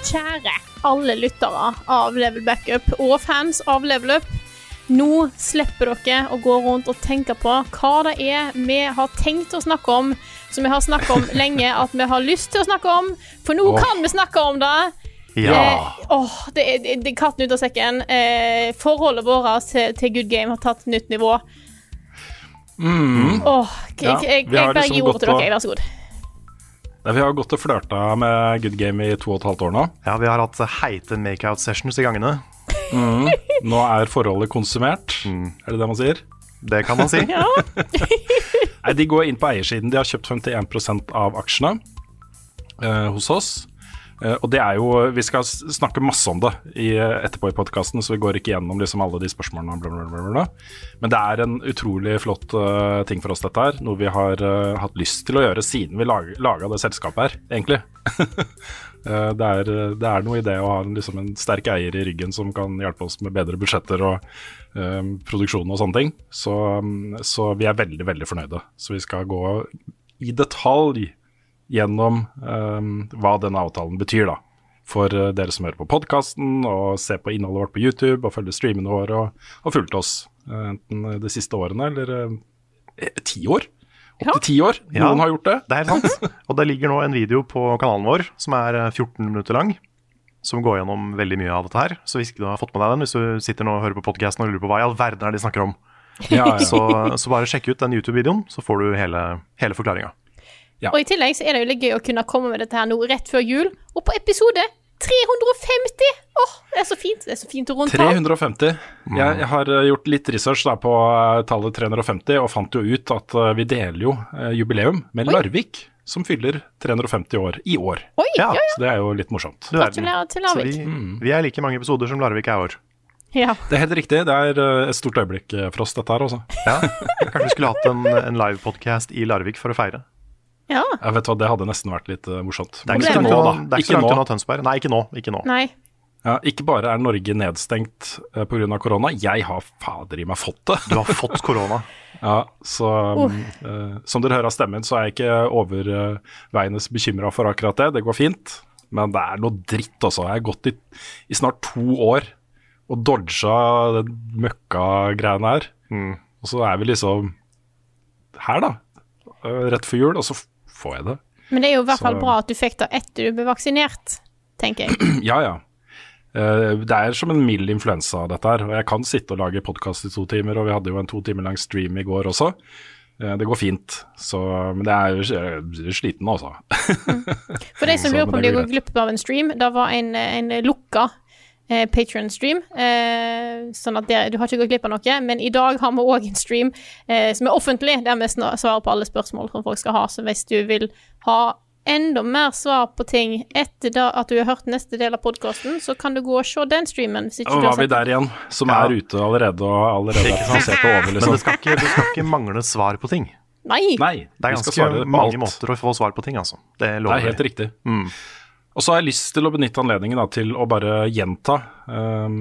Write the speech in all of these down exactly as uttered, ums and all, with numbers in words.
kjære alle lyttere av Level Backup og fans av Level Up. Nå slipper dere å gå rundt og tenke på hva det er vi har tenkt å snakke om, som vi har snakket om lenge, at vi har lyst til å snakke om, for nå oh. kan vi snakke om det. Ja. Eh, åh, det er, det er katten ut av sekken. Eh, forholdet vårt til, til Good Game har tatt nytt nivå. Mm. Åh, jeg, ja, jeg, jeg, jeg bare liksom gir ordet til dere, vær så god. Ja, vi har gått og flørta med Good Game i to og et halvt år nå. Ja, vi har hatt heite make-out-sessions i gangene. Mm. Nå er forholdet konsumert. Mm. Er det det man sier? Det kan man si. Ja. Nei, de går inn på eiersiden. De har kjøpt femtien prosent av aksjene eh, hos oss. Eh, og det er jo, vi skal snakke masse om det i, etterpå i podcasten, så vi går ikke gjennom liksom alle de spørsmålene. Bla bla bla bla. Men det er en utrolig flott uh, ting for oss dette her, noe vi har uh, hatt lyst til å gjøre siden vi lag, laget det selskapet her, egentlig. uh, det, er, det er noe i det å ha en, liksom en sterk eier i ryggen som kan hjelpe oss med bedre budsjetter og uh, produksjon og sånne ting. Så, um, så vi er veldig, veldig fornøyde. Så vi skal gå i detalj gjennom um, hva denne avtalen betyr da, for uh, dere som hører på podcasten og ser på innholdet vårt på YouTube og følger streamene våre og har fulgt oss uh, enten de siste årene eller uh, ti år. Opp til ti år. Noen ja, har gjort det. Det er sant. Og det ligger nå en video på kanalen vår som er fjorten minutter lang, som går gjennom veldig mye av dette her. Så hvis ikke du har fått med deg den, hvis du sitter nå og hører på podcasten og lurer på hva i all verden er de snakker om, ja, ja. Så, så bare sjekk ut den YouTube-videoen, så får du hele, hele forklaringen. Ja. Og i tillegg så er det jo litt gøy å kunne komme med dette her nå rett før jul, og på episode tre hundre og femti! Åh, oh, det er så fint, det er så fint å rundt tre hundre og femti. Mm. Jeg, jeg har gjort litt research da på uh, tallet tre hundre og femti, og fant jo ut at uh, vi deler jo uh, jubileum med Oi. Larvik, som fyller tre hundre og femti år i år. Oi, ja. Ja, ja. Så det er jo litt morsomt. Gratulerer til Larvik. Så vi, mm. vi er like mange episoder som Larvik er år. Ja. Det er helt riktig, det er uh, et stort øyeblikk for oss dette her også. Ja, kanskje vi skulle hatt en, en live-podcast i Larvik for å feire. Ja. Jeg vet hva, det hadde nesten vært litt uh, morsomt. Det er ikke, ikke nå, da. Det er ikke, ikke så langt unna Tønsberg. Nei, ikke nå. Ikke nå. Nei. Ja, ikke bare er Norge nedstengt uh, på grunn av korona, jeg har fader i meg fått det. Du har fått korona. Ja, så um, uh, som dere hører av stemmen, så er jeg ikke overveiende uh, bekymret for akkurat det. Det går fint, men det er noe dritt også. Jeg har gått i, i snart to år og dodga den møkka-greiene her. Mm. Og så er vi liksom her da, uh, rett før jul, og så får jeg det. Men det er jo i hvert fall så... bra at du fikk det etter du ble vaksinert, tenker jeg. Ja, ja. Uh, det er som en mild influensa dette her, og jeg kan sitte og lage podcast i to timer, og vi hadde jo en to timer lang stream i går også. Uh, det går fint, så, men det er jo jeg er sliten også. Mm. For de som lurer på om de går glipp av en stream, det var en, en lukka eh, Patreon-stream, eh, sånn at det, du har ikke gått glipp av noe, men i dag har vi også en stream eh, som er offentlig, der vi svarer på alle spørsmål som folk skal ha, så hvis du vil ha enda mer svar på ting etter da, at du har hørt neste del av podcasten, så kan du gå og se den streamen. Hvis ikke og du har var vi der igjen, som ja. er ute allerede og allerede er sett over, liksom. Men det skal, ikke, det skal ikke mangle svar på ting. Nei. Nei, det er ganske mange måter å få svar på ting, altså. Det, det er helt riktig. Mm. Og så har jeg lyst til å benytte anledningen da, til å bare gjenta um,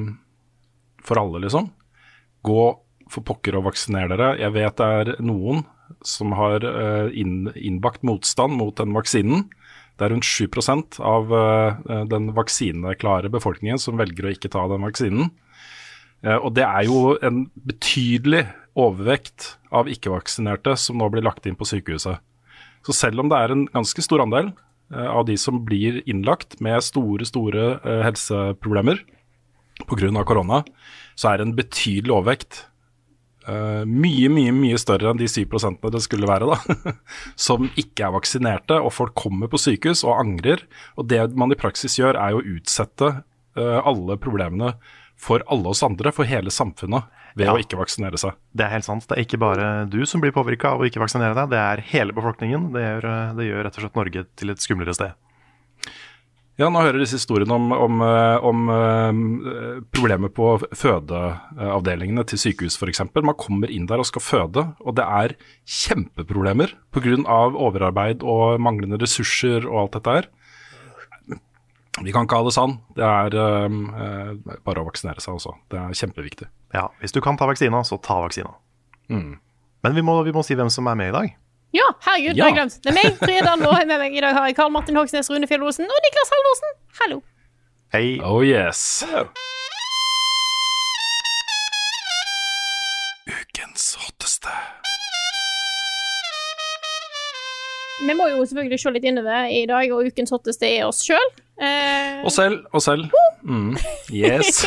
for alle, liksom. Gå for pokker og vaksinere dere. Jeg vet det er noen som har uh, inn, innbakt motstand mot den vaksinen. Det er rundt sju prosent av uh, den vaksineklare befolkningen som velger å ikke ta den vaksinen. Uh, og det er jo en betydelig overvekt av ikke-vaksinerte som nå blir lagt inn på sykehuset. Så selv om det er en ganske stor andel uh, av de som blir innlagt med store, store uh, helseproblemer på grunn av korona, så er det en betydelig overvekt. Uh, mye, mye, mye større enn de syv prosentene det skulle være da, som ikke er vaksinerte, og folk kommer på sykehus og angrer, og det man i praksis gjør er å utsette uh, alle problemene for alle oss andre, for hele samfunnet, ved ja. å ikke vaksinere seg. Det er helt sant, det er ikke bare du som blir påvirket av å ikke vaksinere deg, det er hele befolkningen, det gjør, det gjør rett og slett Norge til et skumlere sted. Ja, nå hører disse historiene om, om, om, om problemer på fødeavdelingene til sykehus for eksempel. Man kommer inn der og skal føde, og det er kjempeproblemer på grunn av overarbeid og manglende ressurser og alt dette her. Vi kan ikke ha det sånn. Det er um, bare å vaksinere seg også. Det er kjempeviktig. Ja, hvis du kan ta vaksina, så ta vaksina. Mm. Men vi må, vi må si hvem som er med i dag. Ja, herregud, ja. Det har jeg glemt. Det er meg, Frida Danmo, med meg i dag har jeg Karl Martin Hogsnes, Rune Fjell Olsen og Niklas Halvorsen. Hallo. Hei. Oh yes. Hello. Ukens hotteste. Vi må jo selvfølgelig se litt innover i dag, og ukens hotteste er oss selv. Eh... Og selv, og selv. Mm. Yes.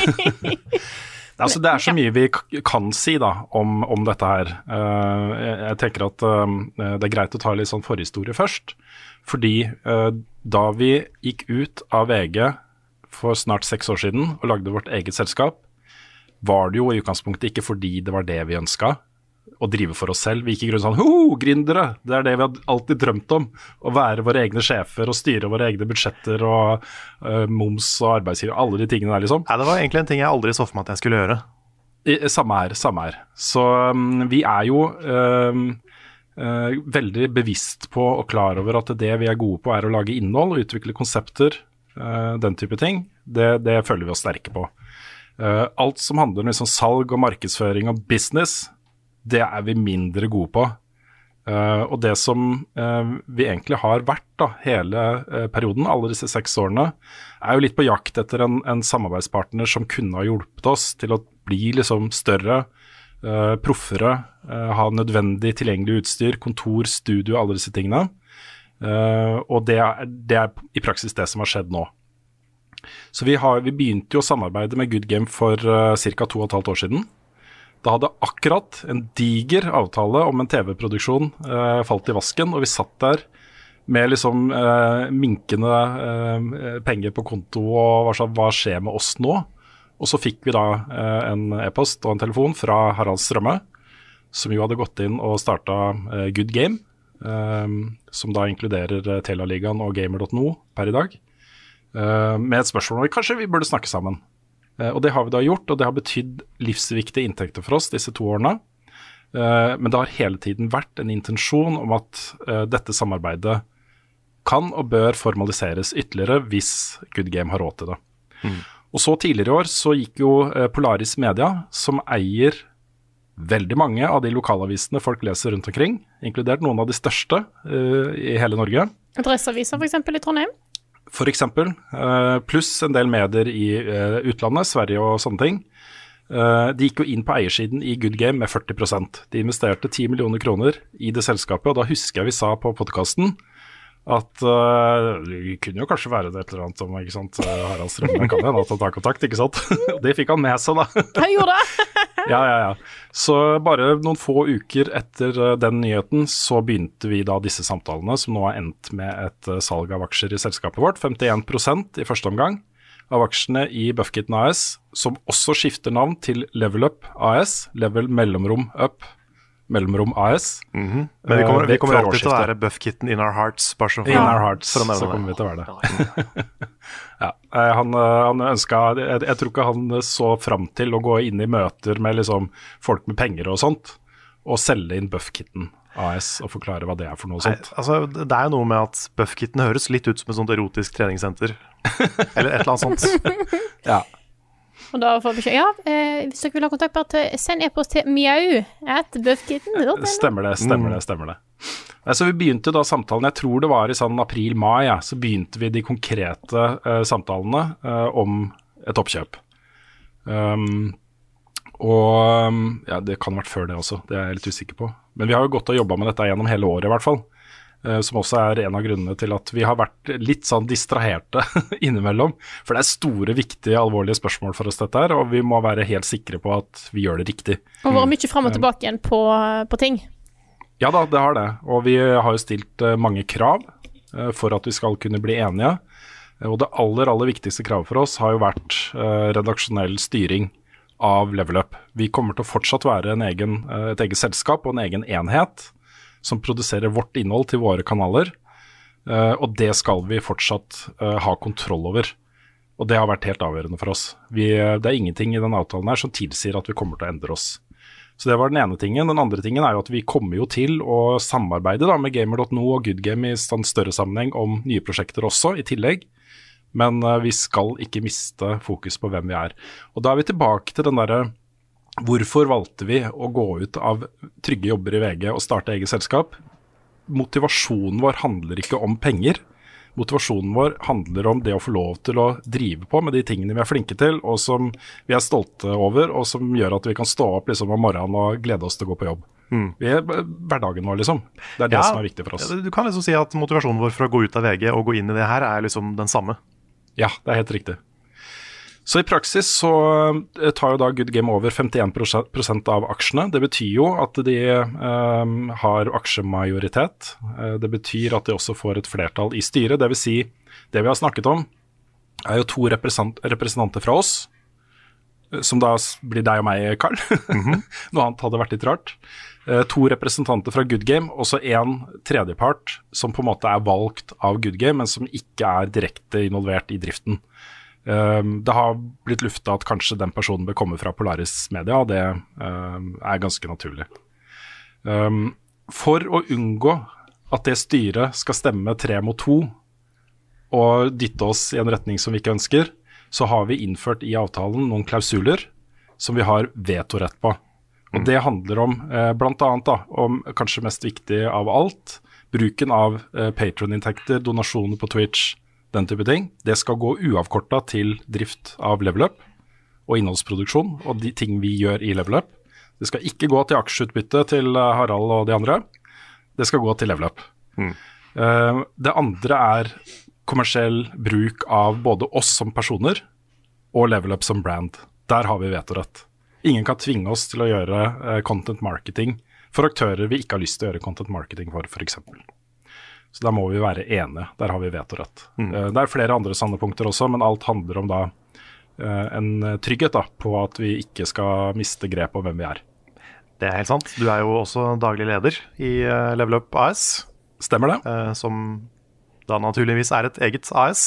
Altså, det er så mye vi kan si da, om, om dette her. Uh, jeg, jeg tenker at uh, det er greit å ta litt sånn forhistorie først. Fordi uh, da vi gikk ut av V G for snart seks år siden og lagde vårt eget selskap, var det jo i utgangspunktet ikke fordi det var det vi ønsket å drive for oss selv. Vi gikk i grunn sånn, ho, gründere, det er det vi har alltid drømt om, å være våre egne sjefer og styre våre egne budsjetter og uh, moms og arbeidsgiver, alle de tingene der liksom. Ja, det var egentlig en ting jeg aldri så for meg at jeg skulle gjøre. I, samme her, samme her. Så um, vi er jo um, uh, veldig bevisst på og klar over at det vi er gode på er å lage innhold og utvikle konsepter, uh, den type ting. Det, det føler vi oss sterke på. Uh, alt som handler om liksom salg og markedsføring og business, det er vi mindre gode på. Uh, og det som uh, vi egentlig har vært da, hele uh, perioden, alle disse seks årene, er jo litt på jakt etter en, en samarbeidspartner som kunne ha hjulpet oss til å bli liksom større, uh, proffere, uh, ha nødvendig tilgjengelig utstyr, kontor, studio, alle disse tingene. Uh, og det er, det er i praksis det som har skjedd nå. Så vi, har, vi begynte jo å samarbeide med Good Game for uh, ca. to og et halvt år siden. Da hadde akkurat en diger avtale om en T V-produksjon eh, falt i vasken, og vi satt der med liksom eh, minkende eh, penger på konto og var sånn, hva skjer med oss nå? Og så fikk vi da eh, en e-post og en telefon fra Harald Strømme, som jo hadde gått inn og startet eh, Good Game, eh, som da inkluderer eh, Telaligaen og Gamer punktum no per i dag, eh, med et spørsmål om kanskje vi burde snakke sammen. Og det har vi da gjort, og det har betydd livsviktige inntekter for oss disse to årene. Men det har hele tiden vært en intensjon om at dette samarbeidet kan og bør formaliseres ytterligere hvis Good Game har råd til det. Mm. Og så tidligere i år så gikk jo Polaris Media, som eier veldig mange av de lokalavisene folk leser rundt omkring, inkludert noen av de største i hele Norge. Adresseaviser for eksempel i Trondheim. For eksempel, pluss en del medier i utlandet, Sverige og sånne ting. De gikk jo inn på eiersiden i Good Game med førti prosent. De investerte ti millioner kroner i det selskapet, og da husker jeg vi sa på podcasten at uh, det kunne jo kanskje være det et eller annet om, ikke sant, Harald Strømme kan hende at han tar kontakt, ikke sant? Det fikk han med seg da. Han gjorde det! Ja, ja, ja. Så bare noen få uker etter den nyheten så begynte vi da disse samtalene, som nå har endt med et salg av aksjer i selskapet vårt. femtien prosent i første omgang av aksjene i Buffkitten A S, som også skifter navn til Level Up A S, Level Mellomrom Up, Mellomrom A S. Mm-hmm. Men vi kommer, vi kommer alltid til å være Buffkitten in our hearts, bare så for, in our hearts, for å nevne så kommer vi til å være det. Ja, han, han ønsket, jeg, jeg tror ikke han så frem til å gå inn i møter med liksom folk med penger og sånt, og selge inn Buffkitten A S og forklare hva det er for noe sånt. Nei, altså, det er jo noe med at Buffkitten høres litt ut som et sånt erotisk treningssenter, eller et eller annet sånt. Ja. Og da får vi beskjed, ja, eh, hvis dere vil ha kontakt, bare send e-post til miau at buffkitten. Stemmer det, stemmer det, stemmer det. Så vi begynte da samtalen, jeg tror det var i sånn april-mai, ja, så begynte vi de konkrete uh, samtalene uh, om et oppkjøp. Um, og ja, det kan ha vært før det også, det er jeg litt usikker på. Men vi har jo gått og jobbet med dette gjennom hele året i hvert fall. Uh, som også er en av grunnene til at vi har vært litt sånn distraherte innimellom. For det er store, viktige, alvorlige spørsmål for oss dette her, og vi må være helt sikre på at vi gjør det riktig. Og være mye frem og tilbake igjen på, på ting. Ja da, det har det. Og vi har jo stilt uh, mange krav uh, for at vi skal kunne bli enige. Uh, og det aller, aller viktigste kravet for oss har jo vært uh, redaksjonell styring av Level Up. Vi kommer til å fortsatt være en egen, uh, et eget selskap og en egen enhet som produserer vårt innhold til våre kanaler, uh, og det skal vi fortsatt uh, ha kontroll over. Og det har vært helt avgjørende for oss. Vi, det er ingenting i den avtalen her som tilsier at vi kommer til å endre oss. Så det var den ene tingen. Den andre tingen er jo at vi kommer jo til å samarbeide da, med Gamer punktum no og Good Game i sånn større sammenheng om nye prosjekter også, i tillegg. Men uh, vi skal ikke miste fokus på hvem vi er. Og da er vi tilbake til den derre hvorfor valgte vi å gå ut av trygge jobber i V G og starte eget selskap? Motivasjonen vår handler ikke om penger, Motivasjonen vår handler om det å få lov til å drive på med de tingene vi er flinke til, og som vi er stolte over, og som gjør at vi kan stå opp liksom om morgenen og glede oss til å gå på jobb. Mm. Vi er hverdagen vår, liksom. Det er det ja, som er viktig for oss. Ja, du kan liksom si at motivasjonen vår for å gå ut av V G og gå inn i det her er liksom den samme. Ja, det er helt riktig. Så i praksis så tar jo da Good Game over femtien prosent av aksjene. Det betyr jo at de um, har aksjemajoritet. Det betyr at de også får et flertall i styret. Det vil si, det vi har snakket om, er jo to represent- representanter fra oss, som da blir deg og meg, Carl. Mm-hmm. Noe annet hadde vært litt rart. Uh, to representanter fra Good Game, også en tredjepart som på en måte er valgt av Good Game, men som ikke er direkte involvert i driften. Um, det har blitt lufta at kanskje den personen bør komme fra Polaris Media, og det um, er ganske naturlig. Um, for å unngå at det styret skal stemme tre mot to og dytte oss i en retning som vi ikke ønsker, så har vi innført i avtalen noen klausuler som vi har vetorett på. Og det handler om, eh, blant annet da, om kanskje mest viktig av alt, bruken av eh, Patreon-inntekter, donasjoner på Twitch, den type ting. Det skal gå uavkortet til drift av Level Up og innholdsproduksjon og de ting vi gjør i Level Up. Det skal ikke gå til aksjeutbytte til Harald og de andre. Det skal gå til Level Up. Mm. Uh, det andre er kommersiell bruk av både oss som personer og Level Up som brand. Der har vi vetorett. Ingen kan tvinge oss til å gjøre uh, content marketing for aktører vi ikke har lyst til å gjøre content marketing for, for eksempel. Så da må vi være enige. Der har vi vetorett. Mm. Uh, det er flere andre sanne punkter også, men alt handler om da uh, en trygghet da, på at vi ikke skal miste grep om hvem vi er. Det er helt sant. Du er jo også daglig leder i uh, Level Up A S. Stemmer det. Uh, som da naturligvis er et eget A S.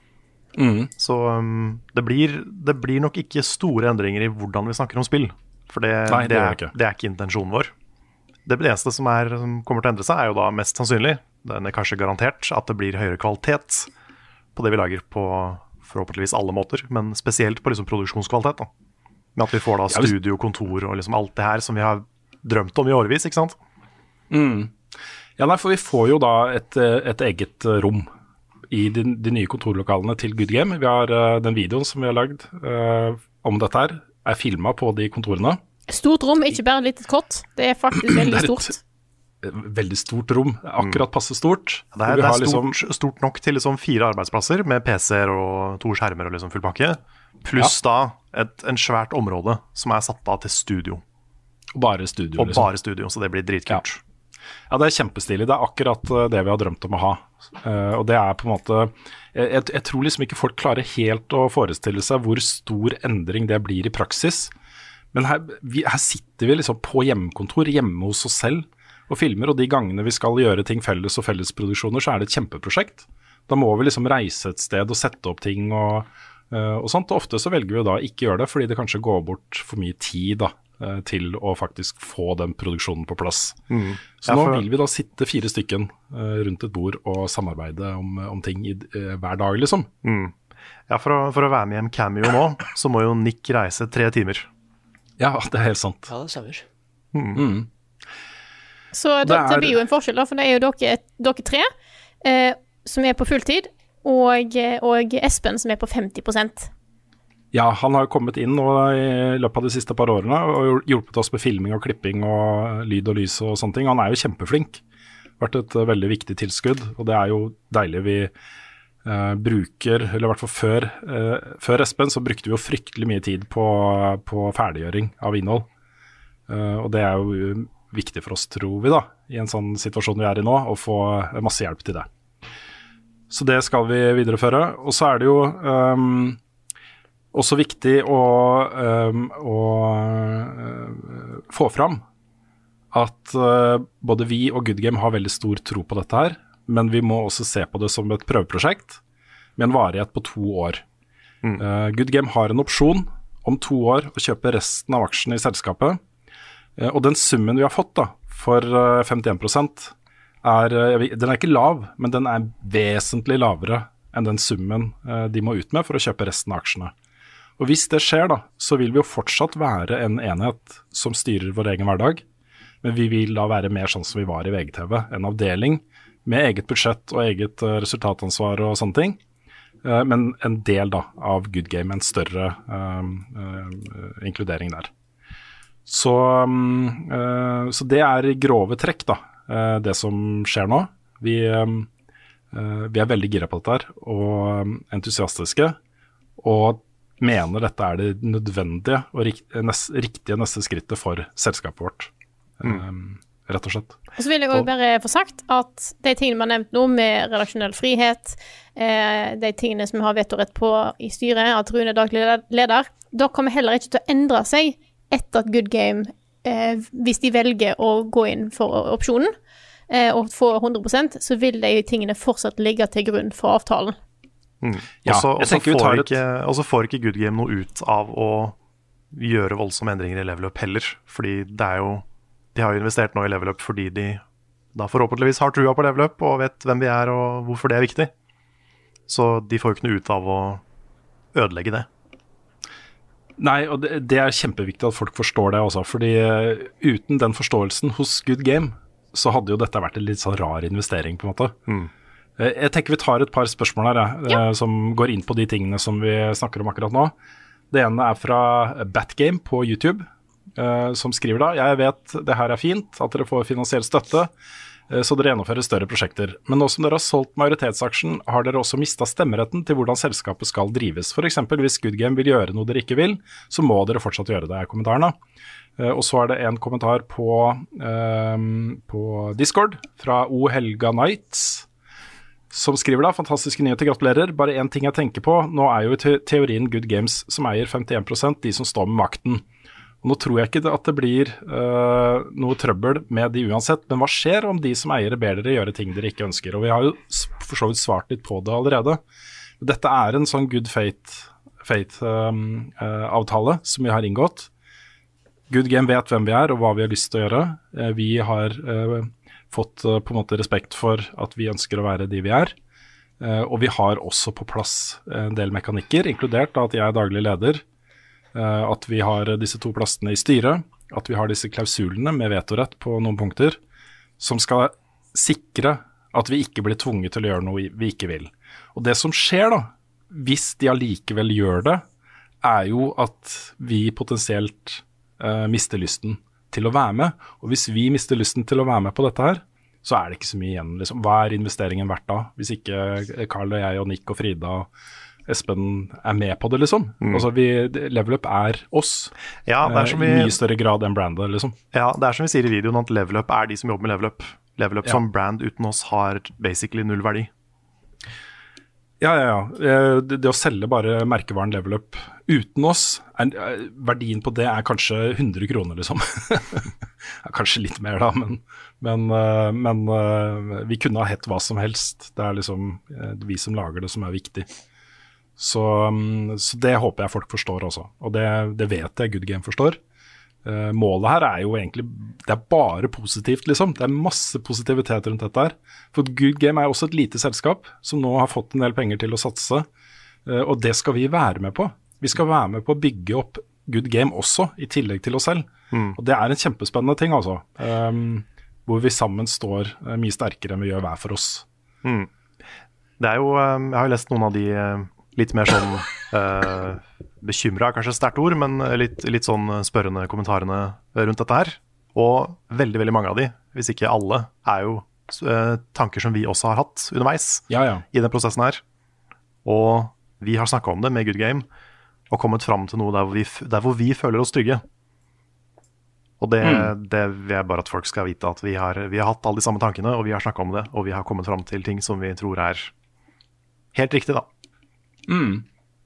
Mm. Så um, det, blir, det blir nok ikke store endringer i hvordan vi snakker om spill. For det, Nei, det, det, er, ikke. det er ikke intensjonen vår. Det eneste som, er, som kommer til å endre seg, er jo da mest sannsynlig, det er kanskje garantert, at det blir høyere kvalitet på det vi lager på forhåpentligvis alle måter, men spesielt på liksom produksjonskvalitet. Da. Med at vi får da studio, kontor og liksom alt det her som vi har drømt om i årevis, ikke sant? Mm. Ja, nei, for vi får jo da et, et eget rom i de, de nye kontorlokalene til Good Game. Vi har uh, den videoen som vi har lagd uh, om dette her, er filmet på de kontorene. Stort rom, ikke bare litt kort. Det er faktisk veldig er stort. Veldig stort rom, akkurat passe stort. Det er, det er stort, liksom, stort nok til liksom fire arbeidsplasser med P C-er og to skjermer og liksom full pakke. Pluss ja. da et, en svært område som er satt av til studio. Og bare studio, og liksom. bare studio, så det blir dritkult. Ja. ja, det er kjempestilig. Det er akkurat det vi har drømt om å ha. Uh, og det er på en måte jeg, jeg tror liksom ikke folk klarer helt å forestille seg hvor stor endring det blir i praksis. Men her, vi, her sitter vi liksom på hjemmekontor, hjemme hos oss selv, og filmer, og de gangene vi skal gjøre ting felles og fellesproduksjoner, så er det et kjempeprosjekt. Da må vi liksom reise et sted og sette opp ting og, uh, og sånt. Og ofte så velger vi da ikke gjøre det, fordi det kanskje går bort for mye tid da, uh, til å faktisk få den produksjonen på plass. Mm. Så ja, for... nå vil vi da sitte fire stykken uh, rundt et bord og samarbeide om, om ting i, uh, hver dag, liksom. Mm. Ja, for å, for å være med i en cameo nå, så må jo Nick reise tre timer. Ja, det er helt sant. Ja, det stemmer. Mm. Mm. Så det, det blir jo en forskjell, da, for det er jo dere, dere tre eh, som er på fulltid, og, og Espen som er på femti prosent. Ja, han har kommet inn nå i løpet av de siste par årene og hjulpet oss med filming og klipping og lyd og lys og sånne ting. Han er jo kjempeflink. Vært et veldig viktig tilskudd, og det er jo deilig vi eh, bruker, eller i hvert fall før, eh, før Espen, så brukte vi jo fryktelig mye tid på, på ferdiggjøring av innhold. Eh, og det er jo viktig for oss, tror vi da, i en sånn situasjon vi er i nå, å få masse hjelp til det. Så det skal vi videreføre. Og så er det jo um, også viktig å, um, å uh, få fram at uh, både vi og Good Game har veldig stor tro på dette her, men vi må også se på det som et prøveprosjekt med en varighet på to år. Mm. Uh, Good Game har en opsjon om to år å kjøpe resten av aksjene i selskapet. Og den summen vi har fått da, for femtien prosent, er, den er ikke lav, men den er vesentlig lavere enn den summen de må ut med for å kjøpe resten av aksjene. Og hvis det skjer da, så vil vi jo fortsatt være en enhet som styrer vår egen hverdag, men vi vil da være mer sånn som vi var i V G T V, en avdeling med eget budsjett og eget uh, resultatansvar og sånne ting. Uh, men en del da av Good Game, en større uh, uh, inkludering der. Så, um, uh, så det er i grove trekk da, uh, det som skjer nå. Vi, um, uh, vi er veldig gira på dette her, og um, entusiastiske, og mener dette er det nødvendige og rikt, nest, riktige neste skrittet for selskapet vårt. Mm. Um, rett og slett. Og så vil jeg også bare få sagt at de tingene vi har nevnt nå med redaksjonell frihet, eh, de tingene som vi har vetorett på i styret, at Rune er daglig leder, da kommer heller ikke til å endre seg etter at Good Game, eh, hvis de velger å gå inn for opsjonen eh, og få hundre prosent, så vil de tingene fortsatt ligge til grunn for avtalen. Mm. Ja, og så får, et... får ikke Good Game noe ut av å gjøre voldsomme endringer i level up heller, fordi det er jo de har jo investert nå i level up fordi de da forhåpentligvis har trua på level up og vet hvem vi er og hvorfor det er viktig. Så de får jo ikke noe ut av å ødelegge det. Nei, og det, det er kjempeviktig at folk forstår det også, fordi uh, uten den forståelsen hos Good Game, så hadde jo dette vært en litt sånn rar investering på en måte. Mm. Uh, jeg tenker vi tar et par spørsmål her, uh, ja. som går inn på de tingene som vi snakker om akkurat nå. Det ene er fra Batgame på YouTube, Uh, som skriver da, jeg vet det her er fint, at dere får finansiell støtte, uh, så dere gjennomfører større prosjekter. Men nå som dere har solgt majoritetsaksjen, har dere også mistet stemmeretten til hvordan selskapet skal drives. For eksempel hvis Good Game vil gjøre noe dere ikke vil, så må dere fortsatt gjøre det, er kommentaren da. Uh, og så er det en kommentar på, uh, på Discord fra O Helga Nights, som skriver da, fantastiske nyheter, gratulerer. Bare en ting jeg tenker på, nå er jo i te- teorien Good Games som eier femtien prosent, de som står med makten. Og nå tror jeg ikke at det blir uh, noe trøbbel med de uansett, men hva skjer om de som eiere ber dere gjøre ting dere ikke ønsker? Og vi har jo for så vidt svart litt på det allerede. Dette er en sånn good faith-avtale faith, um, uh, som vi har inngått. Good Game vet hvem vi er og hva vi har lyst til å gjøre. Uh, vi har uh, fått uh, på en måte respekt for at vi ønsker å være de vi er. Uh, og vi har også på plass en del mekanikker, inkludert da, at jeg er daglig leder. Uh, at vi har disse to plassene i styret, at vi har disse klausulene med vetorett på noen punkter, som skal sikre at vi ikke blir tvunget til å gjøre noe vi ikke vil. Og det som skjer da, hvis de allikevel gjør det, er jo at vi potensielt uh, mister lysten til å være med. Og hvis vi mister lysten til å være med på dette her, så er det ikke så mye igjen. Liksom. Hva er investeringen verdt da? Hvis ikke Karl og jeg og Nick og Frida og Espen er med på det, liksom. Mm. Altså, vi, level up er oss, ja, det er som vi, i mye større grad enn brandet, liksom. Ja, det er som vi sier i videoen, at level up er de som jobber med level up. Level up ja. Som brand uten oss har basically null verdi. Ja, ja, ja. Det, det å selge bare merkevaren level up uten oss, er, verdien på det er kanskje hundre kroner, liksom. Kanskje litt mer da, men, men, men vi kunne ha hett hva som helst. Det er liksom vi som lager det som er viktig. Så, så det håper jeg folk forstår også, og det, det vet jeg Good Game forstår. Uh, målet her er jo egentlig, det er bare positivt liksom, det er masse positivitet rundt dette her. For Good Game er også et lite selskap som nå har fått en del penger til å satse, uh, og det skal vi være med på. Vi skal være med på å bygge opp Good Game også, i tillegg til oss selv. Mm. Og det er en kjempespennende ting altså, um, hvor vi sammen står uh, mye sterkere enn vi gjør hver for oss. Mm. Det er jo, um, jeg har jo lest noen av de uh, litt mer sånn uh, bekymret, kanskje sterkt ord, men litt, litt sånn spørrende kommentarene rundt dette her. Og veldig, veldig mange av de, hvis ikke alle, er jo uh, tanker som vi også har hatt underveis ja, ja. I den prosessen her. Og vi har snakket om det med Good Game, og kommet frem til noe der hvor vi, der hvor vi føler oss trygge. Og det, mm. det vil jeg bare at folk skal vite, at vi har, vi har hatt alle de samme tankene, og vi har snakket om det, og vi har kommet frem til ting som vi tror er helt riktig da. Mm.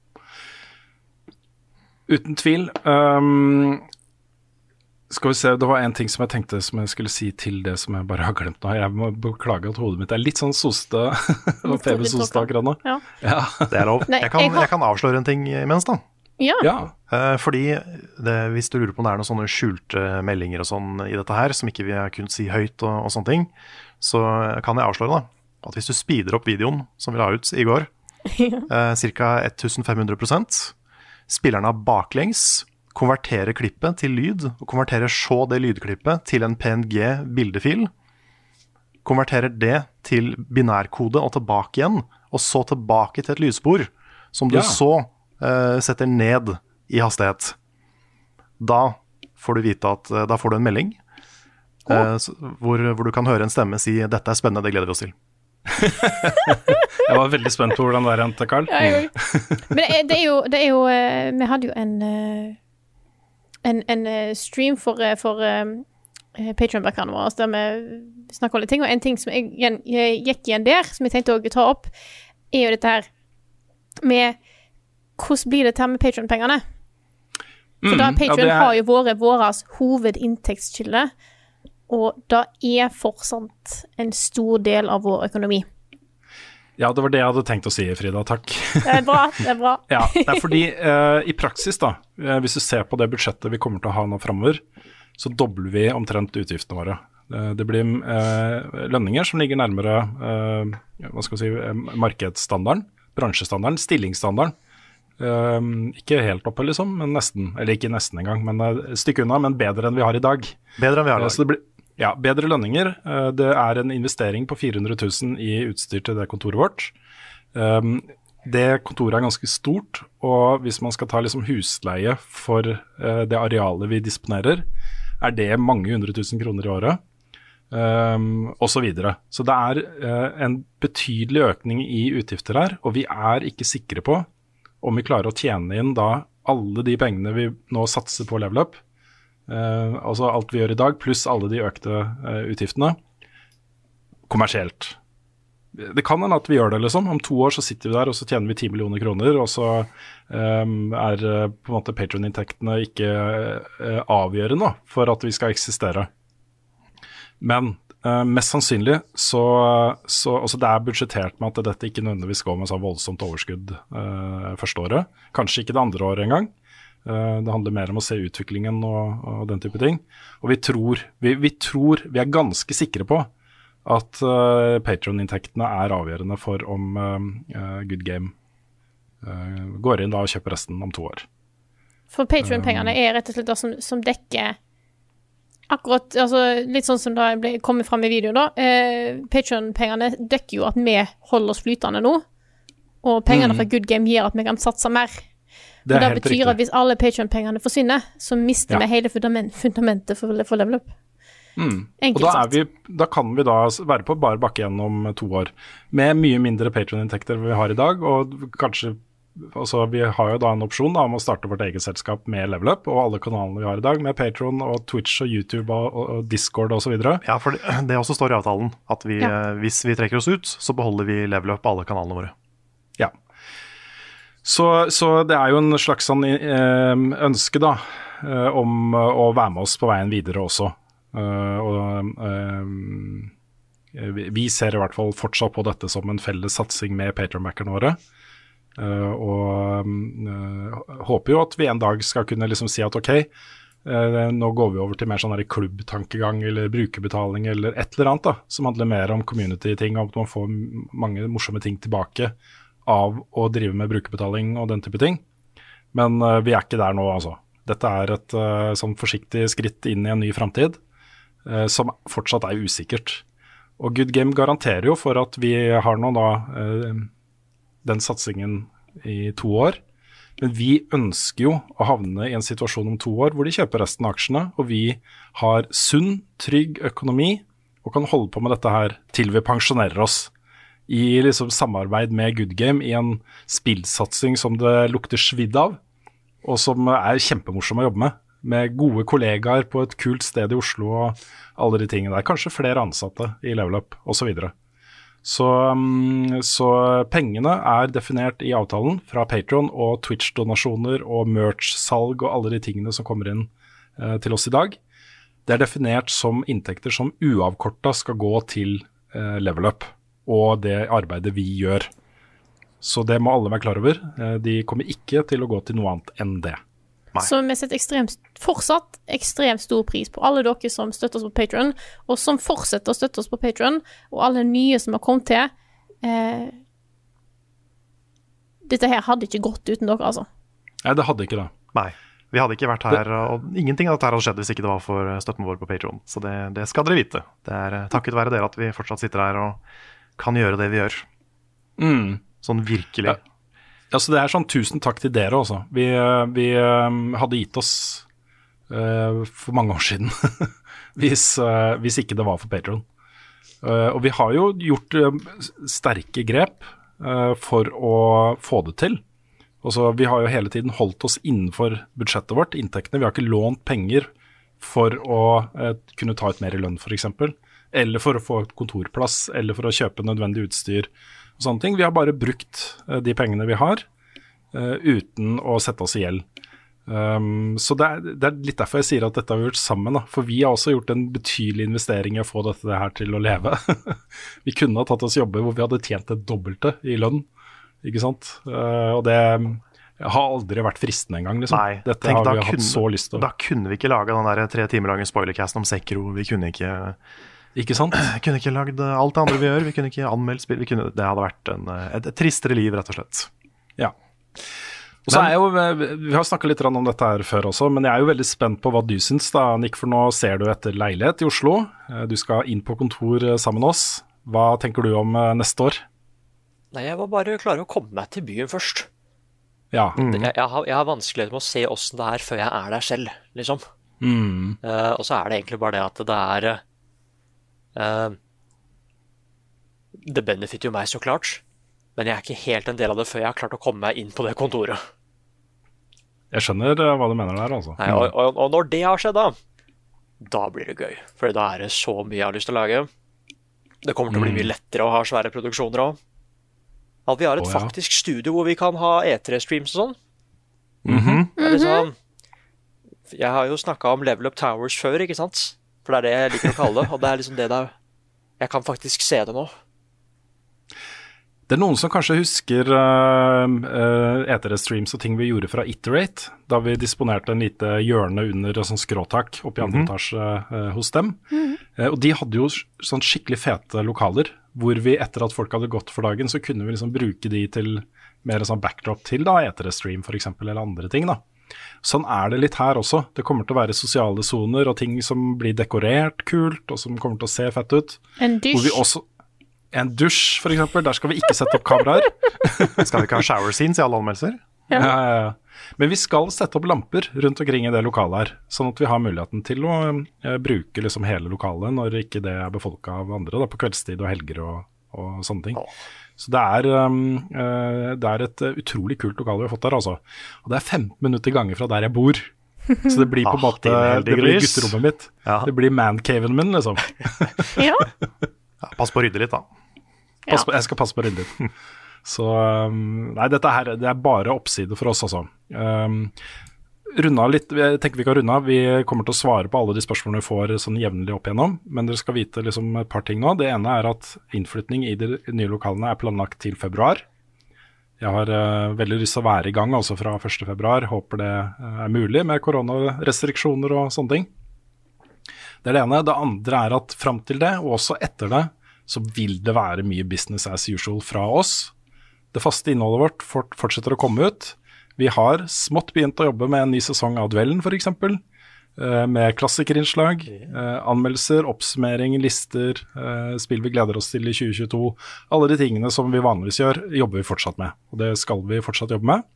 Uten tvil. Um, skal vi se, det var en ting som jeg tenkte som jeg skulle si til det som jeg bare har glemt nå. Jeg må beklage at hodet mitt er litt sånn soste. Febersoste akkurat nå. Ja. Ja. Det er lov. Jeg kan, jeg kan avsløre en ting imens da. Ja. ja. Uh, fordi det, hvis du lurer på om det er noen sånne skjulte meldinger og sånn i dette her, som ikke vi har kunnet si høyt og, og sånne ting, så kan jeg avsløre da, at hvis du speeder opp videoen som vi la ut i går, uh, cirka femten hundre prosent, spillerne av baklengs, konverterer klippet til lyd, og konverterer så det lydklippet til en P N G-bildefil, konverterer det til binærkode og tilbake igjen, og så tilbake til et lydspor, som du Ja. så uh, setter ned i hastighet. Da får du vite at uh, da får du en melding uh, s- hvor, hvor du kan høre en stemme si 'dette er spennende, det gleder vi oss til'. Jeg var veldig spent på hvordan det der endte, Carl. Ja, jeg òg. Men det er, det er jo, det er jo eh, Vi hadde jo en eh, en, en eh, stream for, eh, for uh, Patreon-backerne våre der vi snakker om litt ting, og en ting som jeg, igjen- jeg gikk igjen der, som jeg tenkte å ta opp, er jo dette her med hvordan blir dette her med Patreon-pengene? For da Mm, ja, Patreon det er- har jo vært våres hovedinntektskilde, og det er fortsatt en stor del av vår økonomi. Ja, det var det jeg hadde tenkt å si, Frida. Takk. Det er bra, det er bra. Ja, det er fordi eh, i praksis, da, eh, hvis du ser på det budsjettet vi kommer til å ha nå framover, så dobler vi omtrent utgiftene våre. Eh, det blir eh, lønninger som ligger nærmere eh, hva skal vi si, eh, markedsstandarden, bransjestandarden, stillingsstandarden. Eh, ikke helt oppe, liksom, men nesten. Eller ikke nesten engang, men eh, et stykke unna, men bedre enn vi har i dag. Bedre enn vi har i Eh, dag. Så det blir Ja, bedre lønninger. Eh, Det er en investering på fire hundre tusen i utstyr til det kontoret vårt. Um, Det kontoret er ganske stort, og hvis man skal ta liksom husleie for eh, det arealet vi disponerer, er det mange hundre tusen kroner i året, um, og så videre. Så det er eh, en betydelig økning i utgifter her, og vi er ikke sikre på om vi klarer å tjene inn da alle de pengene vi nå satser på Level Up, Uh, altså alt vi gjør i dag, pluss alle de økte uh, utgiftene, kommersielt. Det kan hende at vi gjør det, liksom. Om to år så sitter vi der, og så tjener vi ti millioner kroner, og så um, er uh, på en måte Patreon-inntektene ikke uh, avgjørende for at vi skal eksistere. Men uh, mest sannsynlig så, så altså det er budsjettert med at dette ikke nødvendigvis går med så voldsomt overskudd uh, første året. Kanskje ikke det andre året engang. Uh, det handler mer om å se utviklingen og, og den type ting. Og vi tror, vi, vi tror, vi er ganske sikre på at uh, Patreon-inntektene er avgjørende for om uh, Good Game uh, går inn da og kjøper resten om to år. For Patreon-pengene er rett og slett det som, som dekker akkurat, altså litt sånn som det ble kommet fram i videoen da, eh, Patreon-pengene dekker jo at vi holder oss flytende nå, og pengene Mm. fra Good Game gjør at vi kan satse mer. Det Og er det helt betyr riktig. at hvis alle Patreon-pengene forsvinner, så mister Ja. vi hele fundament, fundamentet for, for Level Up. Mm. Og Enkelt da, er sagt. vi, da kan vi da være på bar bakke gjennom to år, med mye mindre Patreon-inntekter enn vi har i dag, og kanskje altså, vi har jo da en opsjon da, om å starte vårt eget selskap med Level Up, og alle kanalene vi har i dag, med Patreon og Twitch og YouTube og, og, og Discord og så videre. Ja, for det, det også står i avtalen at vi, Ja. eh, hvis vi trekker oss ut, så beholder vi Level Up på alle kanalene våre. Ja. Så, så det er jo en slags sånn eh, ønske da, eh, om eh, å være med oss på veien videre også. Eh, og eh, vi, vi ser i hvert fall fortsatt på dette som en felles satsing med Patreon-backerne våre. Eh, og eh, håper jo at vi en dag skal kunne liksom si at ok, eh, nå går vi over til mer sånn her klubbtankegang eller brukerbetaling eller et eller annet da, som handler mer om community-ting, og at man får m- mange morsomme ting tilbake av å drive med brukerbetaling og den type ting. Men eh, vi er ikke der nå, altså. Dette er et eh, sånn forsiktig skritt inn i en ny fremtid, eh, som fortsatt er usikkert. Og Good Game garanterer jo for at vi har nå da eh, den satsingen i to år. Men vi ønsker jo å havne i en situasjon om to år hvor de kjøper resten av aksjene, og vi har sunn, trygg økonomi og kan holde på med dette her til vi pensjonerer oss. I liksom samarbeid med Good Game i en spillsatsing som det lukter svidd av, og som er kjempemorsom å jobbe med. Med gode kollegaer på et kult sted i Oslo og alle de tingene der. Kanskje flere ansatte i Level Up osv. Så, videre. så um, Så pengene er definert i avtalen fra Patreon og Twitch-donasjoner og merch-salg og alle de tingene som kommer inn uh, til oss i dag. Det er definert som inntekter som uavkorta skal gå til uh, Level Up og det arbeidet vi gjør. Så det må alle være klar over. Uh, de kommer ikke til å gå til noe annet enn det. Nei. Så vi setter ekstremt, fortsatt ekstremt stor pris på alle dere som støtter oss på Patreon, og som fortsetter å støtte oss på Patreon, og alle nye som har kommet til. Eh, dette her hadde ikke gått uten dere, altså. Nei, det hadde ikke det. Nei, vi hadde ikke vært her, og ingenting av dette her hadde skjedd hvis ikke det var for støtten vår på Patreon. Så det, det skal dere vite. Det er takket være dere at vi fortsatt sitter her og kan gjøre det vi gjør. Mm. Sånn virkelig. Ja. Ja, så det er sånn tusen takk til dere også. Vi, vi um, hadde gitt oss uh, for mange år siden, hvis, uh, hvis ikke det var for Patreon. Uh, og vi har jo gjort uh, sterke grep uh, for å få det til. Også, vi har jo hele tiden holdt oss innenfor budsjettet vårt, inntektene. Vi har ikke lånt penger for å uh, kunne ta ut mer i lønn, for eksempel. Eller for å få et kontorplass, eller for å kjøpe nødvendig utstyr. Og sånne ting. Vi har bare brukt uh, de pengene vi har, uh, uten å sette oss i gjeld. Um, så det er, det er litt derfor jeg sier at dette har vi gjort sammen. Da. For vi har også gjort en betydelig investering i å få dette her til å leve. Vi kunne ha tatt oss jobber hvor vi hadde tjent det dobbelte i lønn. Ikke sant? Uh, og det har aldri vært fristende engang. Liksom. Nei, dette tenk, har vi kunne, hatt så lyst til. Da kunne vi ikke lage den der tre timer lange spoilercasten om Sekiro. Vi kunne ikke... Ikke sant? Vi kunne ikke lagd alt det andre vi gjør. Vi kunne ikke anmeldt spill. Vi kunne, det hadde vært en, et, et tristere liv, rett og slett. Ja. Og så er jeg jo, Vi har snakket litt om dette her før også, men jeg er jo veldig spent på hva du syns, da, Nick. For nå ser du etter leilighet i Oslo. Du skal inn på kontor sammen med oss. Hva tenker du om neste år? Nei, jeg må bare klare å komme meg til byen først. Ja. Mm. Jeg, jeg, har, jeg har vanskeligheter med å se åssen det er før jeg er der selv, liksom. Mm. Uh, og så er det egentlig bare det at det er uh, Det benefitter jo meg, så klart. Men jeg er ikke helt en del av det før jeg har klart å komme meg inn på det kontoret. Jeg skjønner hva du mener der, altså. Nei, og, og, og når det har skjedd, da, da blir det gøy. For da er det så mye jeg har lyst til å lage. Det kommer til å bli mye lettere å ha svære produksjoner også. At vi har et oh, ja. faktisk studio hvor vi kan ha E tre streams og sånn. Mm-hmm. Det er liksom, jeg har jo snakket om Level Up Towers før, ikke sant? For det er det jeg liker å kalle det. Og det er liksom det der, jeg kan faktisk se det nå. Det er noen som kanskje husker uh, uh, E tre streams og ting vi gjorde fra Iterate, da vi disponerte en lite hjørne under sånn skråtak oppe i andre Mm-hmm. etasje uh, hos dem. Mm-hmm. Uh, og de hadde jo sånn skikkelig fete lokaler, hvor vi etter at folk hadde gått for dagen, så kunne vi liksom bruke de til mer sånn backdrop til da, E tre stream for eksempel, eller andre ting da. Sånn er det litt her også. Det kommer til å være sosiale zoner og ting som blir dekorert kult, og som kommer til å se fett ut. En dusj. Hvor vi også... En dusj, for eksempel. Der skal vi ikke sette opp kameraer. Skal vi ikke ha shower scenes i alle anmeldelser? Ja. Ja, ja, ja. Men vi skal sette opp lamper rundt omkring i det lokalet her, sånn at vi har muligheten til å eh, bruke liksom hele lokalet når ikke det er befolket av andre, da, på kveldstid og helger og, og sånne ting. Så det er, um, uh, det er et uh, utrolig kult lokale vi har fått der, altså. Og det er femten minutter ganger fra der jeg bor. Så det blir på en Ah, måte, din det blir heldiggris. gutterommet mitt. Ja. Det blir mancaven min, liksom. Ja. Ja, pass på å rydde litt, da. Pass på, jeg skal passe på å rydde litt. Så um, nei, dette her, det er bare oppside for oss, altså. Um, runde av litt, jeg tenker vi kan runde av. Vi kommer til å svare på alle de spørsmålene vi får sånn jevnlig opp igjennom, men dere skal vite liksom et par ting nå. Det ene er at innflytning i de nye lokalene er planlagt til februar. Jeg har uh, veldig lyst til å være i gang også fra første februar. Håper det uh, er mulig med koronarestriksjoner og sånne ting. Det er det ene. Det andre er at frem til det, og også etter det, så vil det være mye business as usual fra oss. Det faste innholdet vårt fort, fortsetter å komme ut. Vi har smått begynt å jobbe med en ny sesong av Duellen, for eksempel. Uh, med klassikerinnslag, uh, anmeldelser, oppsummering, lister, uh, spill vi gleder oss til i tjue tjueto. Alle de tingene som vi vanligvis gjør, jobber vi fortsatt med. Og det skal vi fortsatt jobbe med.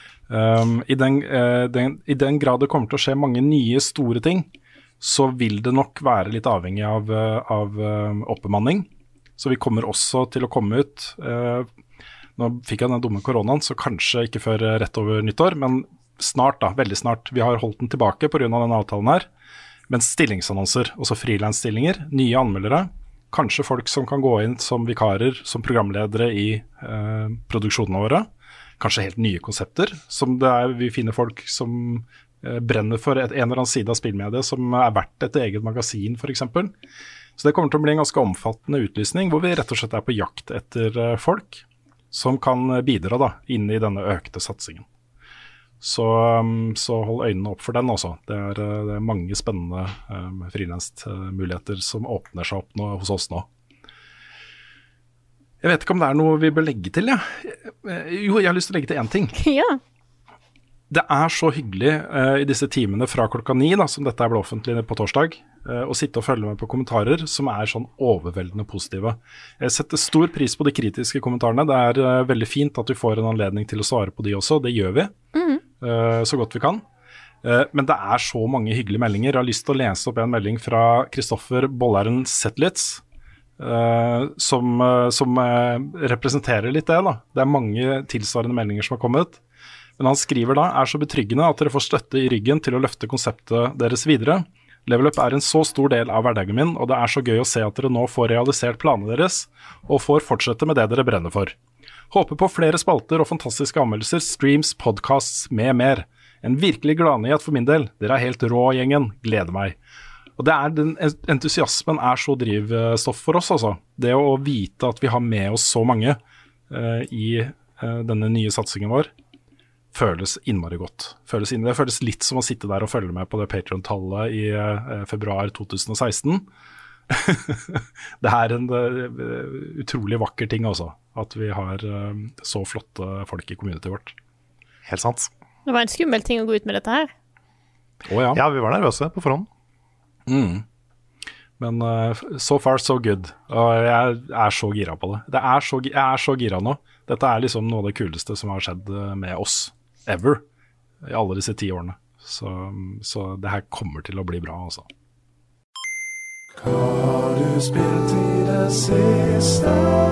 Um, i, den, uh, den, I den grad det kommer til å skje mange nye store ting, så vil det nok være litt avhengig av, uh, av uh, oppbemanning. Så vi kommer også til å komme ut uh, Nå fikk jeg den dumme koronaen, så kanskje ikke før rett over nyttår, men snart da, veldig snart. Vi har holdt den tilbake på grunn av denne avtalen her. Men stillingsannonser, også frilansstillinger, nye anmeldere, kanskje folk som kan gå inn som vikarer, som programledere i uh, produksjonene våre. Kanskje helt nye konsepter, som det er, vi finner folk som uh, brenner for et, en eller annen side av spillmediet, som er verdt et eget magasin, for eksempel. Så det kommer til å bli en ganske omfattende utlysning, hvor vi rett og slett er på jakt etter uh, folk som kan bidra da, inn i denne økte satsingen. Så, um, så hold øynene opp for den også. Det er, uh, det er mange spennende um, frilansmuligheter som åpner seg opp nå, hos oss nå. Jeg vet ikke om det er noe vi bør legge til, ja. Jo, jeg har lyst til å legge til én ting. Ja. det er så hyggelig uh, i disse timene fra klokka ni, da, som dette ble offentlig på torsdag, uh, å sitte og følge med på kommentarer som er sånn overveldende positive. Jeg setter stor pris på de kritiske kommentarene. Det er uh, veldig fint at vi får en anledning til å svare på de også. Det gjør vi, mm. uh, så godt vi kan. Uh, men det er så mange hyggelige meldinger. Jeg har lyst til å lese opp en melding fra Kristoffer Bollaren Settlitz, uh, som, uh, som uh, representerer litt det. da. Det er mange tilsvarende meldinger som har kommet. Men han skriver da, er så betryggende at dere får støtte i ryggen til å løfte konseptet deres videre. Level Up er en så stor del av hverdagen min, og det er så gøy å se at dere nå får realisert planene deres, og får fortsette med det dere brenner for. Håper på flere spalter og fantastiske anmeldelser, streams, podcasts med mer. En virkelig gladnyhet for min del. Dere er helt rå, gjengen. Gleder meg. Og det er den entusiasmen er så drivstoff for oss, altså. Det å vite at vi har med oss så mange uh, i uh, denne nye satsingen vår, føles innmari godt. Føles inn, det føles litt som å sitte der og følge med på det Patreon-tallet i uh, februar to tusen og seksten. Det er en uh, utrolig vakker ting også, at vi har uh, så flotte folk i communityet vårt. Helt sant. Det var en skummel ting å gå ut med dette her. Å ja. Ja, vi var nervøse på forhånd. Mm. Men uh, so far so good. Og jeg er så gira på det. det er så, jeg er så gira nå. Dette er liksom noe av det kuleste som har skjedd med oss ever i alle disse ti årene. Så, så det her kommer til å bli bra, altså. Hva har du spilt i det siste?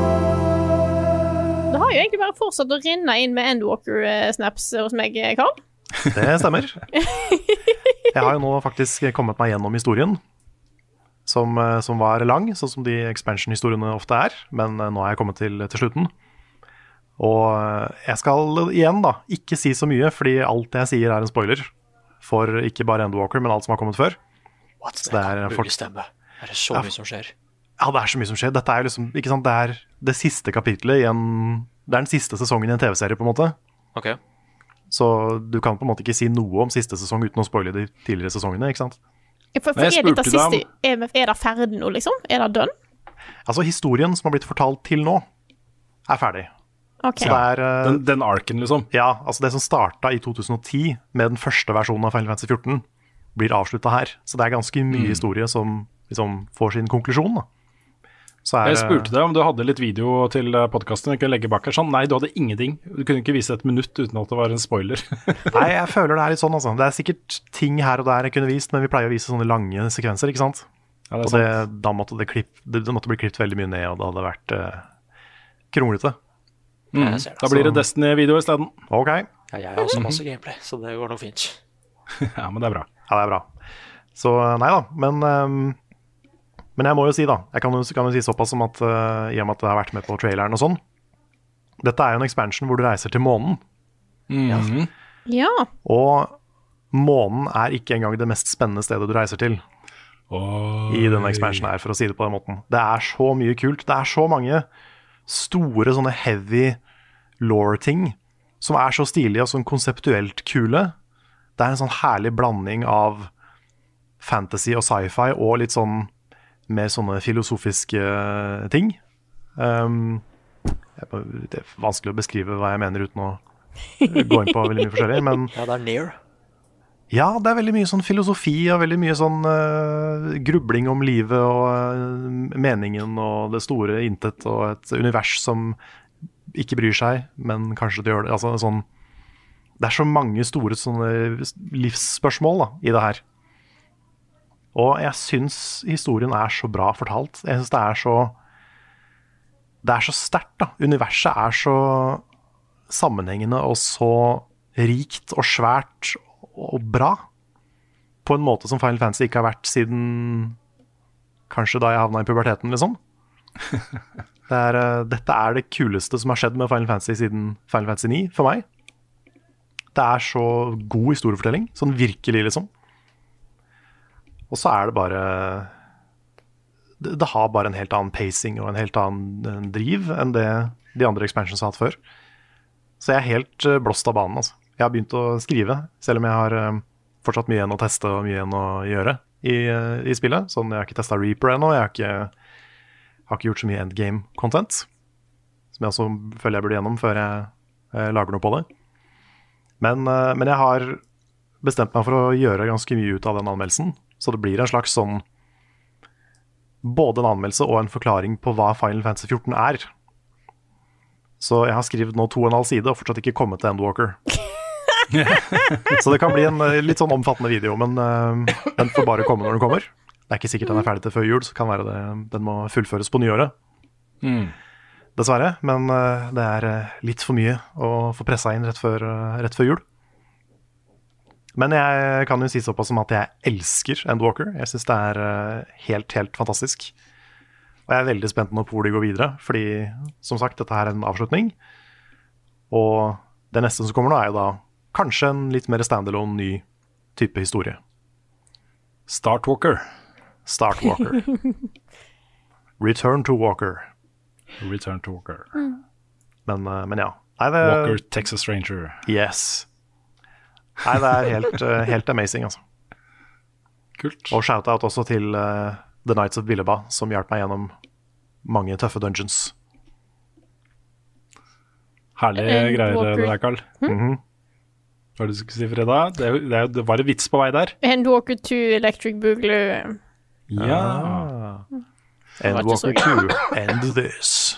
Det har jo egentlig bare fortsatt å renne inn med Endwalker-snaps hos meg, Karl. Det stemmer. Jeg har jo nå faktisk kommet meg gjennom historien, som, som var lang, sånn som de expansion-historiene ofte er, men nå har jeg kommet til, til slutten. Og jeg skal igjen da ikke si så mye, fordi alt jeg sier er en spoiler for ikke bare Endwalker, men alt som har kommet før. What? Det er en mulig stemme. Er det så ja, mye som skjer? Ja, det er så mye som skjer. Dette er jo liksom, ikke sant, det er det siste kapitlet i en, det er den siste sesongen i en tv-serie på en måte. Ok. Så du kan på en måte ikke si noe om siste sesong uten å spoile de tidligere sesongene, ikke sant? For, for er, dette siste, er, er det ferdig nå, liksom? Er det done? Altså, historien som har blitt fortalt til nå, er ferdig. Okay. Så det er, uh, den, den arken, liksom? Ja, altså det som startet i to tusen og ti med den første versjonen av Final Fantasy fjorten, blir avsluttet her. Så det er ganske mye mm. historie som liksom får sin konklusjon, da. Så er, jeg spurte deg om du hadde litt video til podcasten jeg kunne legge bak her sånn. Nei, du hadde ingenting. Du kunne ikke vise et minutt uten at det var en spoiler. Nei, jeg føler det er litt sånn, altså. Det er sikkert ting her og der jeg kunne vist, men vi pleier å vise sånne lange sekvenser, ikke sant? Ja, det og det, da måtte det, klipp, det, det måtte bli klippet veldig mye ned, og det hadde vært uh, kronglete. Mm. Da blir det Destiny-video i stedet. Ok. Ja, jeg har også masse gameplay, så det går nok fint. Ja, men det er bra. Ja, det er bra. Så nei da, men, um, men jeg må jo si da, jeg kan jo, kan jo si såpass som at uh, i og med at jeg har vært med på traileren og sånn, dette er jo en expansion hvor du reiser til månen. Mm. Ja. Og månen er ikke engang det mest spennende stedet du reiser til. Oi. I denne expansionen her, for å si det på den måten. Det er så mye kult, det er så mange store sånne heavy lore-ting som er så stilige og sånn konseptuelt kule. Det er en sånn herlig blanding av fantasy og sci-fi og litt sånn mer sånne filosofiske ting. Um, det er vanskelig å beskrive hva jeg mener uten å gå inn på veldig mye forskjellig, men ja, det er near. Ja, det er veldig mye sånn filosofi og veldig mye sånn uh, grubling om livet og uh, meningen og det store intet og et univers som ikke bryr seg, men kanskje det gjør det. Altså, sånn, det er så mange store sånne livsspørsmål da, i det her. Og jeg syns historien er så bra fortalt. Jeg syns det er så det er så sterkt da. Universet er så sammenhengende og så rikt og svært og bra, på en måte som Final Fantasy ikke har vært siden kanskje da jeg havna i puberteten, liksom. Det er, uh, dette er det kuleste som har skjedd med Final Fantasy siden Final Fantasy ni, for meg. Det er så god historiefortelling, sånn virkelig, liksom. Og så er det bare det, det har bare en helt annen pacing og en helt annen driv enn det de andre expansions har hatt før. Så jeg er helt uh, blåst av banen, altså. Jeg har begynt å skrive, selv om jeg har um, fortsatt mye igjen å teste og mye igjen å gjøre i, uh, i spillet. Sånn, jeg har ikke testet Reaper ennå, jeg har ikke, har ikke gjort så mye endgame-content, som jeg også føler jeg burde gjennom før jeg uh, lager noe på det. Men, uh, men jeg har bestemt meg for å gjøre ganske mye ut av den anmeldelsen, så det blir en slags sånn både en anmeldelse og en forklaring på hva Final Fantasy fjorten er. Så jeg har skrevet nå to og en halv side og fortsatt ikke kommet til Endwalker. Så det kan bli en litt sånn omfattende video, men uh, den får bare komme når den kommer. Det er ikke sikkert den er ferdig til før jul, så kan være det, den må fullføres på nyåret. Mm. Dessverre, men uh, det er uh, litt for mye å få pressa inn rett før, uh, rett før jul. Men jeg kan jo si såpass som at jeg elsker Endwalker. Jeg synes det er uh, helt, helt fantastisk. Og jeg er veldig spent nå på hvor de går videre, fordi som sagt, dette her er en avslutning. Og det neste som kommer nå er jo da kanskje en litt mer standalone ny type historie. Startwalker. Startwalker. Return to Walker. Return to Walker. Mm. Men, uh, men ja. Nei, det, Walker, Texas Ranger. Yes. Nei, det er helt, uh, helt amazing, altså. Kult. Og shout-out også til uh, The Knights of Billeba, som hjalp meg gjennom mange tøffe dungeons. Herlige And greier Walker. det der, Carl. Mm? Mm-hmm. Hva er det du skulle si, Freda? Det, er, det, er, det var en vits på vei der. Endwalker to Electric Boogaloo. Ja. Ah. Endwalker to End This.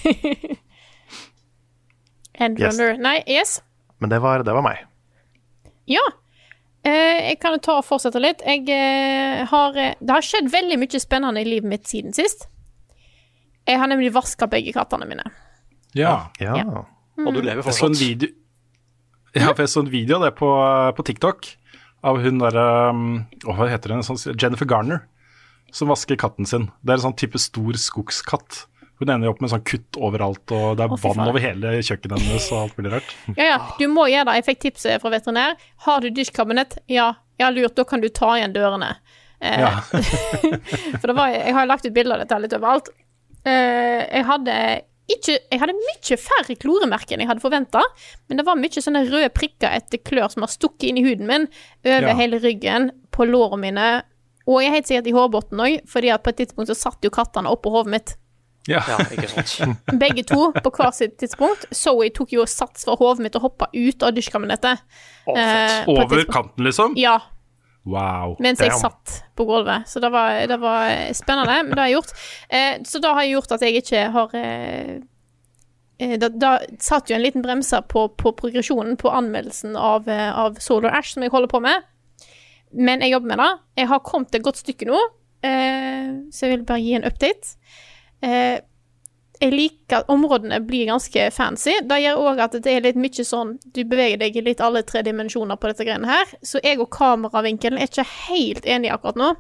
Endrunner. Yes. Nei, yes. Men det var, det var meg. Ja. Eh, jeg kan jo ta og fortsette litt. Jeg eh, har eh, Det har skjedd veldig mye spennende i livet mitt siden sist. Jeg har nemlig vasket begge kattene mine. Ja. Ja. Ja. Mm. Og du lever Jeg så en fortsatt. video, ja, for jeg så en video av det på, på TikTok av hun der, um, å, hva heter hun, sånn, Jennifer Garner, som vasker katten sin. Det er en sånn type stor skogskatt. Hun ender jo opp med sånn kutt overalt, og det er Å, fy vann faen. over hele kjøkkenet hennes og alt mulig rart. Ja, ja, du må gjøre det. Jeg fikk tipset fra veterinær. Har du dysjkabinett? Ja, ja, lurt. Da kan du ta igjen dørene. Eh, Ja. for det var, jeg har lagt ut bilder av dette litt overalt. Eh, jeg hadde ikke, jeg hadde mye færre kloremerker enn jeg hadde forventet, men det var mye sånne røde prikker etter klør som har stukket inn i huden min, over Ja. hele ryggen, på lårene mine, og jeg er helt sikkert i hårbotten også, fordi at på et tidspunkt så satt jo kattene oppå hodet mitt. Ja. Ja, ikke sant. Begge to på hver sitt tidspunkt. Zoe tok jo sats fra hodet mitt og hoppet ut av dysjkabinettet. Å, fett. Eh, på et Over tidspunkt. kanten, liksom? Ja, Wow. mens jeg Damn. satt på gulvet. Så det var, det var spennende, men det har jeg gjort. Eh, så da har jeg gjort at jeg ikke har eh, eh, da, da satt jo en liten bremser på, på progresjonen på anmeldelsen av, eh, av Solar Ash, som jeg holder på med. Men jeg jobber med det. Jeg har kommet et godt stykke nå, eh, så jeg vil bare gi en update. Eh, jeg liker at områdene blir ganske fancy. Det gjør også at det er litt mye sånn, du beveger deg i litt alle tre dimensjoner på dette greiene her, så jeg og kameravinkelen er ikke helt enige akkurat nå.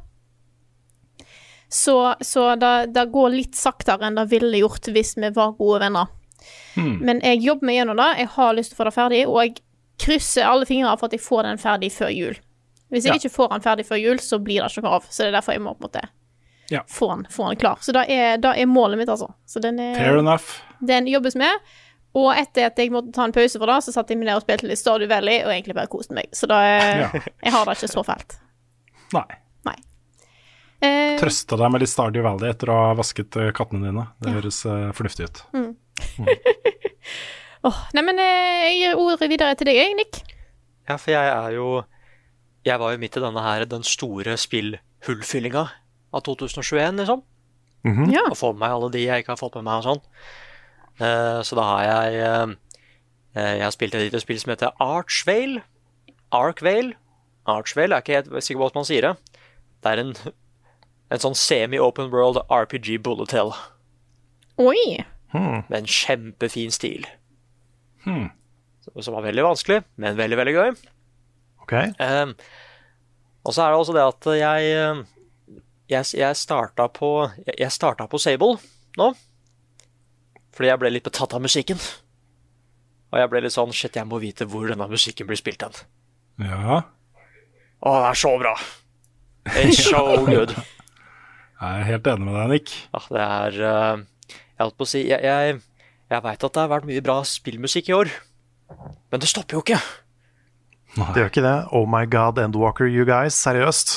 Så, så det, det går litt saktere enn det ville gjort hvis vi var gode venner. Hmm. Men jeg jobber meg gjennom det, jeg har lyst til å få det ferdig, og jeg krysser alle fingre for at jeg får den ferdig før jul. Hvis jeg Ja. ikke får den ferdig før jul, så blir det ikke noe av, så det er derfor jeg må på en måte Ja. få den, få den klar. Så det er, det er målet mitt, altså. Så den, Fair er, enough. den jobbes med. Og etter at jeg måtte ta en pause for det, så satt jeg meg ned og spilte litt Stardew Valley, og egentlig bare koste meg. Så da, Ja. jeg har det ikke så fælt. Nei. Nei. Eh, Trøste deg med litt Stardew Valley etter å ha vasket eh, kattene dine. Det høres eh, fornuftig ut. åh, nei, men eh, jeg gir ordet videre til deg, Nick. Ja, for jeg er jo Jeg var jo midt i denne her, den store spillhullfyllinga av to tusen og tjueen, liksom. Mhm. Ja. Og få med meg alle de jeg ikke har fått med meg og sånn. Eh, så da har jeg eh, Jeg har spilt et lite spill som heter Archvale. Arkvale. Archvale er ikke helt sikker på hva man sier det. Det er en, en sånn semi-open world R P G bullet hell Oi. Hmm. med en kjempefin stil. Hmm. Som var veldig vanskelig, men veldig, veldig gøy. Ok. Um, og så er det også det at jeg um, Jeg, jeg starta på Jeg, jeg starta på Sable nå. Fordi jeg ble litt betatt av musikken. Og jeg ble litt sånn shit, jeg må vite hvor denne musikken blir spilt hen. Ja, Å, det er så bra! It's so good. jeg er helt enig med deg, Nick. Ja, det er uh, Jeg holdt på å si Jeg, jeg, jeg veit at det har vært mye bra spillmusikk i år, men det stopper jo ikke. Det gjør ikke det. Oh my god, Endwalker, you guys. Seriøst.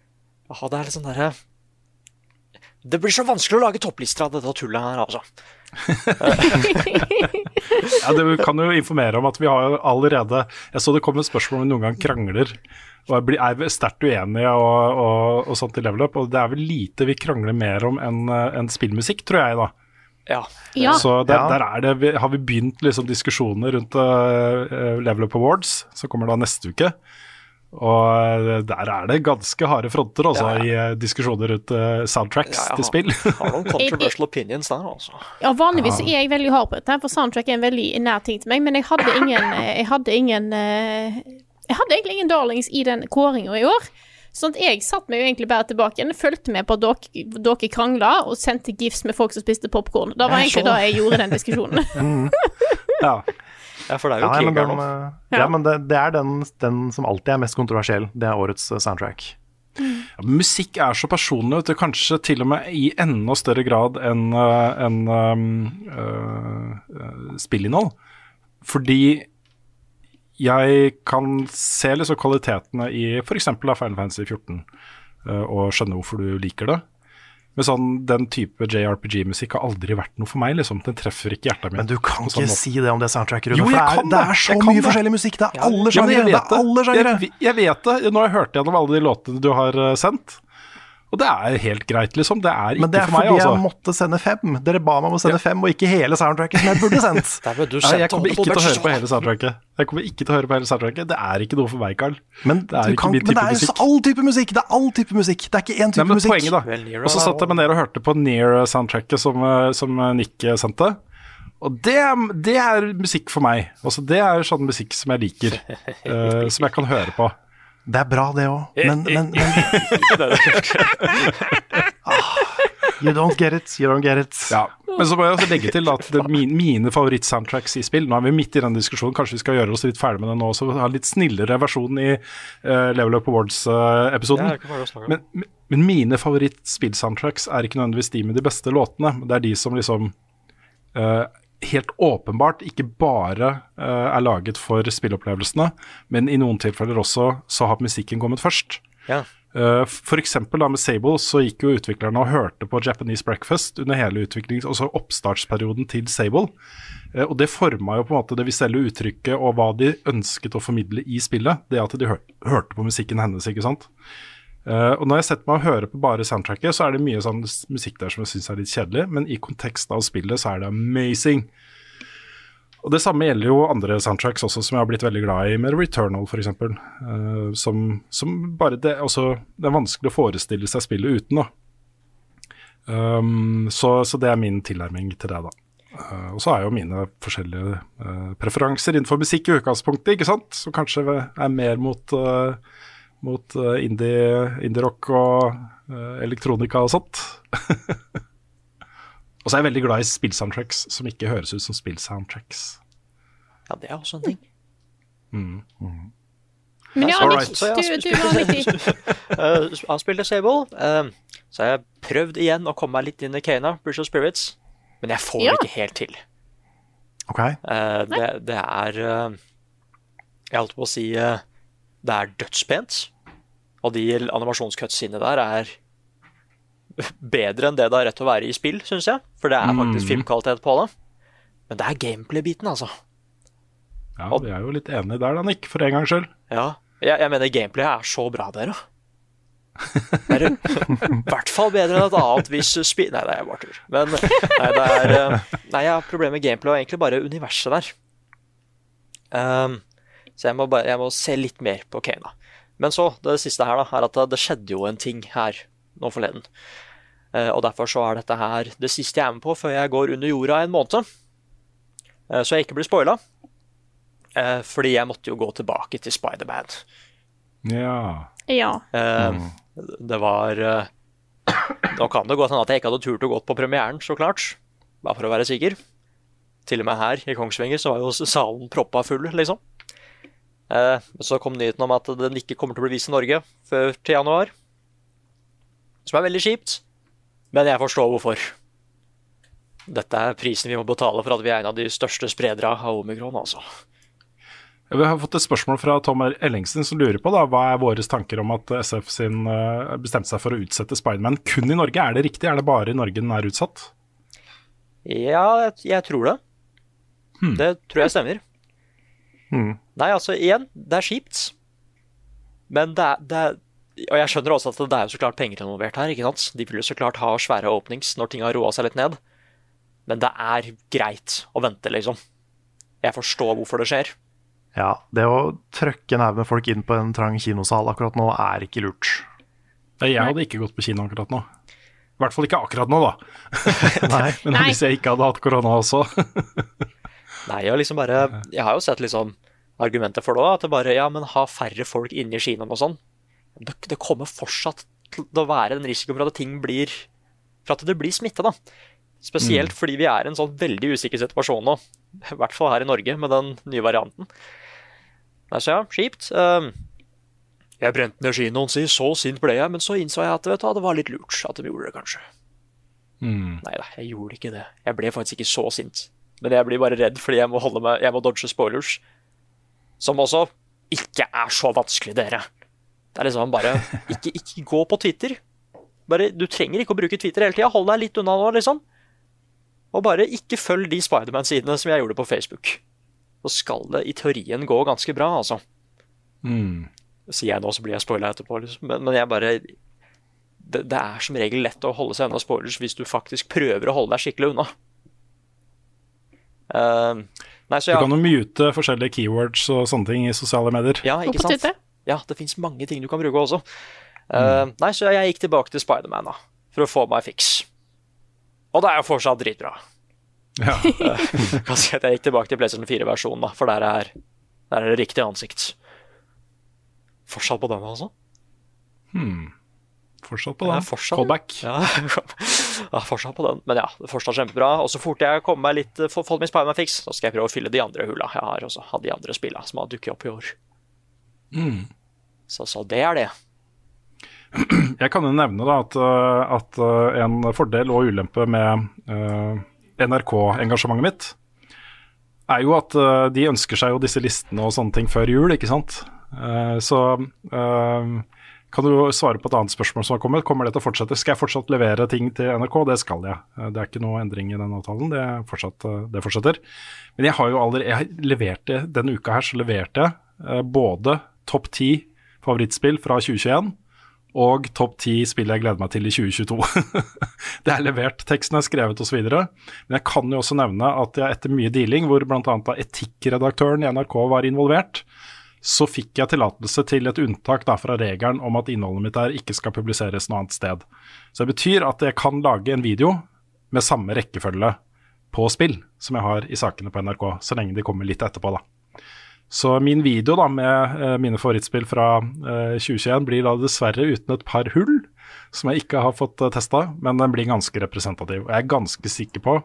Ja, det er litt sånn derre Det blir så vanskelig å lage topplister av dette tullet her, altså. Ja, det kan jo informere om at vi har jo allerede Jeg så det kom et spørsmål om vi noen gang krangler og er sterkt uenige og, og, og sånt i level up, og det er vel lite vi krangler mer om enn en spillmusikk, tror jeg da. Ja. Ja. Så der, der er det, har vi begynt liksom diskusjoner rundt uh, Level Up Awards, som kommer da neste uke. Og der er det ganske harde fronter også, ja, ja. I diskusjoner rundt uh, soundtracks ja, til spill. Jeg har noen controversial opinions der, altså. Ja, vanligvis er jeg veldig hard på dette, for soundtrack er en veldig nær ting til meg, men jeg hadde ingen, jeg hadde ingen uh, jeg hadde egentlig ingen darlings I den kåringen I år. Sånn at jeg satt meg jo egentlig bare tilbake igjen, følte med på at dere, dere kranglet, og sendte gifs med folk som spiste popcorn. Da var egentlig da jeg gjorde den diskusjonen. mm. Ja. Ja, for det er jo ja, kriger men den, nå. Ja, ja, men det, det er den, den som alltid er mest kontroversiell. Det er årets soundtrack. Mm. Ja, musikk er så personlig, vet du, kanskje til og med I enda større grad enn en, um, uh, spillinnhold. Fordi jeg kan se liksom kvalitetene I for eksempel av Final Fantasy fjorten uh, og skjønne hvorfor du liker det. Men sånn, den type J R P G-musikk har aldri vært noe for meg, liksom. Den treffer ikke hjertet mitt. Men du kan ikke sånn si det om det soundtracket, Rune. Jo, jeg kan det. Er, det er så mye det. Forskjellig musikk. Det er ja, alle sjangere. Ja, det er alle sjangere. Jeg, jeg vet det. Nå har jeg hørt gjennom alle de låtene du har uh, sendt. Og det er helt greit, liksom. Det er ikke for meg, altså. Men det er fordi jeg måtte sende fem. Dere ba meg om å sende ja. fem, og ikke hele soundtracket som jeg burde sendt. du ja, jeg kommer ikke til å høre på hele soundtracket. Jeg kommer ikke til å høre på hele soundtracket. Det er ikke noe for meg, Karl. Men det er, ikke kan, men det er jo all type musikk. Det er all type musikk. Det er ikke én type Nei, musikk. Poenget, da. Og så satt jeg meg ned og hørte på Nier-soundtracket som, som Nick sendte. Og det, det er musikk for meg. Også det er sånn musikk som jeg liker. uh, som jeg kan høre på. Det er bra det også, men, men, men ah, You don't get it, you don't get it. Ja, men så må jeg også legge til at det, mine, mine favoritt-soundtracks I spill, nå er vi midt I den diskusjonen, kanskje vi skal gjøre oss litt ferdig med det nå, så ha litt snillere versjon I uh, Level Up Awards-episoden. Uh, men, men mine favoritt-spill-soundtracks er ikke nødvendigvis de med de beste låtene, det er de som liksom uh, helt åpenbart ikke bare uh, er laget for spillopplevelsene, men I noen tilfeller også så har musikken kommet først. Ja. Uh, for eksempel da med Sable så gikk jo utviklerne og hørte på Japanese Breakfast under hele utviklings- også oppstartsperioden til Sable. Uh, og det formet jo på en måte det visuelle uttrykket og hva de ønsket å formidle I spillet, det at de hør hørte på musikken hennes, ikke sant? Uh, og når jeg setter meg og hører på bare soundtracket, så er det mye sånn musikk der som jeg synes er litt kjedelig, men I kontekst av spillet så er det amazing. Og det samme gjelder jo andre soundtracks også, som jeg har blitt veldig glad I, med Returnal for eksempel, uh, som, som bare det, også, det er vanskelig å forestille seg spillet uten da. Um, så, så det er min tilnærming til det da. Uh, og så er jo mine forskjellige uh, preferanser innenfor musikk I utgangspunktet, ikke sant? Som kanskje er mer mot... Uh, mot uh, indie, indie-rock og uh, elektronika og sånt. Og så er jeg veldig glad I spillsoundtracks som ikke høres ut som spillsoundtracks. Ja, det er også en ting. Mm. Mm. Men ja, Nick, du, du var litt I. uh, Jeg spilte Sable, uh, så har jeg prøvd igjen å komme meg litt inn I Kena, Bridge of Spirits, men jeg får ja. det ikke helt til. Ok. Uh, det, det er, uh, jeg holdt på å si, uh, det er dødspent. Og de animasjonscutsene der er bedre enn det det har rett å være I spill, synes jeg. For det er faktisk mm. filmkvalitet på det. Men det er gameplay-biten, altså. Ja, vi er jo litt enige der da, Nick, for en gang selv. Ja, jeg, jeg mener gameplay er så bra der, da. Det er I hvert fall bedre enn et annet hvis spill... Nei, det er bare tur. Men nei, det er... Nei, jeg har problemer med gameplay og egentlig bare universet der. Um, så jeg må, bare, jeg må se litt mer på Kena. Men så, det siste her da, er at det skjedde jo en ting her nå forleden. Eh, og derfor så er dette her det siste jeg er med på før jeg går under jorda en måned. Eh, så jeg ikke blir spoilet. Eh, fordi jeg måtte jo gå tilbake til Spider-Man. Ja. Ja. Eh, mm. Det var... Eh, nå kan det gå sånn at jeg ikke hadde turt å gå på premieren, så klart. Bare for å være sikker. Til og med her I Kongsvinger så var jo salen proppa full, liksom. Eh, så kom nyheten om at den ikke kommer til å bli vist I Norge før til januar. Som er veldig kjipt. Men jeg forstår hvorfor. Dette er prisen vi må betale for at vi er en av de største spredere av Omikron, altså. Vi har fått et spørsmål fra Tom Ellingsen som lurer på da, hva er våres tanker om at S F sin uh, bestemte seg for å utsette Spider-Man kun I Norge. Er det riktig? Er det bare I Norge den er utsatt? Ja, jeg, jeg tror det. Hmm. Det tror jeg stemmer. Hmm. Nei, altså, igjen, det er kjipt. Men det er, det er Og jeg skjønner også at det er jo så klart penger involvert her, ikke sant? De vil jo så klart ha svære openings når ting har roet seg litt ned. Men det er greit å vente, liksom. Jeg forstår hvorfor det skjer. Ja, det å trøkke en haug med folk inn på en trang kinosal akkurat nå er ikke lurt. Jeg hadde ikke gått på kino akkurat nå. I hvert fall ikke akkurat nå, da. Nei. Men hvis jeg ikke hadde hatt korona også. Nei, jeg, liksom bare, jeg har jo sett liksom argumenter for det også, at det bare, ja, men ha færre folk inne i kinoen og sånn. Det, det kommer fortsatt til å være en risiko for at ting blir, for at det blir smitte, da. Spesielt mm. fordi vi er i en sånn veldig usikker situasjon nå. I hvert fall her i Norge, med den nye varianten. Nei, så ja, kjipt. Um, jeg brente ned kinoen, si, så sint ble jeg, men så innså jeg at vet du, det var litt lurt at de gjorde det, kanskje. Mm. Nei da, jeg gjorde ikke det. Jeg ble faktisk ikke så sint. Men jeg blir bare redd fordi jeg må holde meg, jeg må dodge spoilers. Som også ikke er så vanskelig, dere. Det er liksom bare, ikke, ikke gå på Twitter. Bare, du trenger ikke å bruke Twitter hele tiden. Hold deg litt unna nå, liksom. Og bare ikke følg de Spider-Man-sidene som jeg gjorde på Facebook. Så skal det i teorien gå ganske bra, altså. Mm. Sier jeg nå, så blir jeg spoilet etterpå, liksom. Men, men jeg bare, det, det er som regel lett å holde seg unna spoilers hvis du faktisk prøver å holde deg skikkelig unna. Uh, nei, så ja. Du kan jo mute forskjellige keywords og sånne ting i sosiale medier. Ja, ikke sant? Ja, det finnes mange ting du kan bruke også. Uh, mm. Nei, så jeg gikk tilbake til Spider-Man da, for å få meg fix. Og det er jo fortsatt dritbra. Ja. uh, kan si at jeg gikk tilbake til PlayStation fire-versjonen da, for der er, der er det riktig ansikt. Fortsatt på den, altså? Hmm. Fortsatt på den. Ja, fortsatt. Callback. Ja. Ja, fortsatt på den. Men ja, det fortsatt kjempebra. Og så fort jeg kommer meg litt, fått min Spider-Man fix, så skal jeg prøve å fylle de andre hula. Jeg har også hatt de andre spillene som har dukket opp i år. Mm. Så, så det er det. Jeg kan jo nevne da at, at en fordel og ulempe med uh, N R K-engasjementet mitt er jo at uh, de ønsker seg jo disse listene og sånne ting før jul, ikke sant? Uh, så uh, kan du svare på et annet spørsmål som har kommet. Kommer det til å fortsette? Skal jeg fortsatt levere ting til N R K? Det skal jeg. Det er ikke noe endring i den avtalen. Det, fortsatt, det fortsetter. Men jeg har jo allerede, jeg leverte, denne uka her så leverte jeg uh, både topp ti favorittspill fra tjue tjueen og topp ti spill jeg gleder meg til i tjue tjueto. Det er levert, teksten er skrevet og så videre. Men jeg kan jo også nevne at jeg etter mye dealing, hvor blant annet etikkredaktøren i N R K var involvert, så fikk jeg tillatelse til et unntak da, fra regelen om at innholdet mitt her ikke skal publiseres noe annet sted. Så det betyr at jeg kan lage en video med samme rekkefølge på spill som jeg har i sakene på N R K, så lenge de kommer litt etterpå da. Så min video da med uh, mine favorittspill fra uh, tjue tjueen blir da dessverre uten et par hull, som jeg ikke har fått uh, testet, men den blir ganske representativ. Og jeg er ganske sikker på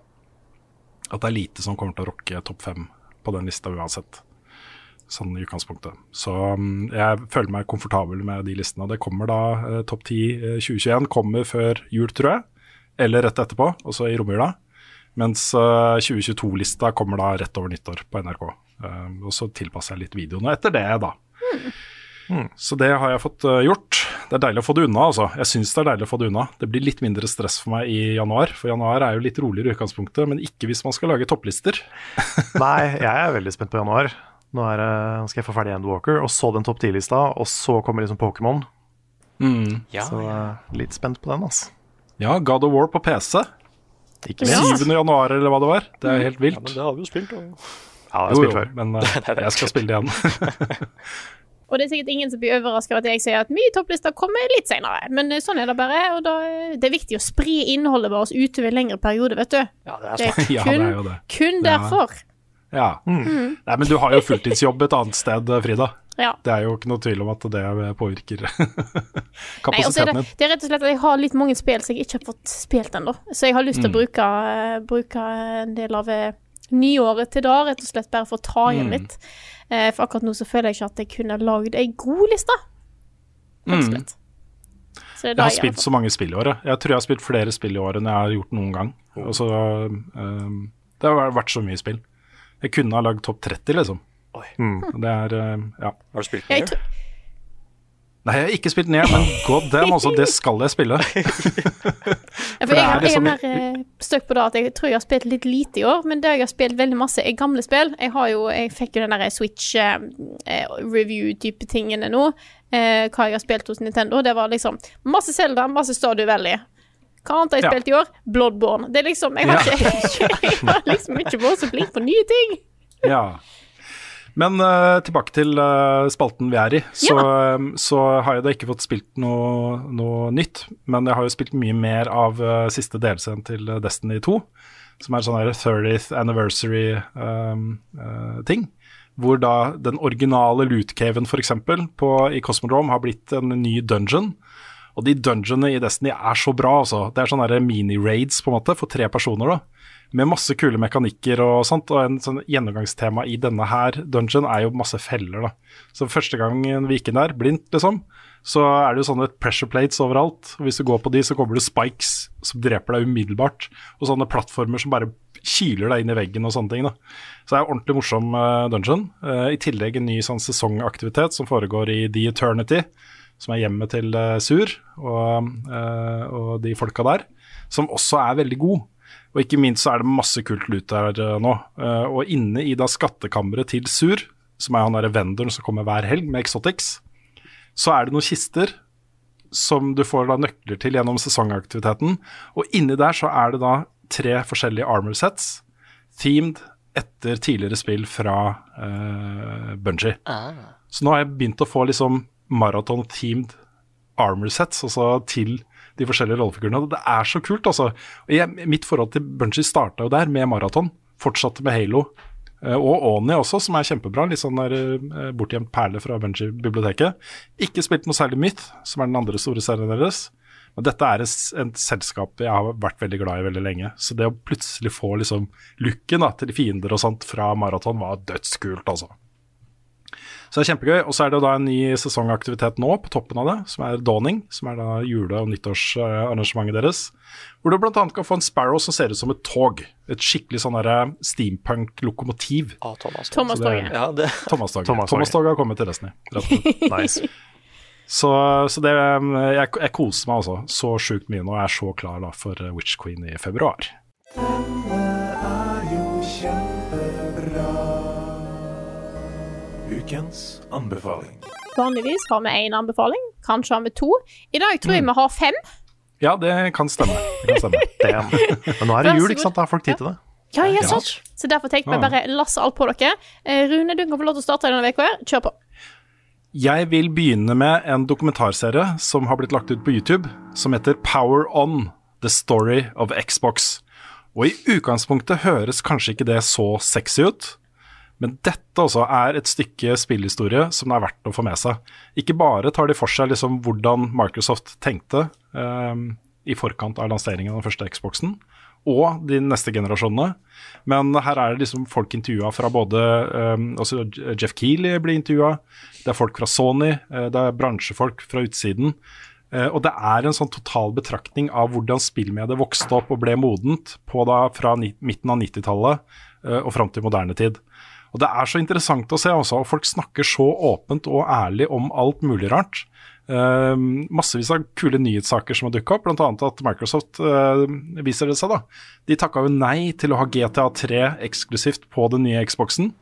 at det er lite som kommer til å rocke topp fem på den lista uansett. Sånn i utgangspunktet. Så um, jeg føler meg komfortabel med de listene. Det kommer da uh, topp ti uh, tjue tjueen kommer før jul, tror jeg, eller rett etterpå, også i romjula. Mens uh, tjue tjueto-lista kommer da rett over nyttår på N R K. Uh, og så tilpasser jeg litt videoene etter det da. Mm. Mm. Så det har jeg fått uh, gjort. Det er deilig å få det unna, altså. Jeg synes det er deilig å få det unna. Det blir litt mindre stress for meg i januar, for januar er jo litt roligere i utgangspunktet, men ikke hvis man skal lage topplister. Nei, jeg er veldig spent på januar. Nå, er, nå skal jeg få ferdig Endwalker, og så den topp ti-lista, og så kommer liksom Pokémon. Mm. Ja, så ja. litt spent på den, altså. Ja, God of War på P C. Ikke minst. syvende januar, eller hva det var. Det er helt vilt. Ja, men det har vi jo spilt. Og... Ja, jeg har spilt før. Men uh, jeg skal spille det igjen. Og det er sikkert ingen som blir overrasket at jeg sier at mye topplister kommer litt senere. Men sånn er det bare, og da, det er viktig å spre innholdet vårt utover en lengre periode, vet du. Ja, det er, det er kun, ja, det er jo det. kun derfor. Ja. Mm. Mm. Nei, men du har jo fulltidsjobb et annet sted, Frida. Ja. Det er jo ikke noe tvil om at det påvirker kapasiteten Nei, altså er det, det er rett og slett at jeg har litt mange spill som jeg ikke har fått spilt ennå. Så jeg har lyst til mm. å bruke, bruke en del av nyåret til da, rett og slett bare for å ta igjen mm. litt. For akkurat nå så føler jeg ikke at jeg kunne lagd en god liste. Rett og slett. Mm. Så det er jeg har spilt så mange spill i året. Jeg tror jeg har spilt flere spill i året enn jeg har gjort noen gang. Og så, um, det har vært så mye spill. Jeg kunne ha lagd topp tretti, liksom. Oi. Mm. Det er, uh, ja. Har du spilt mer? Nei, jeg har ikke spilt ned, men god damn, altså, det skal jeg spille. Ja, for jeg, er liksom... jeg er mer uh, støkk på det at jeg tror jeg har spilt litt lite i år, men det jeg har spilt veldig masse er gamle spill. Jeg har jo, jeg fikk jo den der Switch uh, review-type tingene nå, uh, hva jeg har spilt hos Nintendo. Det var liksom masse Zelda, masse Stardew Valley. Hva annet har jeg spilt ja. i år? Bloodborne. Det er liksom, jeg har, ja. ikke, jeg har liksom ikke vært så flink på nye ting. Ja. Men uh, tilbake til uh, spalten vi er i, så, ja. um, så har jeg da ikke fått spilt noe, noe nytt, men jeg har jo spilt mye mer av uh, siste delscenen til uh, Destiny to, som er sånn her thirtieth anniversary um, uh, ting, hvor da den originale loot-caven for eksempel på, i Cosmodrome har blitt en ny dungeon, og de dungeonene i Destiny er så bra altså. Det er sånne mini-raids på en måte for tre personer da, med masse kule mekanikker og sånt, og en sånn gjennomgangstema i denne her dungeon er jo masse feller da. Så første gang vi gikk inn der, blindt liksom, så er det jo sånne pressure plates overalt, og hvis du går på de så kommer det spikes som dreper deg umiddelbart, og sånne plattformer som bare kyler deg inn i veggen og sånne ting da. Så det er en ordentlig morsom uh, dungeon. Uh, I tillegg en ny sånn sesongaktivitet som foregår i The Eternity, som er hjemmet til uh, Sur og, uh, og de folka der, som også er veldig god. Og ikke minst så er det masse kult lut der uh, nå. Uh, og inne i da skattekammeret til Sur, som er han der vendoren som kommer hver helg med Exotics, så er det noen kister som du får da nøkler til gjennom sesongaktiviteten. Og inni der så er det da tre forskjellige armor sets, themed etter tidligere spill fra uh, Bungie. Ah. Så nå har jeg begynt å få liksom marathon-themed armor sets, altså til de forskjellige rollefigurene. Det er så kult, altså. Og jeg, mitt forhold til Bungie startet jo der med maraton, fortsatte med Halo, uh, og Oni også, som er kjempebra, litt sånn der uh, bortgjemt perle fra Bungie-biblioteket. Ikke spilt noe særlig Myth, som er den andre store serien deres, men dette er et, et selskap jeg har vært veldig glad i veldig lenge, så det å plutselig få liksom looken da, til fiender og sånt fra maraton var dødskult, altså. Så det er kjempegøy, og så er det da en ny sesongaktivitet nå på toppen av det, som er Dawning, som er da jule- og nyttårsarrangementet deres, hvor du blant annet kan få en Sparrow som ser ut som et tog, et skikkelig sånn der steampunk-lokomotiv. Ah, Thomas. Thomas-toget. Ja, det... Thomas-toget. Thomas-toget har kommet til Destiny. Nice. Så, så det, jeg, jeg koser meg altså så sjukt mye nå, og jeg er så klar da for Witch Queen i februar. Denne er jo kjempebra. Ukens anbefaling. Vanligvis har vi en anbefaling, kanskje har vi to. I dag tror jeg mm. vi har fem. Ja, det kan stemme. Det kan stemme. Det. Men nå er det jul, ikke sant? Da har folk tid til det. Ja, ja, sant. Så derfor tenkte vi bare lasse alt på dere. Rune, du kan få lov til å starte denne veka her. Kjør på. Jeg vil begynne med en dokumentarserie som har blitt lagt ut på YouTube, som heter Power On, The Story of Xbox. Og i utgangspunktet høres kanskje ikke det så sexy ut, men dette også er et stykke spillhistorie som det er verdt å få med seg. Ikke bare tar de for seg liksom hvordan Microsoft tenkte um, i forkant av lanseringen av den første Xboxen, og de neste generasjonene, men her er det liksom folk intervjuet fra både, um, også Jeff Keighley blir intervjuet, det er folk fra Sony, uh, det er bransjefolk fra utsiden, uh, og det er en sånn total betraktning av hvordan spillmediet vokste opp og ble modent på da fra ni- midten av nittitallet uh, og frem til moderne tid. Og det er så interessant å se også, og folk snakker så åpent og ærlig om alt mulig rart. Uh, massevis av kule nyhetssaker som har dukket opp, blant annet at Microsoft uh, viser det seg da. De takket jo nei til å ha G T A tre eksklusivt på den nye Xboxen.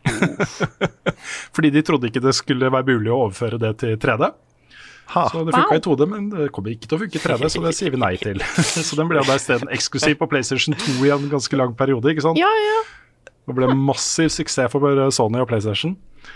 Fordi de trodde ikke det skulle være mulig å overføre det til tre D. Ha. Så det funket i to D, men det kommer ikke til å funke i tre D, så det sier vi nei til. Så den ble da i stedet eksklusiv på PlayStation to i en ganske lang periode, ikke sant? Ja, ja. Det ble massiv suksess for Sony og PlayStation.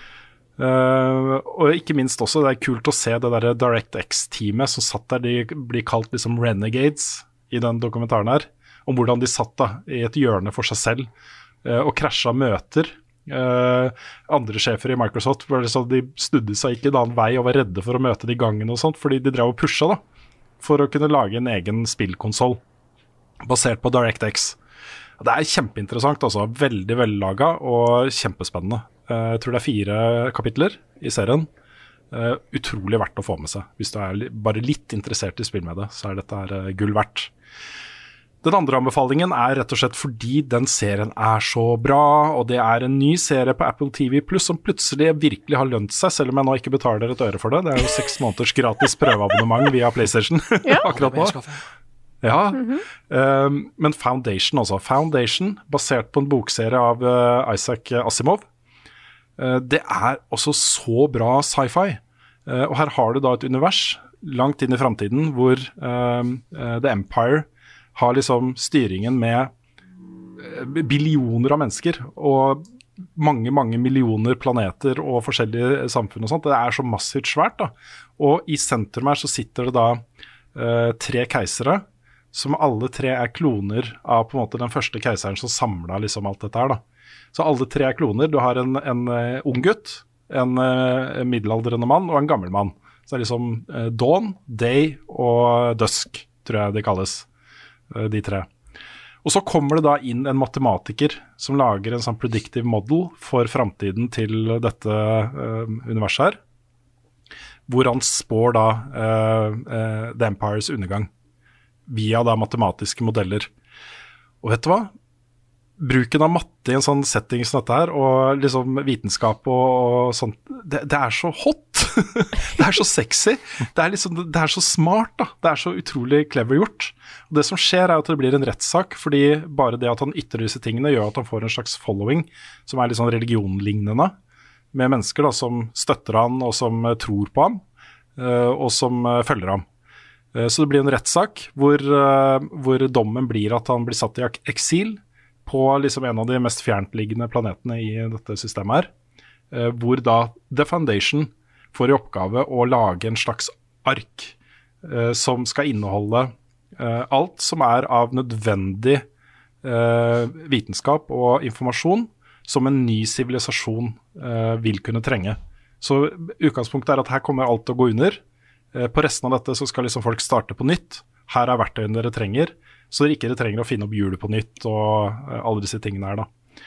Uh, og ikke minst også, det er kult å se det der DirectX-teamet som satt der, de blir kalt liksom Renegades i den dokumentaren her, om hvordan de satt da i et hjørne for seg selv uh, og krasja møter. Uh, andre sjefer i Microsoft, så de studde seg ikke en annen vei og var redde for å møte de gangene og sånt, fordi de drev og pusha da, for å kunne lage en egen spillkonsol basert på DirectX. Det er kjempeinteressant, altså. Veldig vellaga og kjempespennende. Uh, jeg tror det er fire kapitler i serien. Uh, utrolig verdt å få med seg. Hvis du er li- bare litt interessert i spill med det, så er dette her uh, gull verdt. Den andre anbefalingen er rett og slett fordi den serien er så bra, og det er en ny serie på Apple T V Plus som plutselig virkelig har lønt seg, selv om jeg nå ikke betaler et øre for det. Det er jo seks måneders gratis prøveabonnement via PlayStation Ja. akkurat nå. Ja, Mhm. um, men Foundation altså. Foundation, basert på en bokserie av uh, Isaac Asimov. Uh, det er også så bra sci-fi. Uh, og her har du da et univers langt inn i fremtiden hvor um, uh, The Empire har liksom styringen med billioner av mennesker og mange, mange millioner planeter og forskjellige samfunn og sånt. Det er så massivt svært da. Og i sentrum her så sitter det da uh, tre keisere, som alle tre er kloner av på en måte den første keiseren som samlet liksom alt dette her da. Så alle tre er kloner. Du har en, en uh, ung gutt, en uh, middelaldrende mann og en gammel mann. Så det er liksom uh, Dawn, Day og Dusk, tror jeg det kalles. De tre. Og så kommer det da inn en matematiker som lager en sånn predictive model for fremtiden til dette uh, universet her, hvor han spår da uh, uh, The Empires undergang via da matematiske modeller. Og vet du hva? Bruken av matte i en sånn setting som dette her, og liksom vitenskap og, og sånt, det, det er så hot. Det er så sexy. Det er, liksom, det er så smart, da. Det er så utrolig clever gjort. Og det som skjer er at det blir en rettssak, fordi bare det at han ytrer disse tingene gjør at han får en slags following, som er litt sånn religionlignende, med mennesker da, som støtter han, og som tror på ham, og som følger ham. Så det blir en rettssak hvor, hvor dommen blir at han blir satt i eksil, på liksom en av de mest fjerntliggende planetene i dette systemet her, eh, hvor da The Foundation får i oppgave å lage en slags ark eh, som skal inneholde eh, alt som er av nødvendig eh, vitenskap og informasjon som en ny sivilisasjon eh, vil kunne trenge. Så utgangspunktet er at her kommer alt til å gå under. Eh, på resten av dette så skal liksom folk starte på nytt. Her er verktøyene dere trenger, så dere ikke trenger å finne opp hjulet på nytt og uh, alle disse tingene her da.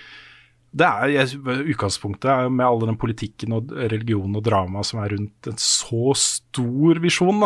Det er jeg, utgangspunktet med all den politikken og religionen og drama som er rundt en så stor visjon da.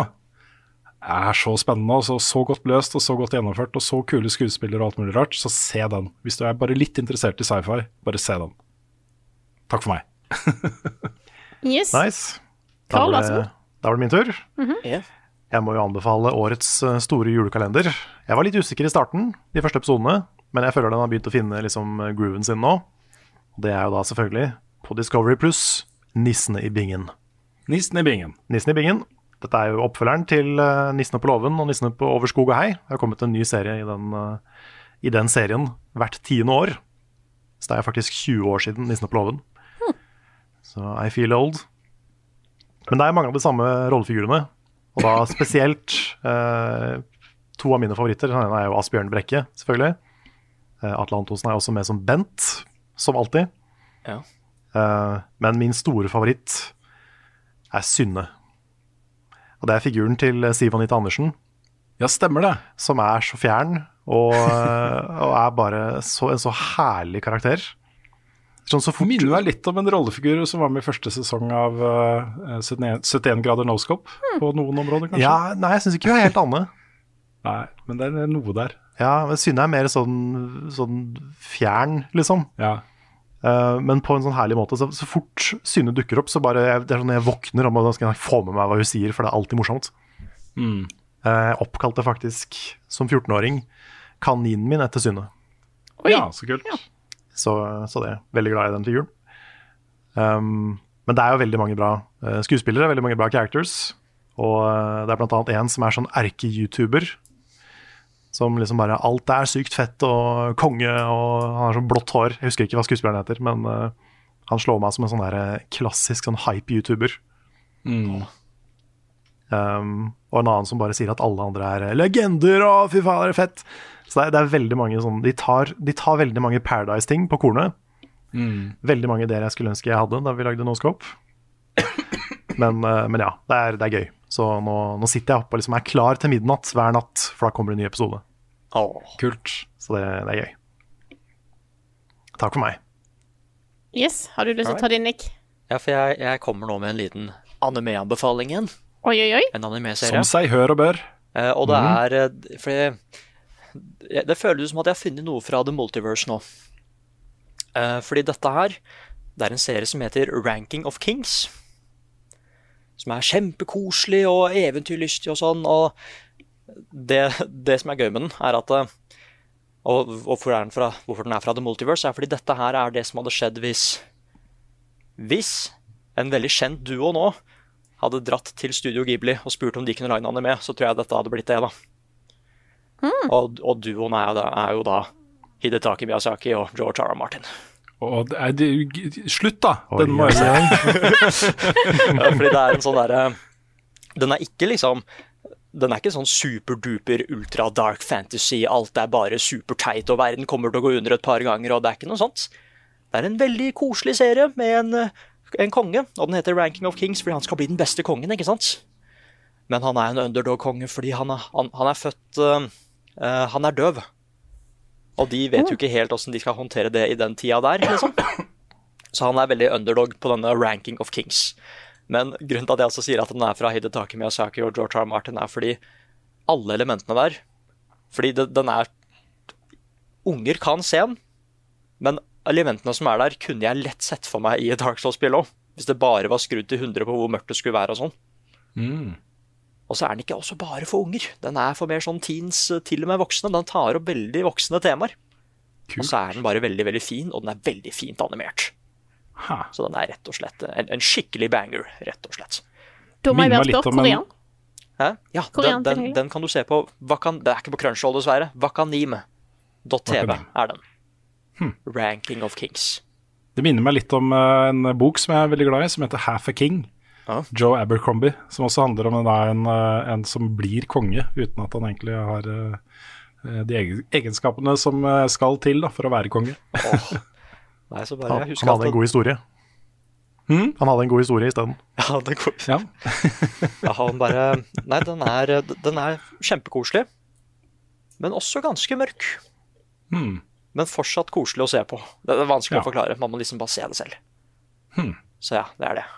Er så spennende og så, så godt løst og så godt gjennomført og så kule skuespillere og alt mulig rart, så se den. Hvis du er bare litt interessert i sci-fi, bare se den. Takk for meg. Yes. Nice. Da var det, da var det min tur. Mhm. Ja. Jeg må jo anbefale årets eh, store julekalender. Jeg var litt usikker i starten, de første episodene, men jeg føler den har begynt å finne liksom grooven sin nå. Og det er jo da selvfølgelig på Discovery Plus, Nissene i Bingen. Nissene i Bingen. Nissene i Bingen. Dette er jo oppfølgeren til uh, Nissene på Låven og Nissene på Over skog og hei. Det har kommet en ny serie i den, uh, i den serien hvert tiende år. Så det er faktisk tjue år siden Nissene på Låven. Hmm. Så I feel old. Men det er mange av de samme rollefigurene. Og da spesielt eh, to av mine favoritter. Den ene er jo Asbjørn Brekke, selvfølgelig. Eh, Atle Antonsen er også med som Bent, som alltid. Ja. Eh, men min store favoritt er Synne. Og det er figuren til Siv Anita Andersen. Ja, stemmer det. Som er så fjern, og, og er bare så, en så herlig karakter. Sånn så fort... Minner meg litt om en rollefigur som var med i første sesong av uh, syttien grader no-scope, hmm. på noen områder, kanskje? Ja, nei, jeg synes ikke hun er helt Anne. Nei, men det er noe der. Ja, men Synne er mer sånn, sånn fjern, liksom. Ja. Uh, men på en sånn herlig måte. Så, så fort Synne dukker opp, så bare det er sånn jeg våkner om, og da skal jeg få med meg hva hun sier, for det er alltid morsomt. Mm. Uh, jeg oppkalte faktisk, som fjortenåring, kaninen min etter Synne. Oi. Ja, så kult. Ja. Så, så det er veldig glad i den figuren. Um, men det er jo veldig mange bra uh, skuespillere, veldig mange bra characters. Og uh, det er blant annet en som er sånn erke-youtuber. Som liksom bare, alt er sykt fett og konge, og han har sånn blått hår. Jeg husker ikke hva skuespilleren heter, men uh, han slår meg som en sånn der klassisk sånn hype-youtuber. Mm. Um, og en annen som bare sier at alle andre er legender, og fy faen, det er fett. Så det er, det er veldig mange sånn, de tar, de tar veldig mange Paradise-ting på kornet. Mm. Veldig mange ideer jeg skulle ønske jeg hadde da vi lagde Noscope. Men, men ja, det er, det er gøy. Så nå, nå sitter jeg oppe og liksom er klar til midnatt hver natt, for da kommer det en ny episode. Åh, kult. Så det, det er gøy. Takk for meg. Yes, har du lyst til å ta din, Nick? Ja, for jeg, jeg kommer nå med en liten anime-anbefaling igjen. Oi, oi, oi. En anime-serie. Som seg hør og bør. Eh, og det er, fordi Det føles som at jeg har funnet noe fra The Multiverse nå. Uh, fordi dette her, det er en serie som heter Ranking of Kings. Som er kjempekoselig og eventyrlystig og sånn. Og det, det som er gøy med den, er at Og hvorfor, er den fra, hvorfor den er fra The Multiverse, er fordi dette her er det som hadde skjedd hvis Hvis en veldig kjent duo nå hadde dratt til Studio Ghibli og spurt om de kunne lage en anime, så tror jeg dette hadde blitt det, da. Mm. Og, og duoen er jo da, er jo da Hidetaki Miyazaki og George R. R. Martin. Og det er, det, slutt, da! Den må jeg si. Ja, fordi det er en sånn derre Den er ikke liksom Den er ikke sånn superduper ultra dark fantasy, alt er bare superteit og verden kommer til å gå under et par ganger, og det er ikke noe sånt. Det er en veldig koselig serie med en, en konge, og den heter Ranking of Kings fordi han skal bli den beste kongen, ikke sant? Men han er en underdog-konge fordi han er, han, han er født uh, uh, Han er døv. Og de vet jo ikke helt hvordan de skal håndtere det i den tida der, liksom. Så han er veldig underdog på denne Ranking of Kings. Men grunnen til at jeg også sier at den er fra Hidetaki Miyazaki og George R. R. Martin, er fordi alle elementene der, fordi det, den er, unger kan se den, men elementene som er der, kunne jeg lett sett for meg i et Dark Souls-spill også, hvis det bare var skrudd til hundre på hvor mørkt det skulle være og sånn. Mm. Og så er den ikke også bare for unger, den er for mer sånn teens, til og med voksne, den tar opp veldig voksne temaer. Kult. Og så er den bare veldig, veldig fin, og den er veldig fint animert. Ha. Så den er rett og slett en, en skikkelig banger, rett og slett. Da må jeg være spør, korean. Hæ? Ja, den, den, den kan du se på Wakan, det er ikke på Crunchyroll dessverre, wakanim punktum t v er den. Hmm. Ranking of Kings. Det minner meg litt om uh, en bok som jeg er veldig glad i, som heter Half a King. Ja. Joe Abercrombie, som også handler om en, en, en som blir konge, uten at han egentlig har uh, de egenskapene som skal til da, for å være konge. Oh. Nei, så bare, han, han hadde en god historie. Hmm? Han hadde en god historie i stedet. Ja, det er god. Ja. Ja, han bare, nei, den er, den er kjempekoselig, men også ganske mørk. Hmm. Men fortsatt koselig å se på. Det er vanskelig ja. å forklare, man må liksom bare se det selv. Hmm. Så ja, det er det.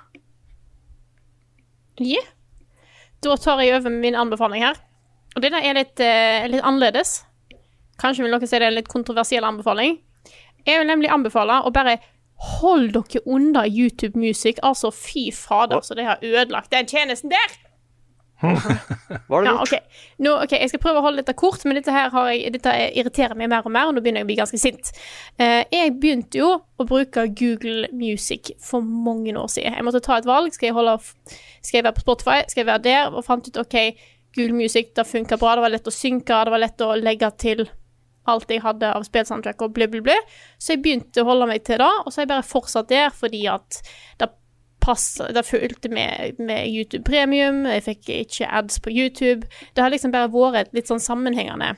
Ja, da tar jeg over min anbefaling her. Og det er litt, uh, litt annerledes. Kanskje vil dere si det er en litt kontroversiell anbefaling. Jeg vil nemlig anbefale å bare hold dere under YouTube Music. Altså, fy fader, så det har ødelagt den tjenesten der. Hva har du ja, gjort? Okay. Nå, ok, jeg skal prøve å holde dette kort, men dette her har jeg, dette irriterer meg mer og mer, og nå begynner jeg å bli ganske sint. Uh, jeg begynte jo å bruke Google Music for mange år siden. Jeg måtte ta et valg. Skal jeg, holde, skal jeg være på Spotify? Skal jeg være der? Og fant ut, ok, Google Music, det funket bra. Det var lett å synke, det var lett å legge til alt jeg hadde av spillsoundtrack og bli, bli, bli. Så jeg begynte å holde meg til det, og så har jeg bare fortsatt der, fordi at det passet, det fulgte med, med YouTube Premium, jeg fikk ikke ads på YouTube. Det har liksom bare vært et litt sånn sammenhengende,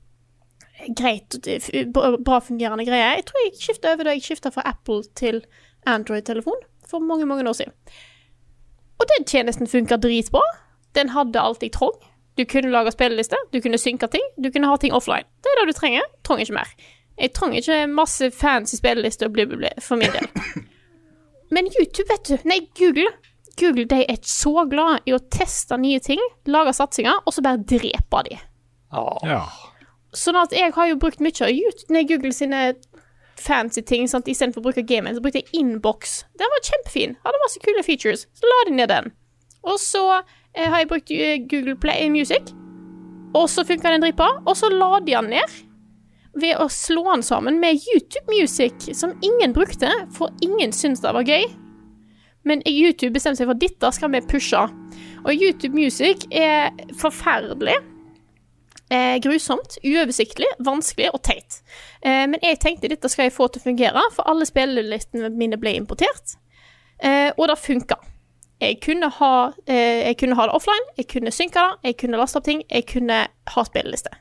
greit, bra fungerende greie. Jeg tror jeg skiftet over da jeg skiftet fra Apple til Android-telefon for mange, mange år siden. Og den tjenesten funket dritbra. Den hadde alt jeg trong. Du kunne lage spillelister, du kunne synke ting, du kunne ha ting offline. Det er det du trenger, trenger ikke mer. Jeg trenger ikke masse fancy spillelister og bli, bli, bli, for min del. Men YouTube, vet du, nei, Google, Google, de er så glad i å teste nye ting, lage satsinger, og så bare drepe de. Oh. Ja. Sånn at jeg har jo brukt mye av YouTube, nei, Google sine fancy ting, sant? I stedet for å bruke gamen, så brukte jeg Inbox. Den var kjempefin, hadde masse kule features, så la de ned den. Og så eh, har jeg brukt Google Play Music, og så funker den dritbra, og så la de den ned ved å slå den sammen med YouTube Music, som ingen brukte, for ingen syntes det var gøy. Men YouTube bestemte seg for dette skal vi pushe. Og YouTube Music er forferdelig, eh, grusomt, uoversiktlig, vanskelig og teit. Eh, men jeg tenkte dette skal jeg få til å fungere, for alle spillelistene mine ble importert, eh, og det funket. Jeg kunne, ha, eh, jeg kunne ha det offline, jeg kunne synke det, jeg kunne laste opp ting, jeg kunne ha spilleliste.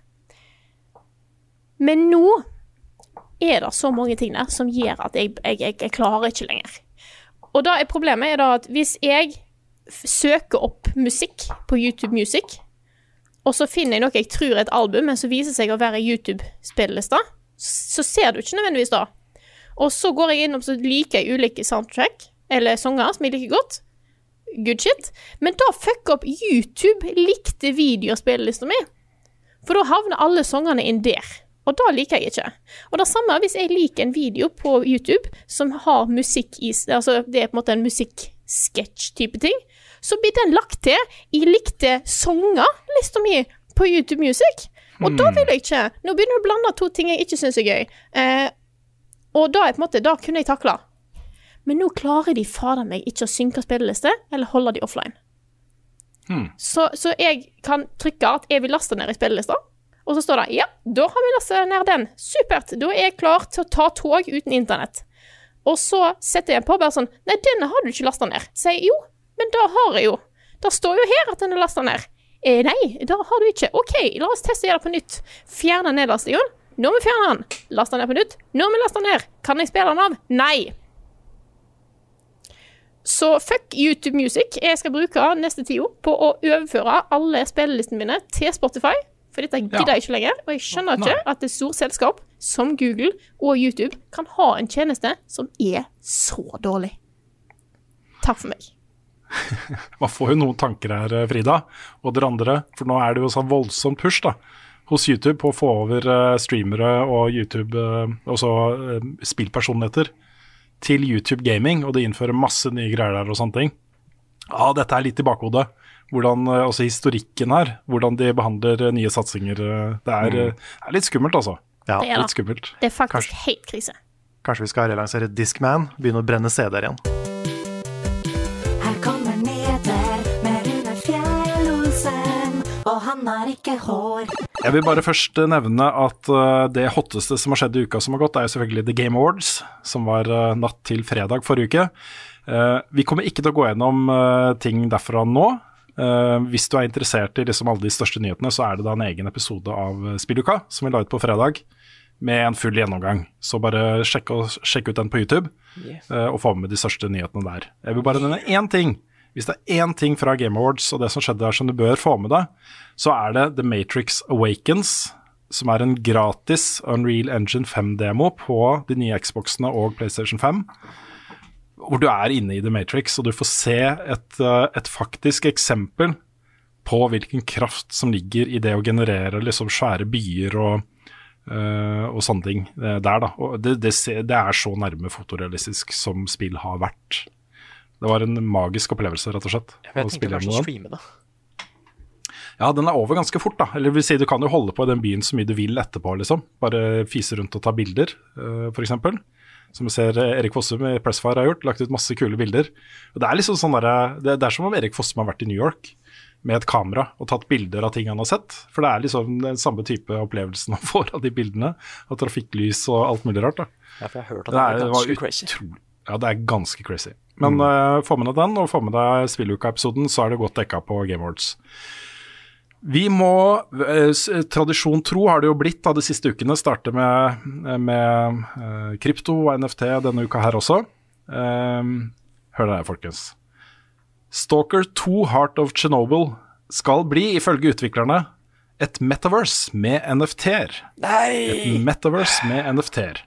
Men nå er det så mange ting der som gjør at jeg, jeg, jeg, jeg klarer ikke lenger. Og da er problemet er da at hvis jeg søker opp musikk på YouTube Music, og så finner jeg noe jeg tror er et album, men så viser seg å være YouTube-spillelista, så ser du ikke nødvendigvis da. Og så går jeg inn og så liker jeg ulike soundtrack, eller sanger som jeg liker godt, good shit, men da fuck opp YouTube likte videospillelista mi. For da havner alle sangene inn der. Og da liker jeg ikke. Og det samme hvis jeg liker en video på YouTube som har musikk i, altså det er på en måte en musikk-sketsj-type ting, så blir den lagt til i likte sanger, lista mi, på YouTube Music. Og mm. da vil jeg ikke. Nå begynner jeg å blande to ting jeg ikke synes er gøy. Eh, og da er på en måte, da kunne jeg takle. Men nå klarer de fader meg ikke å synke spilleliste, eller holde de offline. Mm. Så, så jeg kan trykke at jeg vil laste ned i spillelista, og så står det, ja, da har vi lastet ned den. Supert, da er jeg klar til å ta tog uten internett. Og så setter jeg på bare sånn, nei, denne har du ikke lastet ned. Så jeg, jo, men da har jeg jo. Da står jo her at den er lastet ned. Eh, nei, da har du ikke. Ok, la oss teste gjøre det på nytt. Fjerne nedlastingen. Nå må vi fjerne den. Last den ned på nytt. Nå må vi laste den ned. Kan jeg spille den av? Nei. Så fuck YouTube Music. Jeg skal bruke neste tida på å overføre alle spillelistene mine til Spotify. For dette gidder jeg ikke lenger, og jeg skjønner ikke Nei. At et stort selskap som Google og YouTube kan ha en tjeneste som er så dårlig. Takk for meg. Man får jo noen tanker her, Frida, og dere andre, for nå er det jo sånn voldsom push da, hos YouTube på å få over uh, streamere og YouTube, uh, også uh, spillpersonligheter til YouTube Gaming, og de innfører masse nye greier der og sånne ting. Ja, dette er litt i bakhodet. Hvordan også historikken her, hvordan de behandler nye satsinger. Det er, mm. er litt skummelt, altså. Ja, det er litt skummelt. Det er faktisk kanskje, helt krise. Kanskje vi skal relansere Discman, begynne å brenne C D-er igjen. Her kommer nyheter med Rune Fjell-Olsen, og han har ikke hår. Jeg vil bare først nevne at uh, det hotteste som har skjedd i uka som har gått, er jo selvfølgelig The Game Awards, som var uh, natt til fredag forrige uke. Uh, vi kommer ikke til å gå gjennom uh, ting derfra nå. Uh, hvis du er interessert i liksom alle de største nyhetene, så er det da en egen episode av Spilluka som vi la ut på fredag med en full gjennomgang. Så bare sjekk, og, sjekk ut den på YouTube yeah. uh, og få med de største nyhetene der. Jeg vil bare nevne én ting. Hvis det er én ting fra Game Awards og det som skjedde der som du bør få med deg, så er det The Matrix Awakens, som er en gratis Unreal Engine fem-demo på de nye Xboxene og PlayStation fem. Hvor du er inne i The Matrix, og du får se et, et faktisk eksempel på hvilken kraft som ligger i det å generere liksom svære byer og, uh, og sånne ting der. Da. Og det, det, det er så nærme fotorealistisk som spill har vært. Det var en magisk opplevelse, rett og slett. Jeg tenker kanskje å streame det. Ja, den er over ganske fort, da. Eller vil si, du kan jo holde på i den byen så mye du vil etterpå, liksom. Bare fise rundt og ta bilder, uh, for eksempel. Som vi ser Erik Fossum i Pressfire har gjort, lagt ut masse kule bilder. Og det er liksom sånn der, det, det er som om Erik Fossum har vært i New York med et kamera og tatt bilder av ting han har sett. For det er liksom den samme type opplevelsen han får av de bildene, av trafikklys og alt mulig rart. Da. Ja, for jeg har hørt at det, det er ganske crazy. Utrolig, ja, det er ganske crazy. Men mm. uh, få med deg den, og få med deg Spilluka-episoden, så er det godt dekka på Game Awards. Vi må, eh, tradisjon tro har det jo blitt av de siste ukene, starte med, med eh, krypto og N F T denne uka her også. Eh, hør det her, folkens. Stalker to Heart of Chernobyl skal bli, ifølge utviklerne, et metaverse med N F T-er. Nei! Et metaverse med N F T-er.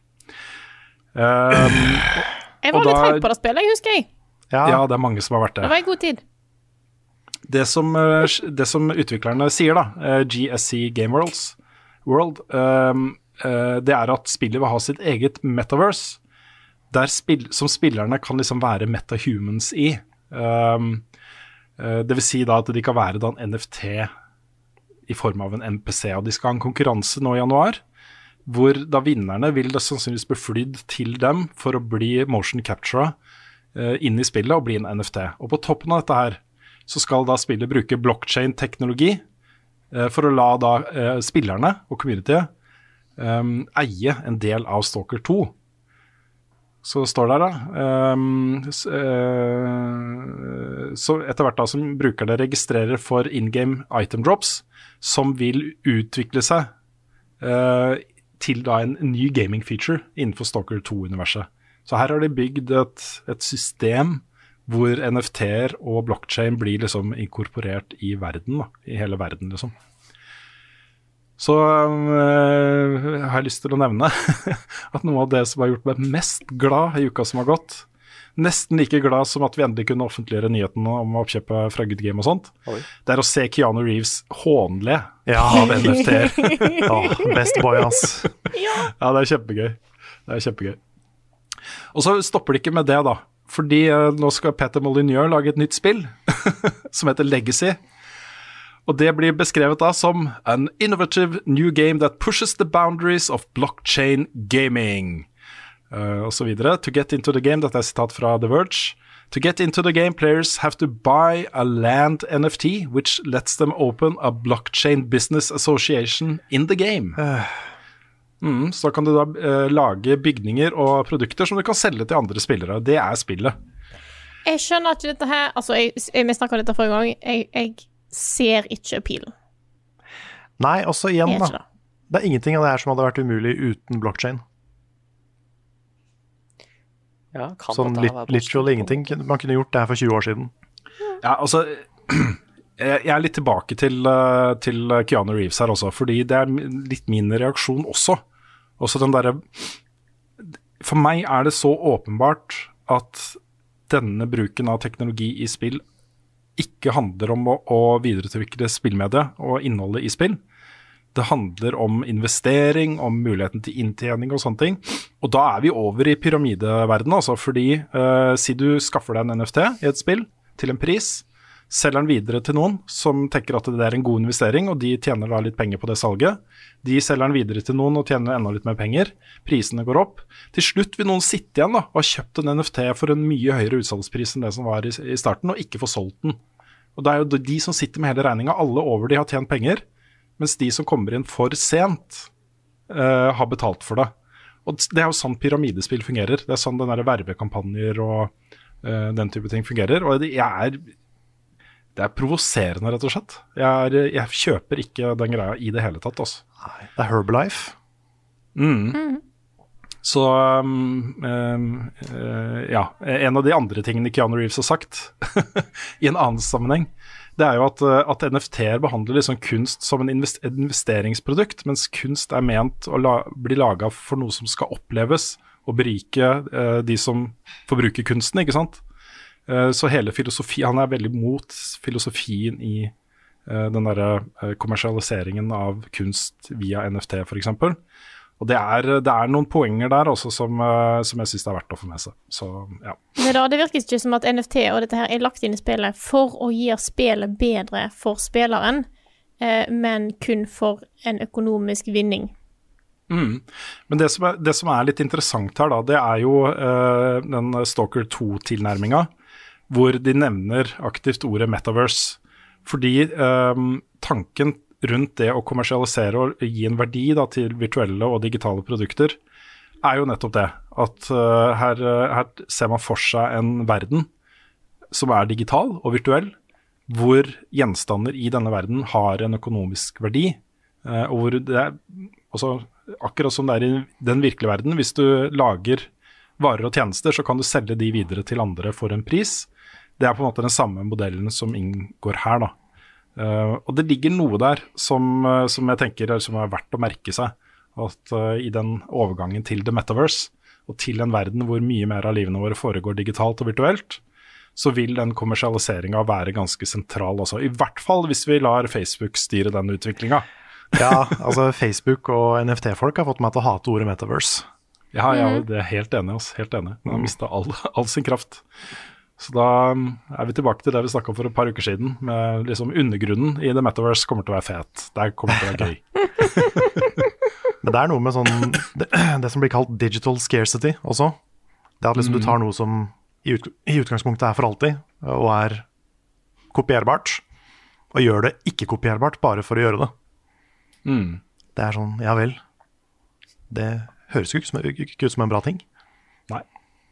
Eh, jeg var litt da, høy på det spillet, jeg husker jeg. Ja. ja, det er mange som har vært det. Det var i god tid. Det som, det som utviklerne sier, da, G S C Game Worlds, World, um, uh, det er at spillet vil ha sitt eget metaverse, der spill, som spillerne kan liksom være metahumans i. Um, uh, det vil si da at de kan være da en N F T i form av en N P C, og de skal ha en konkurranse nå i januar, hvor da vinnerne vil da sannsynligvis bli flydd til dem for å bli motion capture uh, inn i spillet og bli en N F T. Og på toppen av dette her, så skal da spillet bruke blockchain-teknologi eh, for å la da eh, spillerne og communityet eh, eie en del av Stalker to. Så står det der da, um, s, eh, så etter hvert da som brukerne registrerer for in-game item drops, som vil utvikle seg eh, til da en ny gaming feature innenfor Stalker to-universet. Så her har de bygd et, et system hvor N F T-er og blockchain blir liksom inkorporert i verden, da, i hele verden liksom. Så øh, har jeg lyst til å nevne at noe av det som har gjort meg mest glad i uka som har gått, nesten like glad som at vi endelig kunne offentliggjøre nyhetene om oppkjøpet fra Good Game og sånt. Oi. Det er å se Keanu Reeves hånle Ja, av N F T-er. Åh, best boy, ass. Ja. Ja, det er kjempegøy. Det er kjempegøy. Og så stopper det ikke med det, da. Fordi eh, nå skal Peter Molyneux lage et nytt spill som heter Legacy. Og det blir beskrevet da som an innovative new game that pushes the boundaries of blockchain gaming. Uh, og så videre. To get into the game, dette er sitat fra The Verge. To get into the game, players have to buy a land N F T, which lets them open a blockchain business association in the game. Mm, så da kan du da uh, lage bygninger og produkter som du kan selge til andre spillere. Det er spillet. Jeg skjønner ikke dette her. Altså, jeg, jeg, vi snakket om dette forrige gang. Jeg, jeg ser ikke appealen. Nei, også igjen, Jeg er da. ikke det. Det er ingenting av det her som hadde vært umulig uten blockchain. Ja, kan Sånn dette her lit være literally ingenting. Man kunne gjort det her for tjue år siden. Ja, altså jeg jeg er litt tilbake til, uh, til Keanu Reeves her også, fordi det er litt min reaksjon også. Også den derre For meg er det så åpenbart at denne bruken av teknologi i spill ikke handler om å, å videreutvikle spillmediet og innholdet i spill. Det handler om investering, om muligheten til inntjening og sånne ting. Og da er vi over i pyramideverdenen, altså, fordi uh, si du skaffer deg en N F T i et spill til en pris, selger den videre til noen som tenker at det er en god investering, og de tjener da litt penger på det salget. De selger den videre til noen og tjener enda litt mer penger. Prisene går opp. Til slutt vil noen sitte igjen da, og ha kjøpt en N F T for en mye høyere utsalgspris enn det som var i, i starten, og ikke få solgt den. Og det er jo de som sitter med hele regningen. Alle over de har tjent penger, mens de som kommer inn for sent, uh, har betalt for det. Og det er jo sånn pyramidespill fungerer. Det er sånn den der vervekampanjer og uh, den type ting fungerer. Og det er, det er provoserende, rett og slett. Jeg, er, jeg kjøper ikke den greia i det hele tatt, altså. Nei, det er Herbalife. Mm. Mm. Så um, um, uh, ja, en av de andre tingene Keanu Reeves har sagt i en annen sammenheng, det er jo at, uh, at N F T-er behandler liksom kunst som en invest investeringsprodukt, mens kunst er ment å la bli laget for noe som skal oppleves og berike uh, de som forbruker kunsten, ikke sant? Uh, så hele filosofi, han er veldig mot filosofien i uh, den der uh, kommersialiseringen av kunst via N F T for eksempel. Og det er, det er noen poenger der også som, uh, som jeg synes det er verdt å få med seg. Så, ja. Men da, det virker ikke som at N F T og dette her er lagt inn i spillet for å gjøre spillet bedre for spilleren, eh, men kun for en økonomisk vinning. Mm. Men det som, er, det som er litt interessant her da, det er jo uh, den Stalker to-tilnærminga, hvor de nevner aktivt ordet metaverse. Fordi um, tanken rundt det å kommersialisere og gi en verdi da, til virtuelle og digitale produkter, er jo nettopp det. At uh, her, her ser man for seg en verden som er digital og virtuell, hvor gjenstander i denne verden har en økonomisk verdi. Uh, og hvor det er, også, akkurat som det er i den virkelige verden, hvis du lager varer og tjenester, så kan du selge de videre til andre for en pris. Det er på en måte den samme modellen som inngår her da. Uh, og det ligger noe der som, uh, som jeg tenker er, som er verdt å merke seg, at uh, i den overgangen til the metaverse og til en verden hvor mye mer av livene våre foregår digitalt og virtuelt, så vil den kommersialiseringen være ganske sentral også. I hvert fall hvis vi lar Facebook styre den utviklingen. Ja, altså Facebook og N F T-folk har fått meg til å hate ordet metaverse. Ja, ja, det er helt enig, altså, helt enig. Den har mistet all, all sin kraft. Så da er vi tilbake til det vi snakket om for et par uker siden, med liksom undergrunnen i The Metaverse kommer til å være fet. Det kommer til å være gøy. Men det er noe med sånn, det, det som blir kalt digital scarcity også. Det er at liksom mm. du tar noe som i, ut, i utgangspunktet er for alltid, og er kopierbart, og gjør det ikke kopierbart bare for å gjøre det. Mm. Det er sånn, ja vel, det høres jo ikke, som, ikke ut som en bra ting. Nei.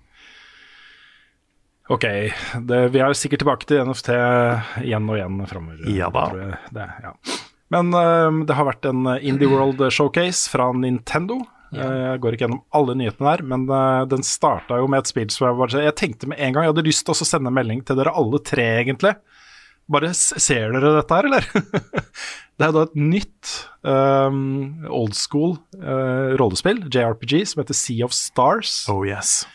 Ok, det, vi er sikkert tilbake til N F T igjen og igjen fremover. Ja da. Det, ja. Men uh, det har vært en Indie World Showcase fra Nintendo. Ja. Jeg går ikke gjennom alle nyhetene der, men uh, den startet jo med et spill som jeg bare, jeg tenkte med en gang, jeg hadde lyst til å sende en melding til dere alle tre egentlig. Bare ser dere dette her, eller? Det er da et nytt um, old school uh, rollespill, J R P G, som heter Sea of Stars. Oh yes.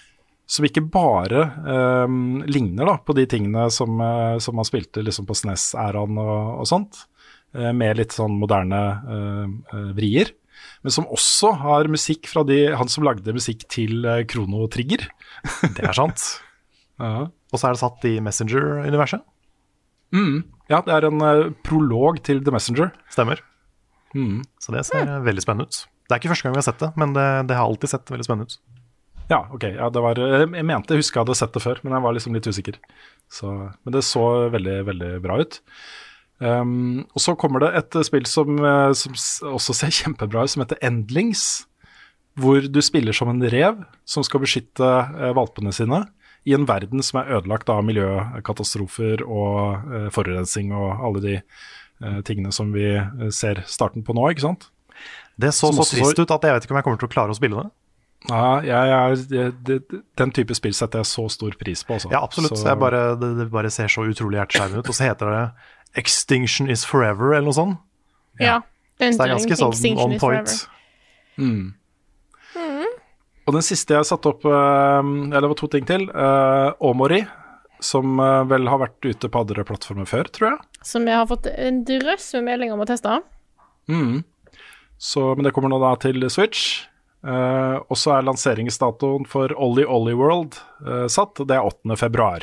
som ikke bare um, ligner da, på de tingene som, uh, som man spilte liksom på S N E S-æraen og, og sånt, uh, med litt sånn moderne uh, uh, vrier, men som også har musikk fra de, han som lagde musikk til uh, Chrono Trigger. Det er sant. Ja. Og så er det satt i Messenger-universet. Mm. Ja, det er en uh, prolog til The Messenger. Stemmer. Mm. Så det ser mm. veldig spennende ut. Det er ikke første gang vi har sett det, men det, det har alltid sett veldig spennende ut. Ja, ok. Ja, det var, jeg mente, jeg husker jeg hadde sett det før, men jeg var liksom litt usikker. Så, men det så veldig, veldig bra ut. Um, og så kommer det et spill som, som også ser kjempebra ut, som heter Endlings, hvor du spiller som en rev som skal beskytte uh, valpene sine i en verden som er ødelagt av miljøkatastrofer og uh, forurensing og alle de uh, tingene som vi uh, ser starten på nå, ikke sant? Det så så trist ut at jeg vet ikke om jeg kommer til å klare å spille det. Ja, jeg, jeg, det, det, den type spill setter jeg så stor pris på også. Ja, absolutt. Så... Jeg bare, det, det bare ser så utrolig hjerteskjærende ut. Og så heter det Extinction is Forever, eller noe sånt. Ja. Så det er ganske sånn on point. Mm. Mm. Og den siste jeg satte opp, eller det var to ting til, uh, Omori, som uh, vel har vært ute på andre plattformer før, tror jeg. Som jeg har fått en drøss med meldinger om å teste. Mm. Så, men det kommer nå da til Switch. Uh, og så er lanseringsdatoen for Ollie Ollie World uh, satt, det er åttende februar.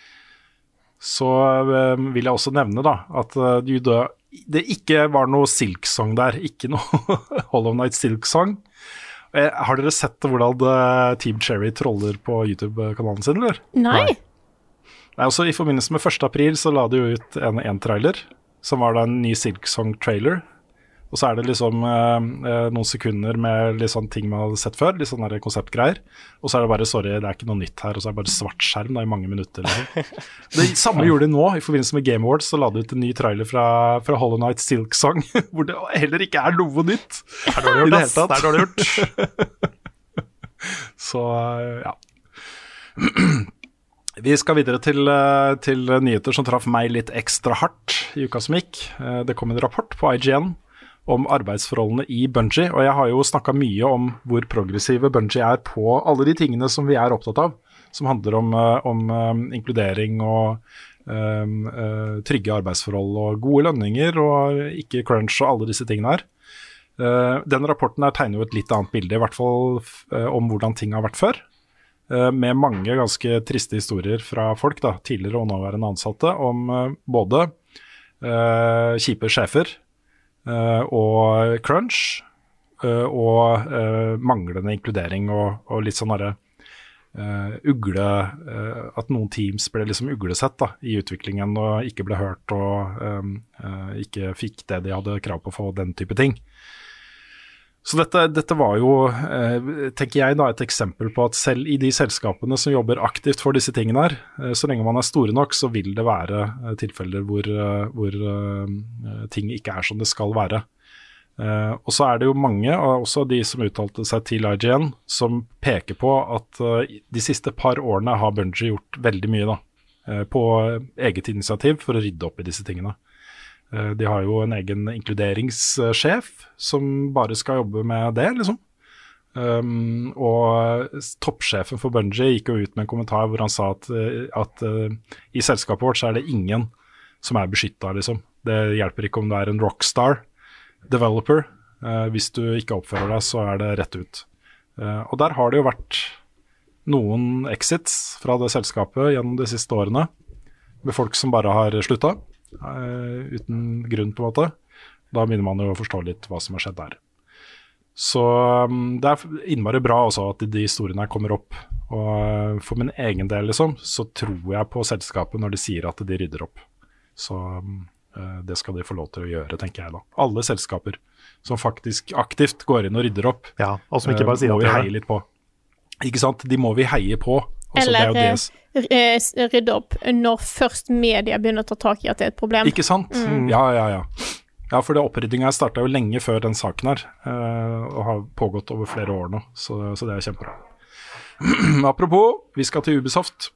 Så uh, vil jeg også nevne da at uh, det ikke var noe Silksong der, ikke noe Hollow Knight Silksong. Uh, har dere sett hvordan uh, Team Cherry troller på YouTube-kanalen sin, eller? Nei. Nei. Nei, også i forbindelse med første april så la de jo ut en, en trailer, som var da en ny Silksong-trailer. Og så er det liksom eh, noen sekunder med litt sånn ting man hadde sett før, litt sånne konseptgreier. Og så er det bare, sorry, det er ikke noe nytt her, og så er det bare svart skjerm da, i mange minutter. Liksom. Det samme gjorde de nå, i forbindelse med Game Awards, så la de ut en ny trailer fra, fra Hollow Knight Silksong, hvor det heller ikke er noe nytt. Det er dårlig gjort, ass. Det er dårlig gjort. Så, ja. Vi skal videre til, til nyheter som traff meg litt ekstra hardt i uka som gikk. Det kom en rapport på I G N om arbeidsforholdene i Bungie, og jeg har jo snakket mye om hvor progressive Bungie er på alle de tingene som vi er opptatt av, som handler om, om um, inkludering og um, uh, trygge arbeidsforhold og gode lønninger og ikke crunch og alle disse tingene her. Uh, den rapporten her tegner jo et litt annet bilde, i hvert fall uh, om hvordan ting har vært før, uh, med mange ganske triste historier fra folk, da, tidligere og nåværende ansatte, om uh, både uh, kjipe sjefer, Uh, og crunch uh, og uh, manglende inkludering og, og litt sånn derre uh, ugle uh, at noen teams ble liksom uglesett da, i utviklingen og ikke ble hørt og um, uh, ikke fikk det de hadde krav på for den type ting. Så dette, dette var jo, uh, tenker jeg da, et eksempel på at selv i de selskapene som jobber aktivt for disse tingene her, uh, så lenge man er store nok, så vil det være uh, tilfeller hvor, uh, hvor uh, ting ikke er som det skal være. Uh, og så er det jo mange, og også de som uttalte seg til I G N, som peker på at uh, de siste par årene har Bungie gjort veldig mye da, uh, på eget initiativ for å rydde opp i disse tingene. De har jo en egen inkluderingssjef som bare skal jobbe med det, liksom. Um, og toppsjefen for Bungie gikk jo ut med en kommentar hvor han sa at, at uh, i selskapet vårt så er det ingen som er beskyttet, liksom. Det hjelper ikke om du er en rockstar developer. Uh, hvis du ikke oppfører deg, så er det rett ut. Uh, og der har det jo vært noen exits fra det selskapet gjennom de siste årene, med folk som bare har sluttet. Uh, uten grunn på en måte. Da begynner man jo å forstå litt hva som har skjedd der. Så um, det er innmari bra også at de historiene her kommer opp. Og uh, for min egen del liksom, så tror jeg på selskapet når de sier at de rydder opp. Så um, uh, det skal de få lov til å gjøre, tenker jeg da. Alle selskaper som faktisk aktivt går inn og rydder opp, ja, og som ikke bare sier uh, må vi heie litt på. Ikke sant? De må vi heie på. Også Eller det rydde opp når først media begynner å ta tak i at det er et problem. Ikke sant? Mm. Ja, ja, ja. Ja, for det oppryddingen her startet jo lenge før den saken her, uh, og har pågått over flere år nå, så, så det er kjempebra. Apropos, vi skal til Ubisoft.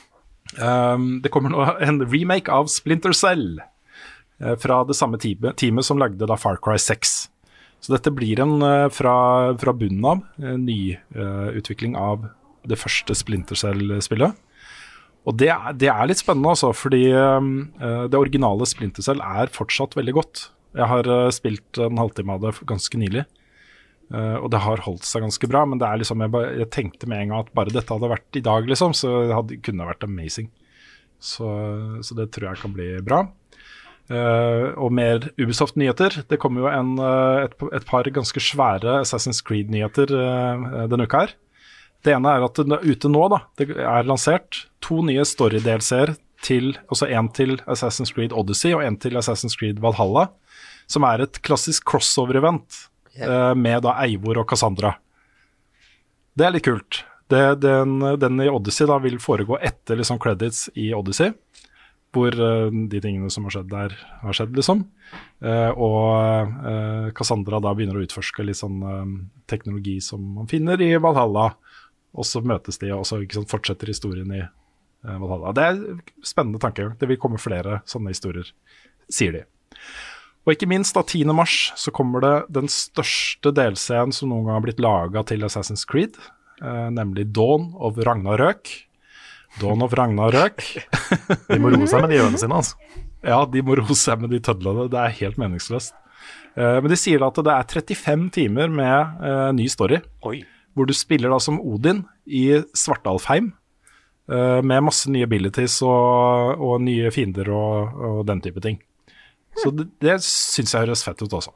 Um, det kommer nå en remake av Splinter Cell uh, fra det samme teamet, teamet som lagde da Far Cry seks. Så dette blir en uh, fra, fra bunnen av, en ny uh, utvikling av det første Splinter Cell-spillet. Og det er, det er litt spennende også, fordi uh, det originale Splinter Cell er fortsatt veldig godt. Jeg har uh, spilt en halvtime av det ganske nylig, uh, og det har holdt seg ganske bra, men det er liksom, jeg, bare, jeg tenkte med en gang at bare dette hadde vært i dag, liksom, så hadde, kunne det vært amazing. Så, så det tror jeg kan bli bra. Uh, og mer Ubisoft-nyheter. Det kommer jo en, uh, et, et par ganske svære Assassin's Creed-nyheter uh, denne uka her. Det ene er at det ute nå da, det er lansert to nye story-D L C-er til, altså en til Assassin's Creed Odyssey og en til Assassin's Creed Valhalla, som er et klassisk crossover-event yeah. uh, med da Eivor og Cassandra. Det er litt kult. Det, den, den i Odyssey da vil foregå etter liksom credits i Odyssey, hvor uh, de tingene som har skjedd der har skjedd liksom. Uh, og uh, Cassandra da begynner å utforske litt sånn uh, teknologi som man finner i Valhalla, og så møtes de, og så ikke sant, fortsetter historien i uh, Valhalla. Det er spennende tanke. Det vil komme flere sånne historier, sier de. Og ikke minst da tiende mars så kommer det den største D L C-en som noen gang har blitt laget til Assassin's Creed, uh, nemlig Dawn of Ragnarök. Dawn of Ragnarök. De må roe seg med de øvene sine, altså. Ja, de må roe seg med de tødlene. Det er helt meningsløst. Uh, men de sier da at det er trettifem timer med uh, ny story. Oi. Hvor du spiller da som Odin i Svartalfheim, uh, med masse nye abilities og, og nye fiender og, og den type ting. Så det, det synes jeg høres fett ut også.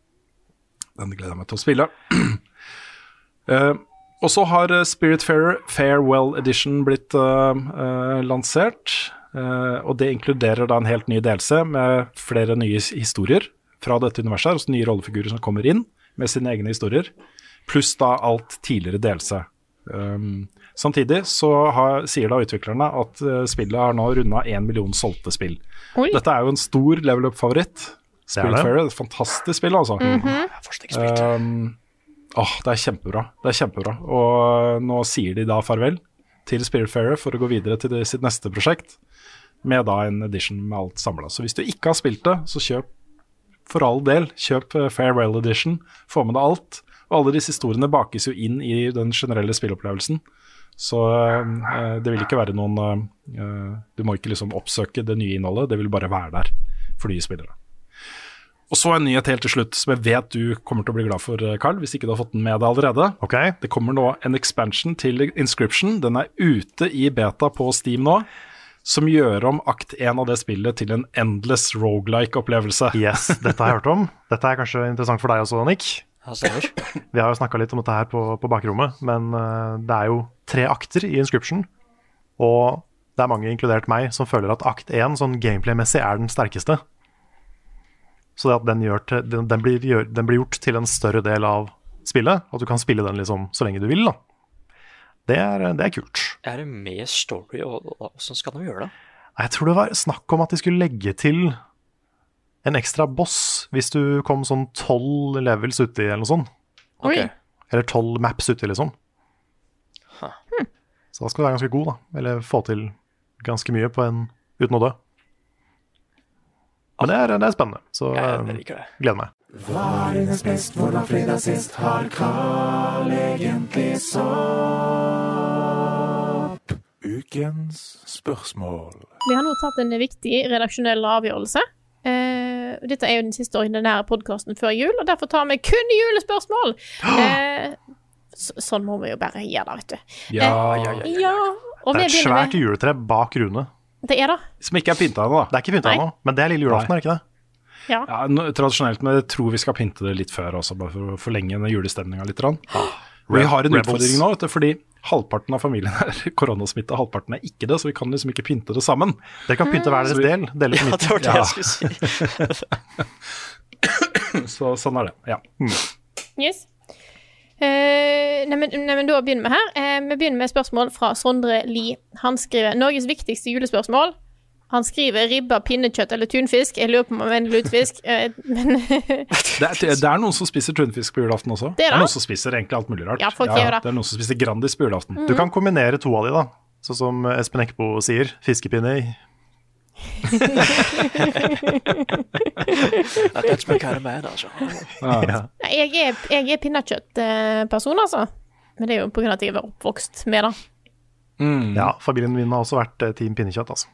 Den gleder jeg meg til å spille. uh, og så har Spiritfarer Farewell Edition blitt uh, uh, lansert, uh, og det inkluderer da en helt ny D L C med flere nye historier fra dette universet, altså nye rollefigurer som kommer inn med sine egne historier, pluss da alt tidligere D L C. Um, samtidig så har, sier da utviklerne at uh, spillet har nå rundet en million solgte spill. Oi. Dette er jo en stor level up-favoritt. Spiritfarer, et fantastisk spill altså. Mm-hmm. Jeg forstår ikke spilt. Um, åh, det er kjempebra. Det er kjempebra. Og nå sier de da farvel til Spiritfarer for å gå videre til det, sitt neste prosjekt, med da en edition med alt samlet. Så hvis du ikke har spilt det, så kjøp for all del, kjøp uh, Farewell Edition, få med deg alt. Og alle disse historiene bakes jo inn i den generelle spillopplevelsen. Så uh, det vil ikke være noen uh, du må ikke liksom oppsøke det nye innholdet, det vil bare være der for nye spillere. Og så en nyhet helt til slutt, som jeg vet du kommer til å bli glad for, Carl, hvis ikke du har fått den med deg allerede. Okay. Det kommer nå en expansion til Inscription. Den er ute i beta på Steam nå, som gjør om akt én av det spillet til en endless roguelike-opplevelse. Yes, dette har jeg hørt om. Dette er kanskje interessant for deg også, Nick. Ja, stemmer. Vi har jo snakket litt om dette her på, på bakrommet, men uh, det er jo tre akter i Inscription, og det er mange, inkludert meg, som føler at akt én sånn gameplay-messig er den sterkeste. Så det at den, gjør til, den, den, blir, gjør, den blir gjort til en større del av spillet, at du kan spille den liksom så lenge du vil da. Det er, det er kult. Er det med story, og hvordan skal de gjøre det? Jeg tror det var snakk om at de skulle legge til en ekstra boss hvis du kom sånn tolv levels uti eller noe sånt. Okay. Eller tolv maps uti liksom. Huh. Hmm. Så da skal du være ganske god da, eller få til ganske mye på en uten å dø. Men det er, det er spennende, så Ja, jeg jeg liker det. gleder meg. Hva er dines best, hvordan fredag sist har Carl egentlig sopp? Ukens spørsmål. Vi har nå tatt en viktig redaksjonell avgjørelse. Eh, dette er jo den siste ordinære podcasten før jul, og derfor tar vi kun julespørsmål. Eh, så, sånn må vi jo bare gjøre det, vet du. Ja, Eh, ja, ja. ja. Og Det vi er et begynner svært med juletre bak Rune. Det er det. Som ikke er pynta ennå, da. Det er ikke pyntet Nei. ennå, men det er lille julaften, er det ikke det? Ja. Ja, no, tradisjonelt, men jeg tror vi skal pynte det litt før også, bare for å forlenge den julestemningen litt. Rann. Vi har en Rebels. utfordring nå, vet du, fordi halvparten av familien er koronasmitte, halvparten er ikke det, så vi kan liksom ikke pynte det sammen. Dere kan pynte hver deres del, dele på Ja, det midten. var det Ja. jeg skulle si. Så sånn er det, ja. Yes. Eh, nei, men, nei, men da begynner vi her. Eh, vi begynner med spørsmål fra Sondre Lie. Han skriver Norges viktigste julespørsmål. Han skriver ribba, pinnekjøtt eller tunfisk. Jeg lurer på om han mener lutefisk, eh, men Det er, det er noen som spiser tunfisk på julaften også. Det er det. noen som spiser egentlig alt mulig rart. Ja, folk gjør det. det er noen som spiser Grandis på julaften. Du kan kombinere to av de da, sånn som Espen Eckbo sier, fiskepinne. That's my kind of man, altså. Ja. Ja. Nei, jeg er, jeg er pinnekjøttperson, altså. Men det er jo på grunn av at jeg var oppvokst med det. Mm. Ja, familien min har også vært team pinnekjøtt, altså.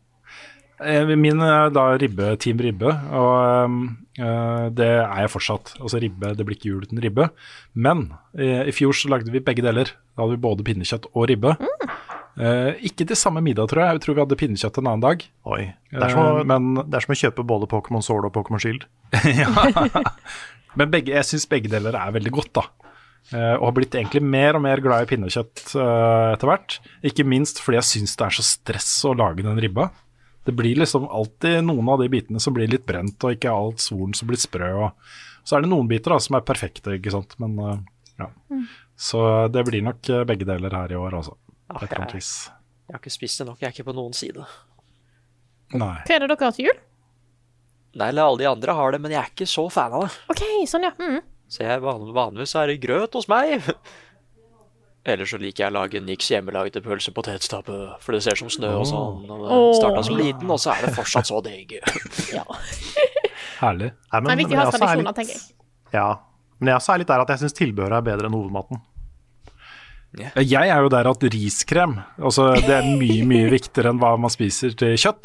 Min er da ribbe, team ribbe, og uh, det er jeg fortsatt. Altså ribbe, det blir ikke jul uten ribbe. Men uh, i fjor så lagde vi begge deler. Da hadde vi både pinnekjøtt og ribbe. Mm. Uh, ikke til samme middag, tror jeg. Jeg tror vi hadde pinnekjøtt en annen dag. Oi, det er som å, uh, men, det er som å kjøpe både Pokémon Sword og Pokémon Shield. Ja. Men begge, jeg synes begge deler er veldig godt, da. Uh, og har blitt egentlig mer og mer glad i pinnekjøtt uh, etter hvert. Ikke minst fordi jeg synes det er så stress å lage den ribba. Det blir liksom alltid noen av de bitene som blir litt brent, og ikke alt svoren som blir sprø. Og så er det noen biter da, som er perfekte, ikke sant. Men uh, ja. Mm. Så det blir nok begge deler her i år, altså. Ja, jeg, jeg har ikke spist det nok, jeg er ikke på noen side. Nei. Hva er det dere har til jul? Nei, eller alle de andre har det, men jeg er ikke så fan av det. Ok, sånn ja. Mm. Så jeg van vanligvis er det grøt hos meg. Eller så liker jeg å lage Niks hjemmelagde pølse potetstappe, for det ser som snø og sånn. Og det startet som liten, og så er det fortsatt så digg. Ja. Herlig. Nei, men, det er viktig å ha tradisjoner, tenker jeg. Ja, men jeg også er litt der at jeg synes tilbehøret er bedre enn hovedmaten. Yeah. Jeg er jo der at riskrem, altså det er mye, mye viktigere enn hva man spiser til kjøtt.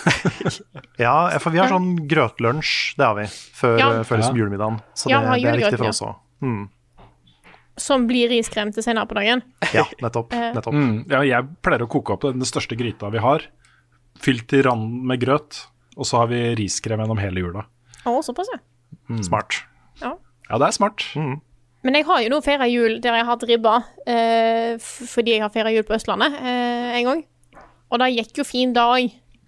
Ja, for vi har sånn grøtlunsj, det har vi, før, ja. før liksom julemiddagen. Så ja, det, det er viktig for ja. oss også. Mm. Som blir riskrem til senere på dagen. Ja, nettopp. nettopp. Mm, ja, jeg pleier å koke opp den største gryta vi har, fylt til randen med grøt, og så har vi riskrem gjennom hele jula. Å, såpass, ja. Mm. Smart. Ja. Ja, det er smart. Mm. Men jeg har jo nå feiret jul der jeg har hatt ribba, eh, fordi jeg har feiret jul på Østlandet eh, en gang. Og det gikk jo fin dag.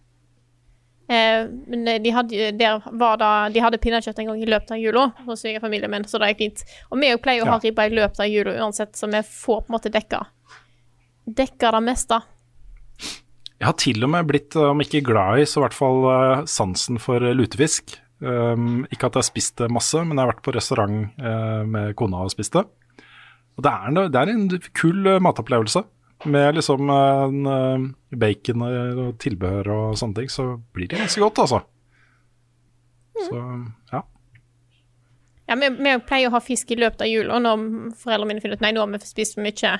Eh, men de hadde, der var da, de hadde pinnekjøtt en gang i løpet av jula hos svigerfamilien min, så det gikk fint. Og vi pleier å ha ribba i løpet av jula uansett, så vi får på en måte dekka. Dekka det meste. Jeg har til og med blitt, om ikke glad i, så i hvert fall uh, sansen for lutefisk. Um, ikke at jeg har spist det masse, men jeg har vært på restaurant uh, med kona og spist det. Og det er, det er en kul uh, matopplevelse. Med liksom uh, en, uh, bacon og tilbehør og sånne ting, så blir det ganske godt, altså. Mm. Så, ja. Ja, vi, vi pleier å ha fisk i løpet av jul, og når foreldrene mine finner ut, nei, nå har vi spist for mye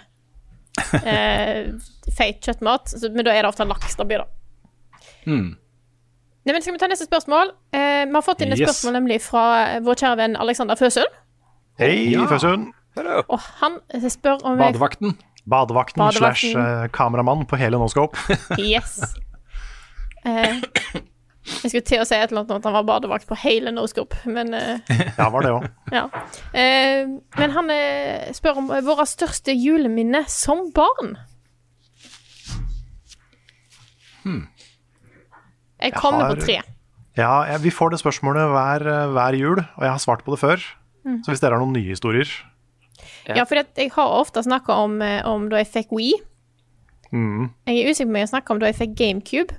uh, feit kjøttmat, så, men da er det ofte laks, da blir det. Mm. Nei, men skal vi ta neste spørsmål? Eh, vi har fått inn et yes. spørsmål nemlig fra vår kjære venn Alexander Føsund. Hei, ja. Føsund. Og han spør om... Badevakten. Badevakten, Badevakten. slash uh, kameramann på hele Noscope. Yes. Eh, jeg skulle til å si et eller annet at han var badevakt på hele Noscope, men... Eh, ja, var det også. Ja. Eh, men han eh, spør om våre største juleminne som barn. Hmm. Jeg kommer jeg har, på tre. Ja, jeg, vi får det spørsmålet hver, hver jul, og jeg har svart på det før. Mm. Så hvis dere har noen nye historier. Ja, ja for jeg har ofte snakket om, om da jeg fikk Wii. Mm. Jeg er usikker på om jeg snakker om da jeg fikk GameCube.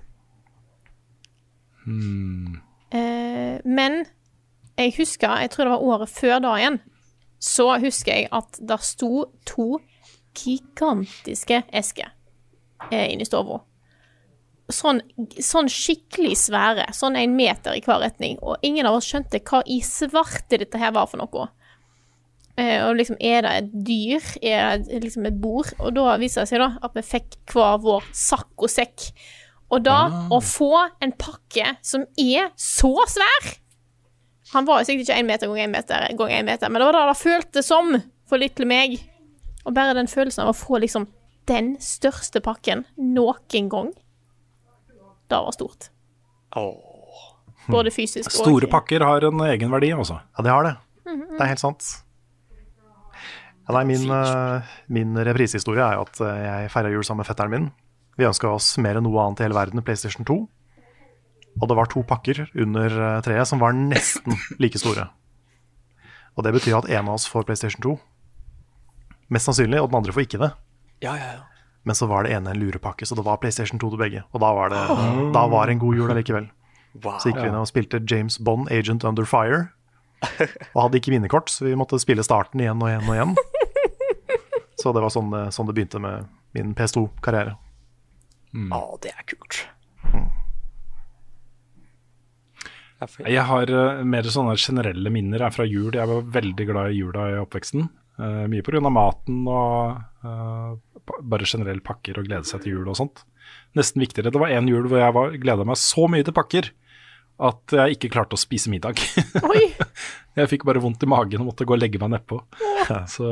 Mm. Eh, men jeg husker, jeg tror det var året før da igjen, så husker jeg at det sto to gigantiske esker eh, inne i stovå. Sånn, sånn skikkelig svære, sånn en meter i hver retning, og ingen av oss skjønte hva i svarte dette her var for noe. Eh, og liksom, er det et dyr? Er det liksom et bord? Og da viser det seg da at vi fikk hver vår sakk og sekk. Og da ah. å få en pakke som er så svær! Han var jo sikkert ikke en meter gang en meter, gang en meter, men det var da det føltes som for lille meg. Og bare den følelsen av å få liksom den største pakken noen gang. Det var stort. Oh. Både fysisk og... Store pakker har en egen verdi, altså. Ja, det har det. Mm-hmm. Det er helt sant. Ja, nei, min, uh, min reprisehistorie er jo at jeg feiret jul sammen med fetteren min. Vi ønsket oss mer enn noe annet i hele verden, PlayStation to. Og det var to pakker under treet som var nesten like store. Og det betyr at en av oss får PlayStation to. Mest sannsynlig, og den andre får ikke det. Ja, ja, ja. Men så var det ene en lurepakke, så det var PlayStation to til begge. Og da var det oh. da var en god jul allikevel. Wow. Så gikk vi inn og spilte James Bond, Agent Under Fire. Og hadde ikke minnekort, så vi måtte spille starten igjen og igjen og igjen. Så det var sånn, sånn det begynte med min P S to-karriere. Mm. Å, det er kult. Mm. Jeg har uh, mer sånne generelle minner fra jul. Jeg var veldig glad i jula i oppveksten. Uh, mye på grunn av maten og uh, bare generelt pakker og glede seg til jul og sånt. Nesten viktigere. Det var en jul hvor jeg var, gleda meg så mye til pakker at jeg ikke klarte å spise middag. Oi. Jeg fikk bare vondt i magen og måtte gå og legge meg nedpå. Så,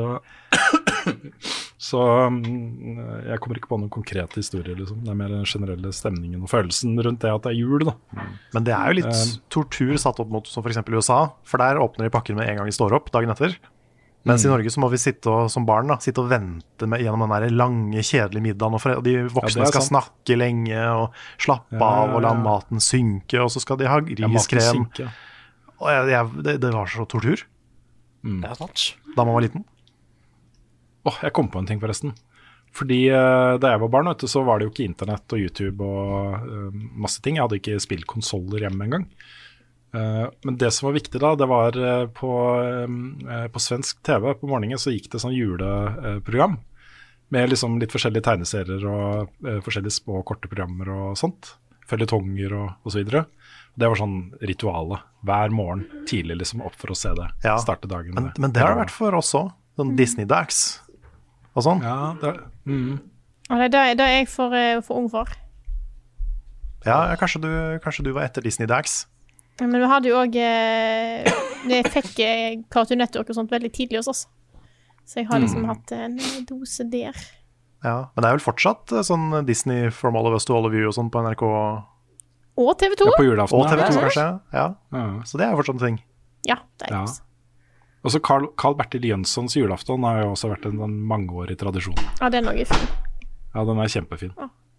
så um, jeg kommer ikke på noen konkrete historier, liksom. Det er mer den generelle stemningen og følelsen rundt det at det er jul, da. Men det er jo litt Um, tortur satt opp mot som for eksempel i U S A, for der åpner de pakken med en gang de står opp dagen etter. Mens Mm. i Norge så må vi sitte og, som barn da, sitte og vente med, gjennom den der lange, kjedelige middagen, og, for, og de voksne Ja, det er skal sant. snakke lenge og slappe Ja, av ja, og la ja. maten synke, og så skal de ha Ja, maten riskrem. synker. Og jeg, jeg, det, det var så tortur Det er sant. da man var liten. Åh, jeg kom på en ting forresten. Fordi eh, da jeg var barn, vet du, så var det jo ikke internett og YouTube og eh, masse ting. Jeg hadde ikke spilt konsoller hjemme engang. Uh, men det som var viktig da, det var uh, på, uh, på svensk T V på morgenen så gikk det sånn juleprogram med liksom litt forskjellige tegneserier og uh, forskjellige små korte programmer og sånt. Følgetonger og, og så videre. Det var sånn ritualet. Hver morgen tidlig liksom opp for å se det. Ja. Starte dagen Men, med men det har det vært for oss òg. Sånn Disney-dags og sånn. Ja, det, mm. Ja, det er det, det er jeg for, eh, for ung for. Ja, kanskje du, kanskje du var etter Disney-dags. Men vi hadde jo òg eh, Jeg fikk eh, Cartoon Network og sånt veldig tidlig hos oss. Så jeg har liksom Mm. hatt en dose der. Ja, men det er vel fortsatt eh, sånn Disney From All of Us to All of You og sånn på N R K Og T V to. Ja, på julaften. og T V to, ja. kanskje. Ja, Ja. så det er jo fortsatt en ting. Ja, det er Ja. det. Og så Carl, Carl Bertil Jønssons julaften har jo også vært en, en mangeårig tradisjon. Ja, det er noe fint. Ja, den er kjempefin.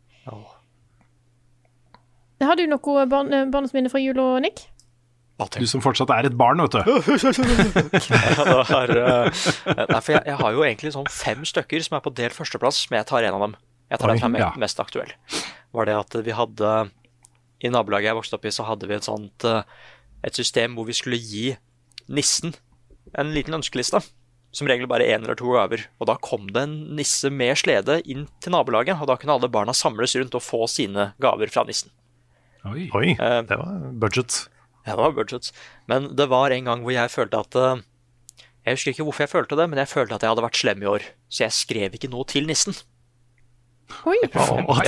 Har du noe barn, barndomsminne fra jul og Nick? Du som fortsatt er et barn, vet du. Ja, det er, eh, nei, for jeg, jeg har jo egentlig sånn fem stykker som er på delt førsteplass, men jeg tar en av dem. Jeg tar Oi, den som er ja. me- mest aktuell. Var det at vi hadde I nabolaget jeg vokste opp i, så hadde vi et sånt eh, et system hvor vi skulle gi nissen en liten ønskeliste. Som regel bare én eller to gaver. Og da kom det en nisse med slede inn til nabolaget, og da kunne alle barna samles rundt og få sine gaver fra nissen. Oi. Oi, Eh, det var budget. Ja, det var budget. Men det var en gang hvor jeg følte at eh, Jeg husker ikke hvorfor jeg følte det, men jeg følte at jeg hadde vært slem i år. Så jeg skrev ikke noe til nissen. Oi! Det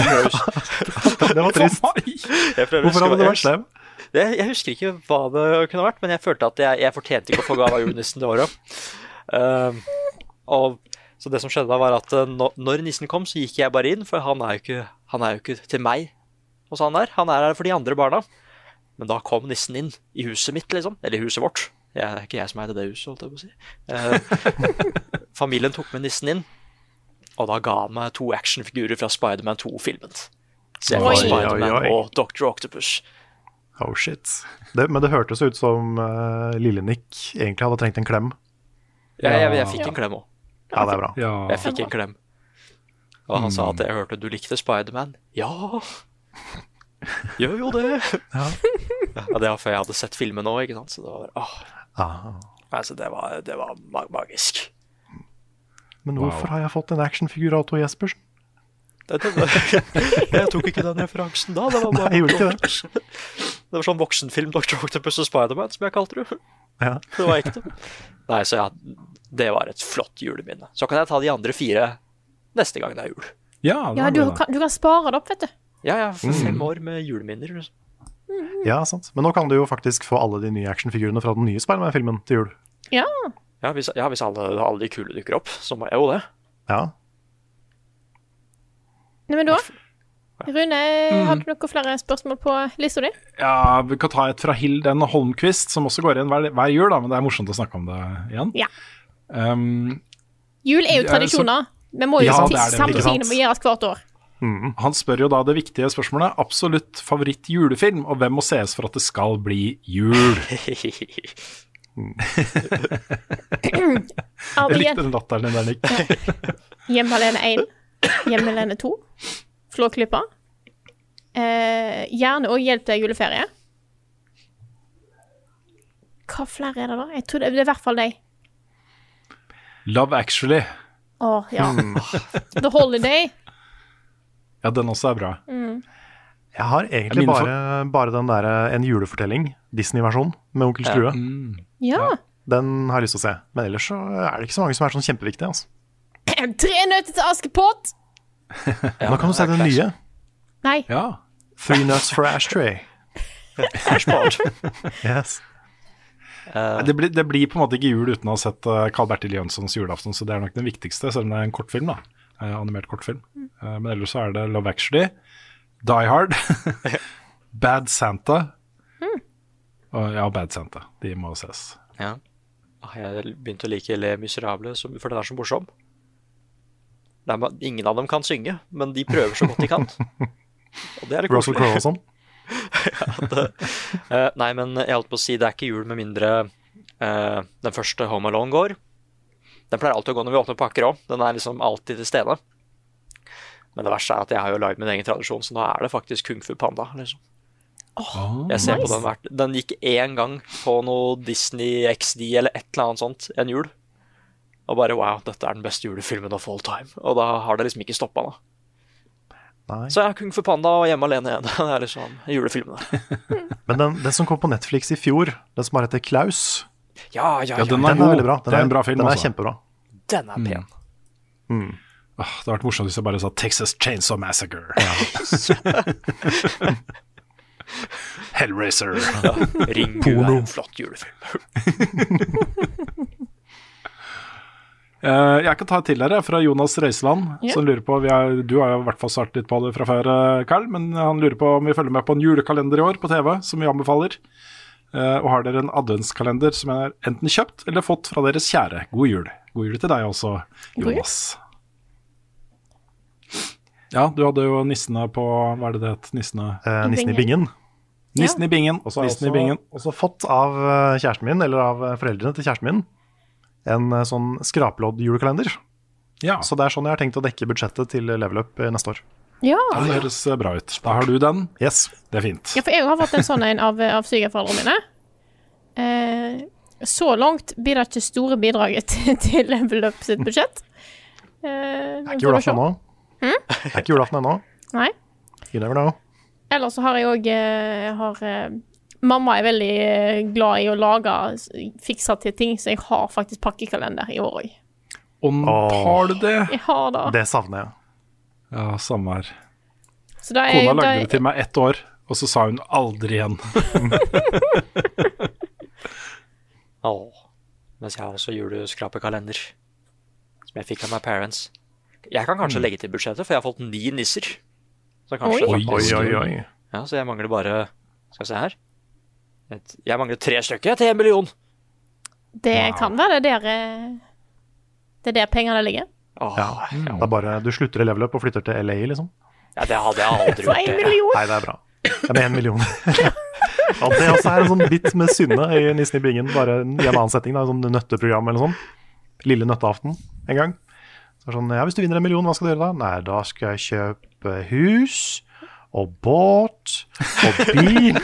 var trist. Jeg prøver å Hvorfor huske hadde du hva- vært slem? Jeg, jeg husker ikke hva det kunne vært, men jeg følte at jeg, jeg fortjente ikke å få gave av julenissen det året. Um, og, så det som skjedde da, var at uh, når, når nissen kom, så gikk jeg bare inn, for han er jo ikke, han er jo ikke til meg hos han der. Han er her for de andre barna. Men da kom nissen inn i huset mitt, liksom. Eller i huset vårt. Det er ikke jeg som eide det huset, holdt jeg på å si. Uh, familien tok med nissen inn, og da ga han meg to actionfigurer fra Spider-Man to-filmen. Så jeg Oi. fikk Spider-Man Oi, oi, oi. og doktor Octopus. Oh shit. Det, men det hørtes ut som uh, lille Nick egentlig hadde trengt en klem. Ja, jeg, jeg Ja. fikk en klem òg. Ja, det er bra. Ja. Jeg fikk en klem. Og han sa at jeg hørte du likte Spider-Man. Ja, gjør jo det. Ja. Ja, det var før jeg hadde sett filmen òg, ikke sant. Så det var, åh, Ah. altså, det var, det var ma- magisk. Men Wow. hvorfor har jeg fått en actionfigur av Otto Jespersen? Det, det, jeg tok ikke den referansen da. Det var bare Nei, jeg gjorde ikke det. Det var sånn voksenfilm doktor Octopus og Spider-Man, som jeg kalte det. Ja. Det var ekte. Nei, så ja, det var et flott juleminne. Så kan jeg ta de andre fire neste gang det er jul. Ja, det Ja, var du det. kan, du kan spare det opp, vet du. Ja, ja, for fem år med juleminner. liksom. ja, sant. Men nå kan du jo faktisk få alle de nye actionfigurene fra den nye Spider-Man-filmen til jul. Ja. Ja, hvis, ja, hvis alle, alle de kule dukker opp, så må jeg jo det. Ja. Nei, men da Rune, har du noen flere spørsmål på lista di? Ja, vi kan ta et fra Hilden Holmqvist, som også går igjen hver, hver jul, da, men det er morsomt å snakke om det igjen. Ja. Um, Jul er jo Ja, tradisjoner. Vi må jo Ja, ti- det er det, samme ikke sant? tingene må gjøres hvert år. Mm. han spør jo da det viktige spørsmålet. Absolutt favoritt julefilm, og hvem må sees for at det skal bli jul? Jeg Adrian, likte den latteren din der, Nick. Hjemme alene én, Hjemme alene to, Flåklypa. Eh, gjerne òg Hjelp deg juleferie. Hva flere er det, da? Jeg tror det, det er i hvert fall deg. Love Actually. Å, ja. The Holiday. Ja, den også er bra. Jeg har egentlig Mine bare, bare den der En julefortelling, Disney-versjon, med Onkel Skrue. Mm. Ja. Den har jeg lyst til å se. Men ellers så er det ikke så mange som er sånn kjempeviktige. Altså. Tre nøtter til Askepott! Ja, Nå kan du se den nye. Nei. Ja. Three Nuts for Ashtray. Ashpod. Yes. Uh, Det blir, det blir på en måte ikke jul uten å ha sett uh, Carl Bertil Jønssons julaften, så det er nok den viktigste, selv om det er en kortfilm, da. En animert kortfilm. Uh, men ellers så er det Love Actually, Die Hard, Bad Santa, mm. og ja, Bad Santa. De må ses. ja. Ah, Jeg begynte å like Le Miserable, som- for den er så morsom. Det er, ma- ingen av dem kan synge, men de prøver så godt de kan. Og det er litt Russell koselig. Crowe og sånn. Eh, nei, men jeg holdt på å si det er ikke jul med mindre eh, den første Home Alone går. Den pleier alltid å gå når vi åpner pakker òg. Den er liksom alltid til stede. Men det verste er at jeg har jo lagd min egen tradisjon, så nå er det faktisk Kung Fu Panda. Liksom. Jeg ser på nice. den hvert Den gikk én gang på noe Disney X D eller et eller annet sånt en jul. Og bare wow, dette er den beste julefilmen of all time. Og da har det liksom ikke stoppa nå. Nei. Så ja, Kung Fu Panda og Hjemme alene igjen. Det er liksom julefilmene. Men den, den som kom på Netflix i fjor, den som bare heter Klaus, Ja, ja, ja. Ja, den den er er god. veldig bra. Den Det er en bra film, Den er altså. kjempebra. Den er pen. Mm. Åh, det hadde vært morsomt hvis jeg bare sa Texas Chainsaw Massacre. Hellraiser. Ja, Ringu er en flott julefilm. Eh, jeg kan ta et til her, jeg, fra Jonas Røiseland, Ja. som lurer på vi er, Du har jo i hvert fall startet litt på det fra før, eh, Karl, men han lurer på om vi følger med på en julekalender i år på T V, som vi anbefaler. Eh, og har dere en adventskalender som er enten kjøpt eller fått fra deres kjære? God jul. God jul til deg også, God jul. Jonas. Ja, du hadde jo nissene på Hva er det det het? Nissene Eh, Nissen i bingen. Nissen i bingen. Og så har jeg Nissen i bingen. også, også fått av eh, kjæresten min, eller av eh, foreldrene til kjæresten min, en eh, sånn skraplodd-julekalender. Ja, Så det er sånn jeg har tenkt å dekke budsjettet til Level Up eh, neste år. Ja. det høres eh, bra ut. Da har du den. Yes. Det er fint. ja, for jeg har fått en sånn en av, av svigerforeldrene mine. Eh, så langt blir det ikke store bidraget til, til Level Up sitt budsjett. Eh, Det er ikke julaften ennå. Det er ikke julaften ennå. Nei. You never know. Ellers så har jeg òg eh, Mamma er veldig eh, glad i å lage s- fikse til ting, så jeg har faktisk pakkekalender i år òg. Og har du det? Jeg har det. Det savner jeg. Ja, samme her. Så da er, Kona da lagde er, det til meg ett år, og så sa hun aldri igjen. Åh. Mens jeg har også juleskrapekalender, som jeg fikk av my parents. Jeg kan kanskje legge til budsjettet, for jeg har fått ni nisser. Så kanskje Oi. Oi, oi, oi. Ja, så jeg mangler bare Skal vi se her. Et, jeg mangler tre stykker til en million. det kan være det der eh, Det er der pengene ligger. Åh, Ja. ja. Det er bare, du slutter i Level Up og flytter til L A, liksom. Ja, det hadde jeg aldri For en gjort. Det. million! Nei, det er bra. Det er med en million. Og det også er en sånn bit med Synne i Nissen i bingen, bare i en annen setting, da, sånn nøtteprogram eller sånn. Lille nøtteaften en gang. Så er det sånn, ja, hvis du vinner en million, hva skal du gjøre da? Nei, da skal jeg kjøpe hus og båt og bil.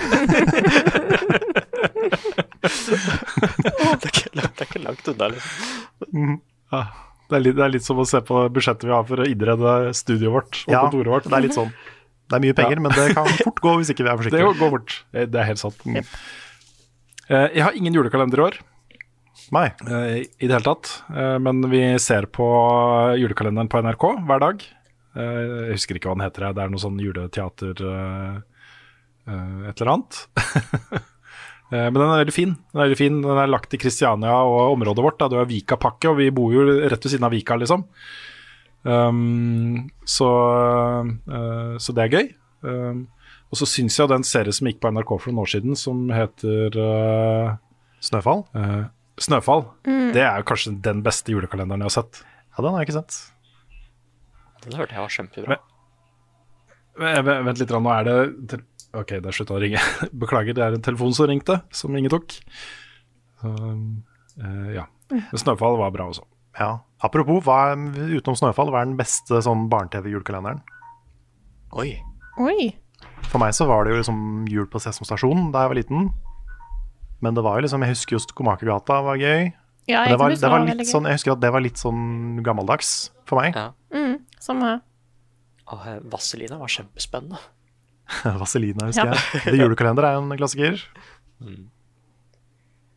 Det, er ikke, det er ikke langt unna, liksom. Ja, det, er litt, det er litt som å se på budsjettet vi har for å innrede studioet vårt og Ja, kontoret vårt. det er litt sånn. Det er mye penger, men det kan fort gå hvis ikke vi er Det forsiktige. går fort. Eh, Det er helt sant. Eh, Jeg har ingen julekalender i år, Nei. eh, i det hele tatt. Eh, Men vi ser på julekalenderen på N R K hver dag. Eh, Jeg husker ikke hva den heter. jeg. Det er noe sånn juleteater eh, eh, et eller annet. Eh, Men den er veldig fin. Den er veldig fin. Den er lagt i Kristiania og området vårt. Da. Du har Vikapakke, og vi bor jo rett ved siden av Vika, liksom. Um, så, uh, så det er gøy. Um, og så syns jeg den serien som gikk på N R K for noen år siden, som heter uh, Snøfall? uh, Snøfall, det er jo kanskje den beste julekalenderen jeg har sett. Ja, den har jeg ikke sett. Den hørte jeg var kjempebra. Men- Vent vent litt, nå er det te- Ok, det er slutta å ringe. Beklager, det er en telefon som ringte, som ingen tok. Så, uh, ja. Men Snøfall var bra også. Ja. Apropos, hva er, utenom Snøfall, hva er den beste sånn barne-T V-julekalenderen? Oi. Oi. For meg så var det jo liksom jul på Sesam stasjon da jeg var liten. Men det var jo liksom, jeg husker jo Skomakergata var gøy. Ja, Men jeg det var, kan huske det var det litt veldig sånn, jeg husker at det var litt sånn gammeldags for meg. Ja. gøy. Mm, samme her. Åh, Vazelina var kjempespennende. Vazelina husker Ja. jeg. Det julekalender er jo en klassiker.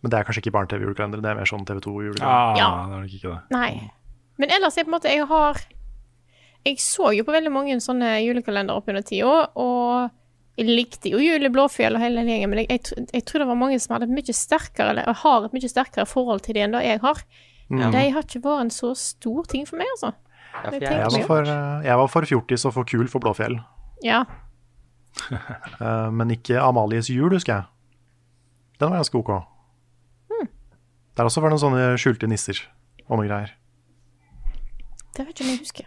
Men det er kanskje ikke barne-T V-julekalender, det er mer sånn T V to-julekalender. Ah, Ja. det er nok ikke det. Nei. Men ellers er på en måte Jeg har Jeg så jo på veldig mange sånne julekalender opp under tida, og jeg likte jo Jul i Blåfjell og hele den gjengen, men jeg, jeg, tr- jeg tror det var mange som hadde et mye sterkere, eller har et mye sterkere forhold til det enn det jeg har. Mm. De har ikke vært en så stor ting for meg, altså. Ja, for Jeg jeg, tenker Jeg var for, eh, jeg var for fjortis og for kul for Blåfjell. Ja. Eh, Men ikke Amalies jul, husker jeg. Den var ganske ok. Der også var det noen sånne skjulte nisser og noe greier. Det vet ikke om jeg husker.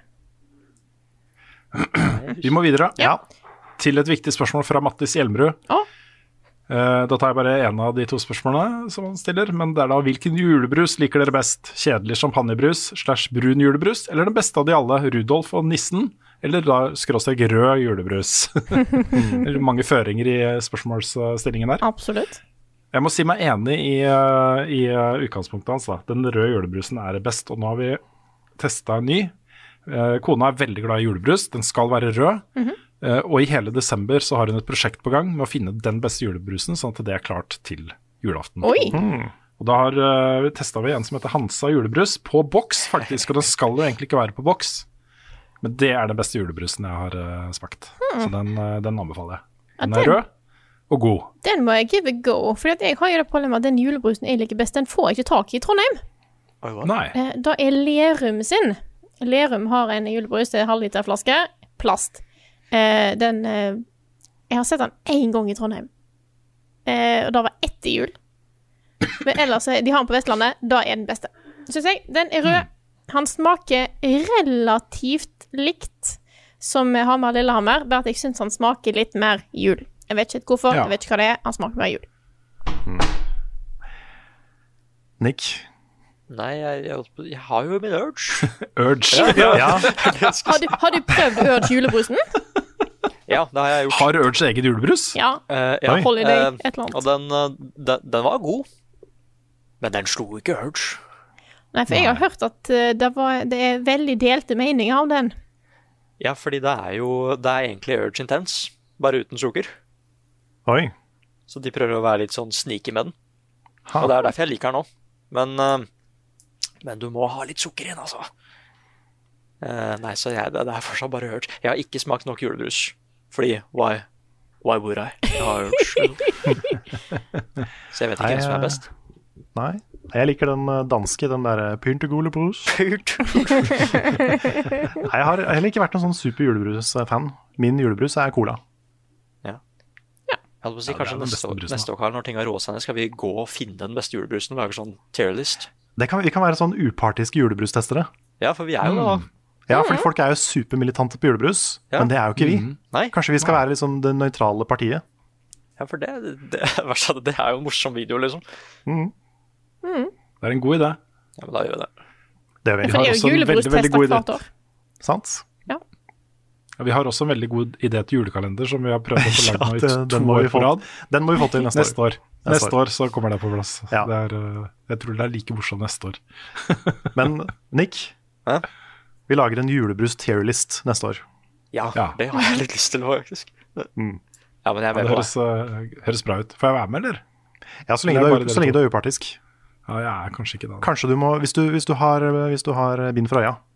Vi må videre Ja. til et viktig spørsmål fra Mattis Hjelmrud. Å. Eh, Da tar jeg bare en av de to spørsmålene som han stiller, men det er da hvilken julebrus liker dere best? Kjedelig champagnebrus slash brun julebrus, eller den beste av de alle, Rudolf og Nissen, eller da skråstrek rød julebrus? Det er mange føringer i spørsmålsstillingen der. Absolutt. Jeg må si meg enig i, eh, i eh, utgangspunktet hans. da. Den røde julebrusen er best, og nå har vi testa en ny. Eh, Kona er veldig glad i julebrus, den skal være rød. Eh, og i hele desember så har hun et prosjekt på gang med å finne den beste julebrusen, sånn at det er klart til julaften. Oi! Og da har uh, testa vi en som heter Hansa julebrus, på boks faktisk, og den skal jo egentlig ikke være på boks. Men det er den beste julebrusen jeg har uh, smakt, så den, uh, den anbefaler jeg. Den Ja, er den- rød og god. Den må jeg give a go, for jeg har jo det problemet at den julebrusen jeg liker best, den får jeg ikke tak i i Trondheim. Oi, hva? Nei, Eh, Da er Lerum sin. Lerum har en julebrus, det er halvliterflaske, plast. Eh, den eh, Jeg har sett den én gang i Trondheim, eh, og det var etter jul. Men ellers, eh, de har den på Vestlandet, da er den beste. Syns jeg. Den er rød. Han smaker relativt likt som Hamar Lillehammer, bare at jeg syns han smaker litt mer jul. Jeg vet ikke hvorfor, Ja. jeg vet ikke hva det er, han smaker mer jul. Nick? Nei, jeg, jeg, jeg har jo min urge. Urge. Ja. Har du, har du prøvd Urge julebrusen? Ja, det har jeg gjort. Har Urge egen julebrus? Ja. Eh, ja. Oi. Holiday, Eh, et eller annet. Og den, eh, den, den var god, men den slo ikke urge. Nei, for jeg har hørt at eh, det, var, det er veldig delte meninger om den. Ja, fordi det er jo det er egentlig urge intense, bare uten sukker. Oi. Så de prøver å være litt sånn sneaky med den. Ha. Og det er derfor jeg liker den nå. Men, eh, men du må ha litt sukker inn, altså. Eh, nei, så jeg, det, det er fortsatt bare urge. Jeg har ikke smakt nok julebrus. Fordi, why, why would I? Jeg har urge. Så jeg vet ikke hvem som er best. Nei. Jeg liker den eh, danske, den der Pyntegole-brus. Urge. Nei, jeg har heller ikke vært noen sånn super julebrus-fan. Min julebrus er cola. Jeg holdt på å si, Ja, det er kanskje den neste, beste år, brusen, neste år, Karl, når ting har råd seg, skal vi gå og finne den beste julebrusen og lage sånn tier-list. Det kan, vi kan være sånn upartiske julebrustestere. Ja, for vi er jo det da. Ja, fordi folk er jo supermilitante på julebrus, Ja. men det er jo ikke vi. Nei, Kanskje vi skal være liksom det nøytrale partiet. ja, for det, det, verst av det, det er jo en morsom video, liksom. Det er en god idé. Ja, men da gjør vi det. Det gjør vi. For det er også jo en veldig, veldig julebrustest god idé. hvert år. Sant? Ja, vi har også en veldig god idé til julekalender som vi har prøvd å få lagd nå i Ja, det- to den må vi år på få. rad. Den må vi få til neste, Neste år. Neste Neste år så kommer det på plass. Ja. Det er, øh, jeg tror det er like morsomt neste år. Men Nick, Hæ? vi lager en julebrus-tierlist neste år. Ja, Ja. det har jeg litt lyst til, faktisk. Mm. Ja, men jeg Ja, er det med på høres, det. øh, høres bra ut. Får jeg være med, eller? Ja, så lenge, Det er du bare er, dere så lenge to. du er upartisk. Ja, jeg er kanskje ikke det. Kanskje du må, hvis du, hvis du, har, hvis du har bind for øya.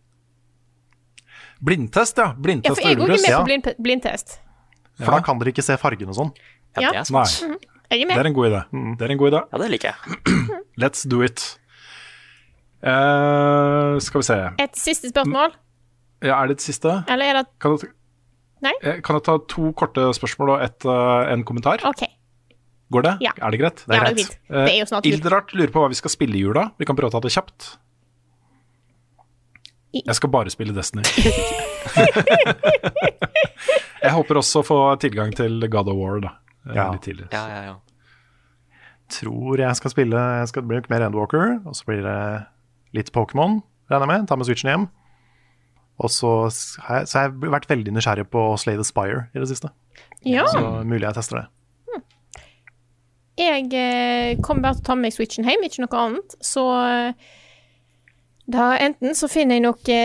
Blindtest, ja. Ja, Blindtest for av jeg går ikke julebrus. med Ja. på blind, blindtest. For Ja. da kan dere ikke se fargen og sånn. Ja, Ja. det er Nei, sant. Jeg er det med. er en god idé. Det er en god idé. Ja, det liker jeg. Let's do it. Eh, skal vi se. Et siste spørsmål, Ja, er det et siste? eller er det Kan jeg, Nei? Eh, kan jeg ta to korte spørsmål og et, øh, en kommentar? OK. Går det? Ja. Er det greit? Ja, det er greit. fint. Det er jo snart jul. Ildrat lurer på hva vi skal spille i jula. Vi kan prøve å ta det kjapt. I- Jeg skal bare spille Destiny. Jeg håper også å få tilgang til God of War da, eh, Ja. litt tidligere. Ja, ja, ja. Tror jeg skal spille jeg skal bli mer Endwalker, og så blir det litt Pokémon, regner jeg med. Ta med Switchen hjem. Og så s- har jeg, så har jeg vært veldig nysgjerrig på Slay the Spire i det siste. Ja. Så mulig jeg tester det. Jeg eh, kommer bare til å ta med meg Switchen hjem, ikke noe annet. Så eh, da enten så finner jeg nok eh,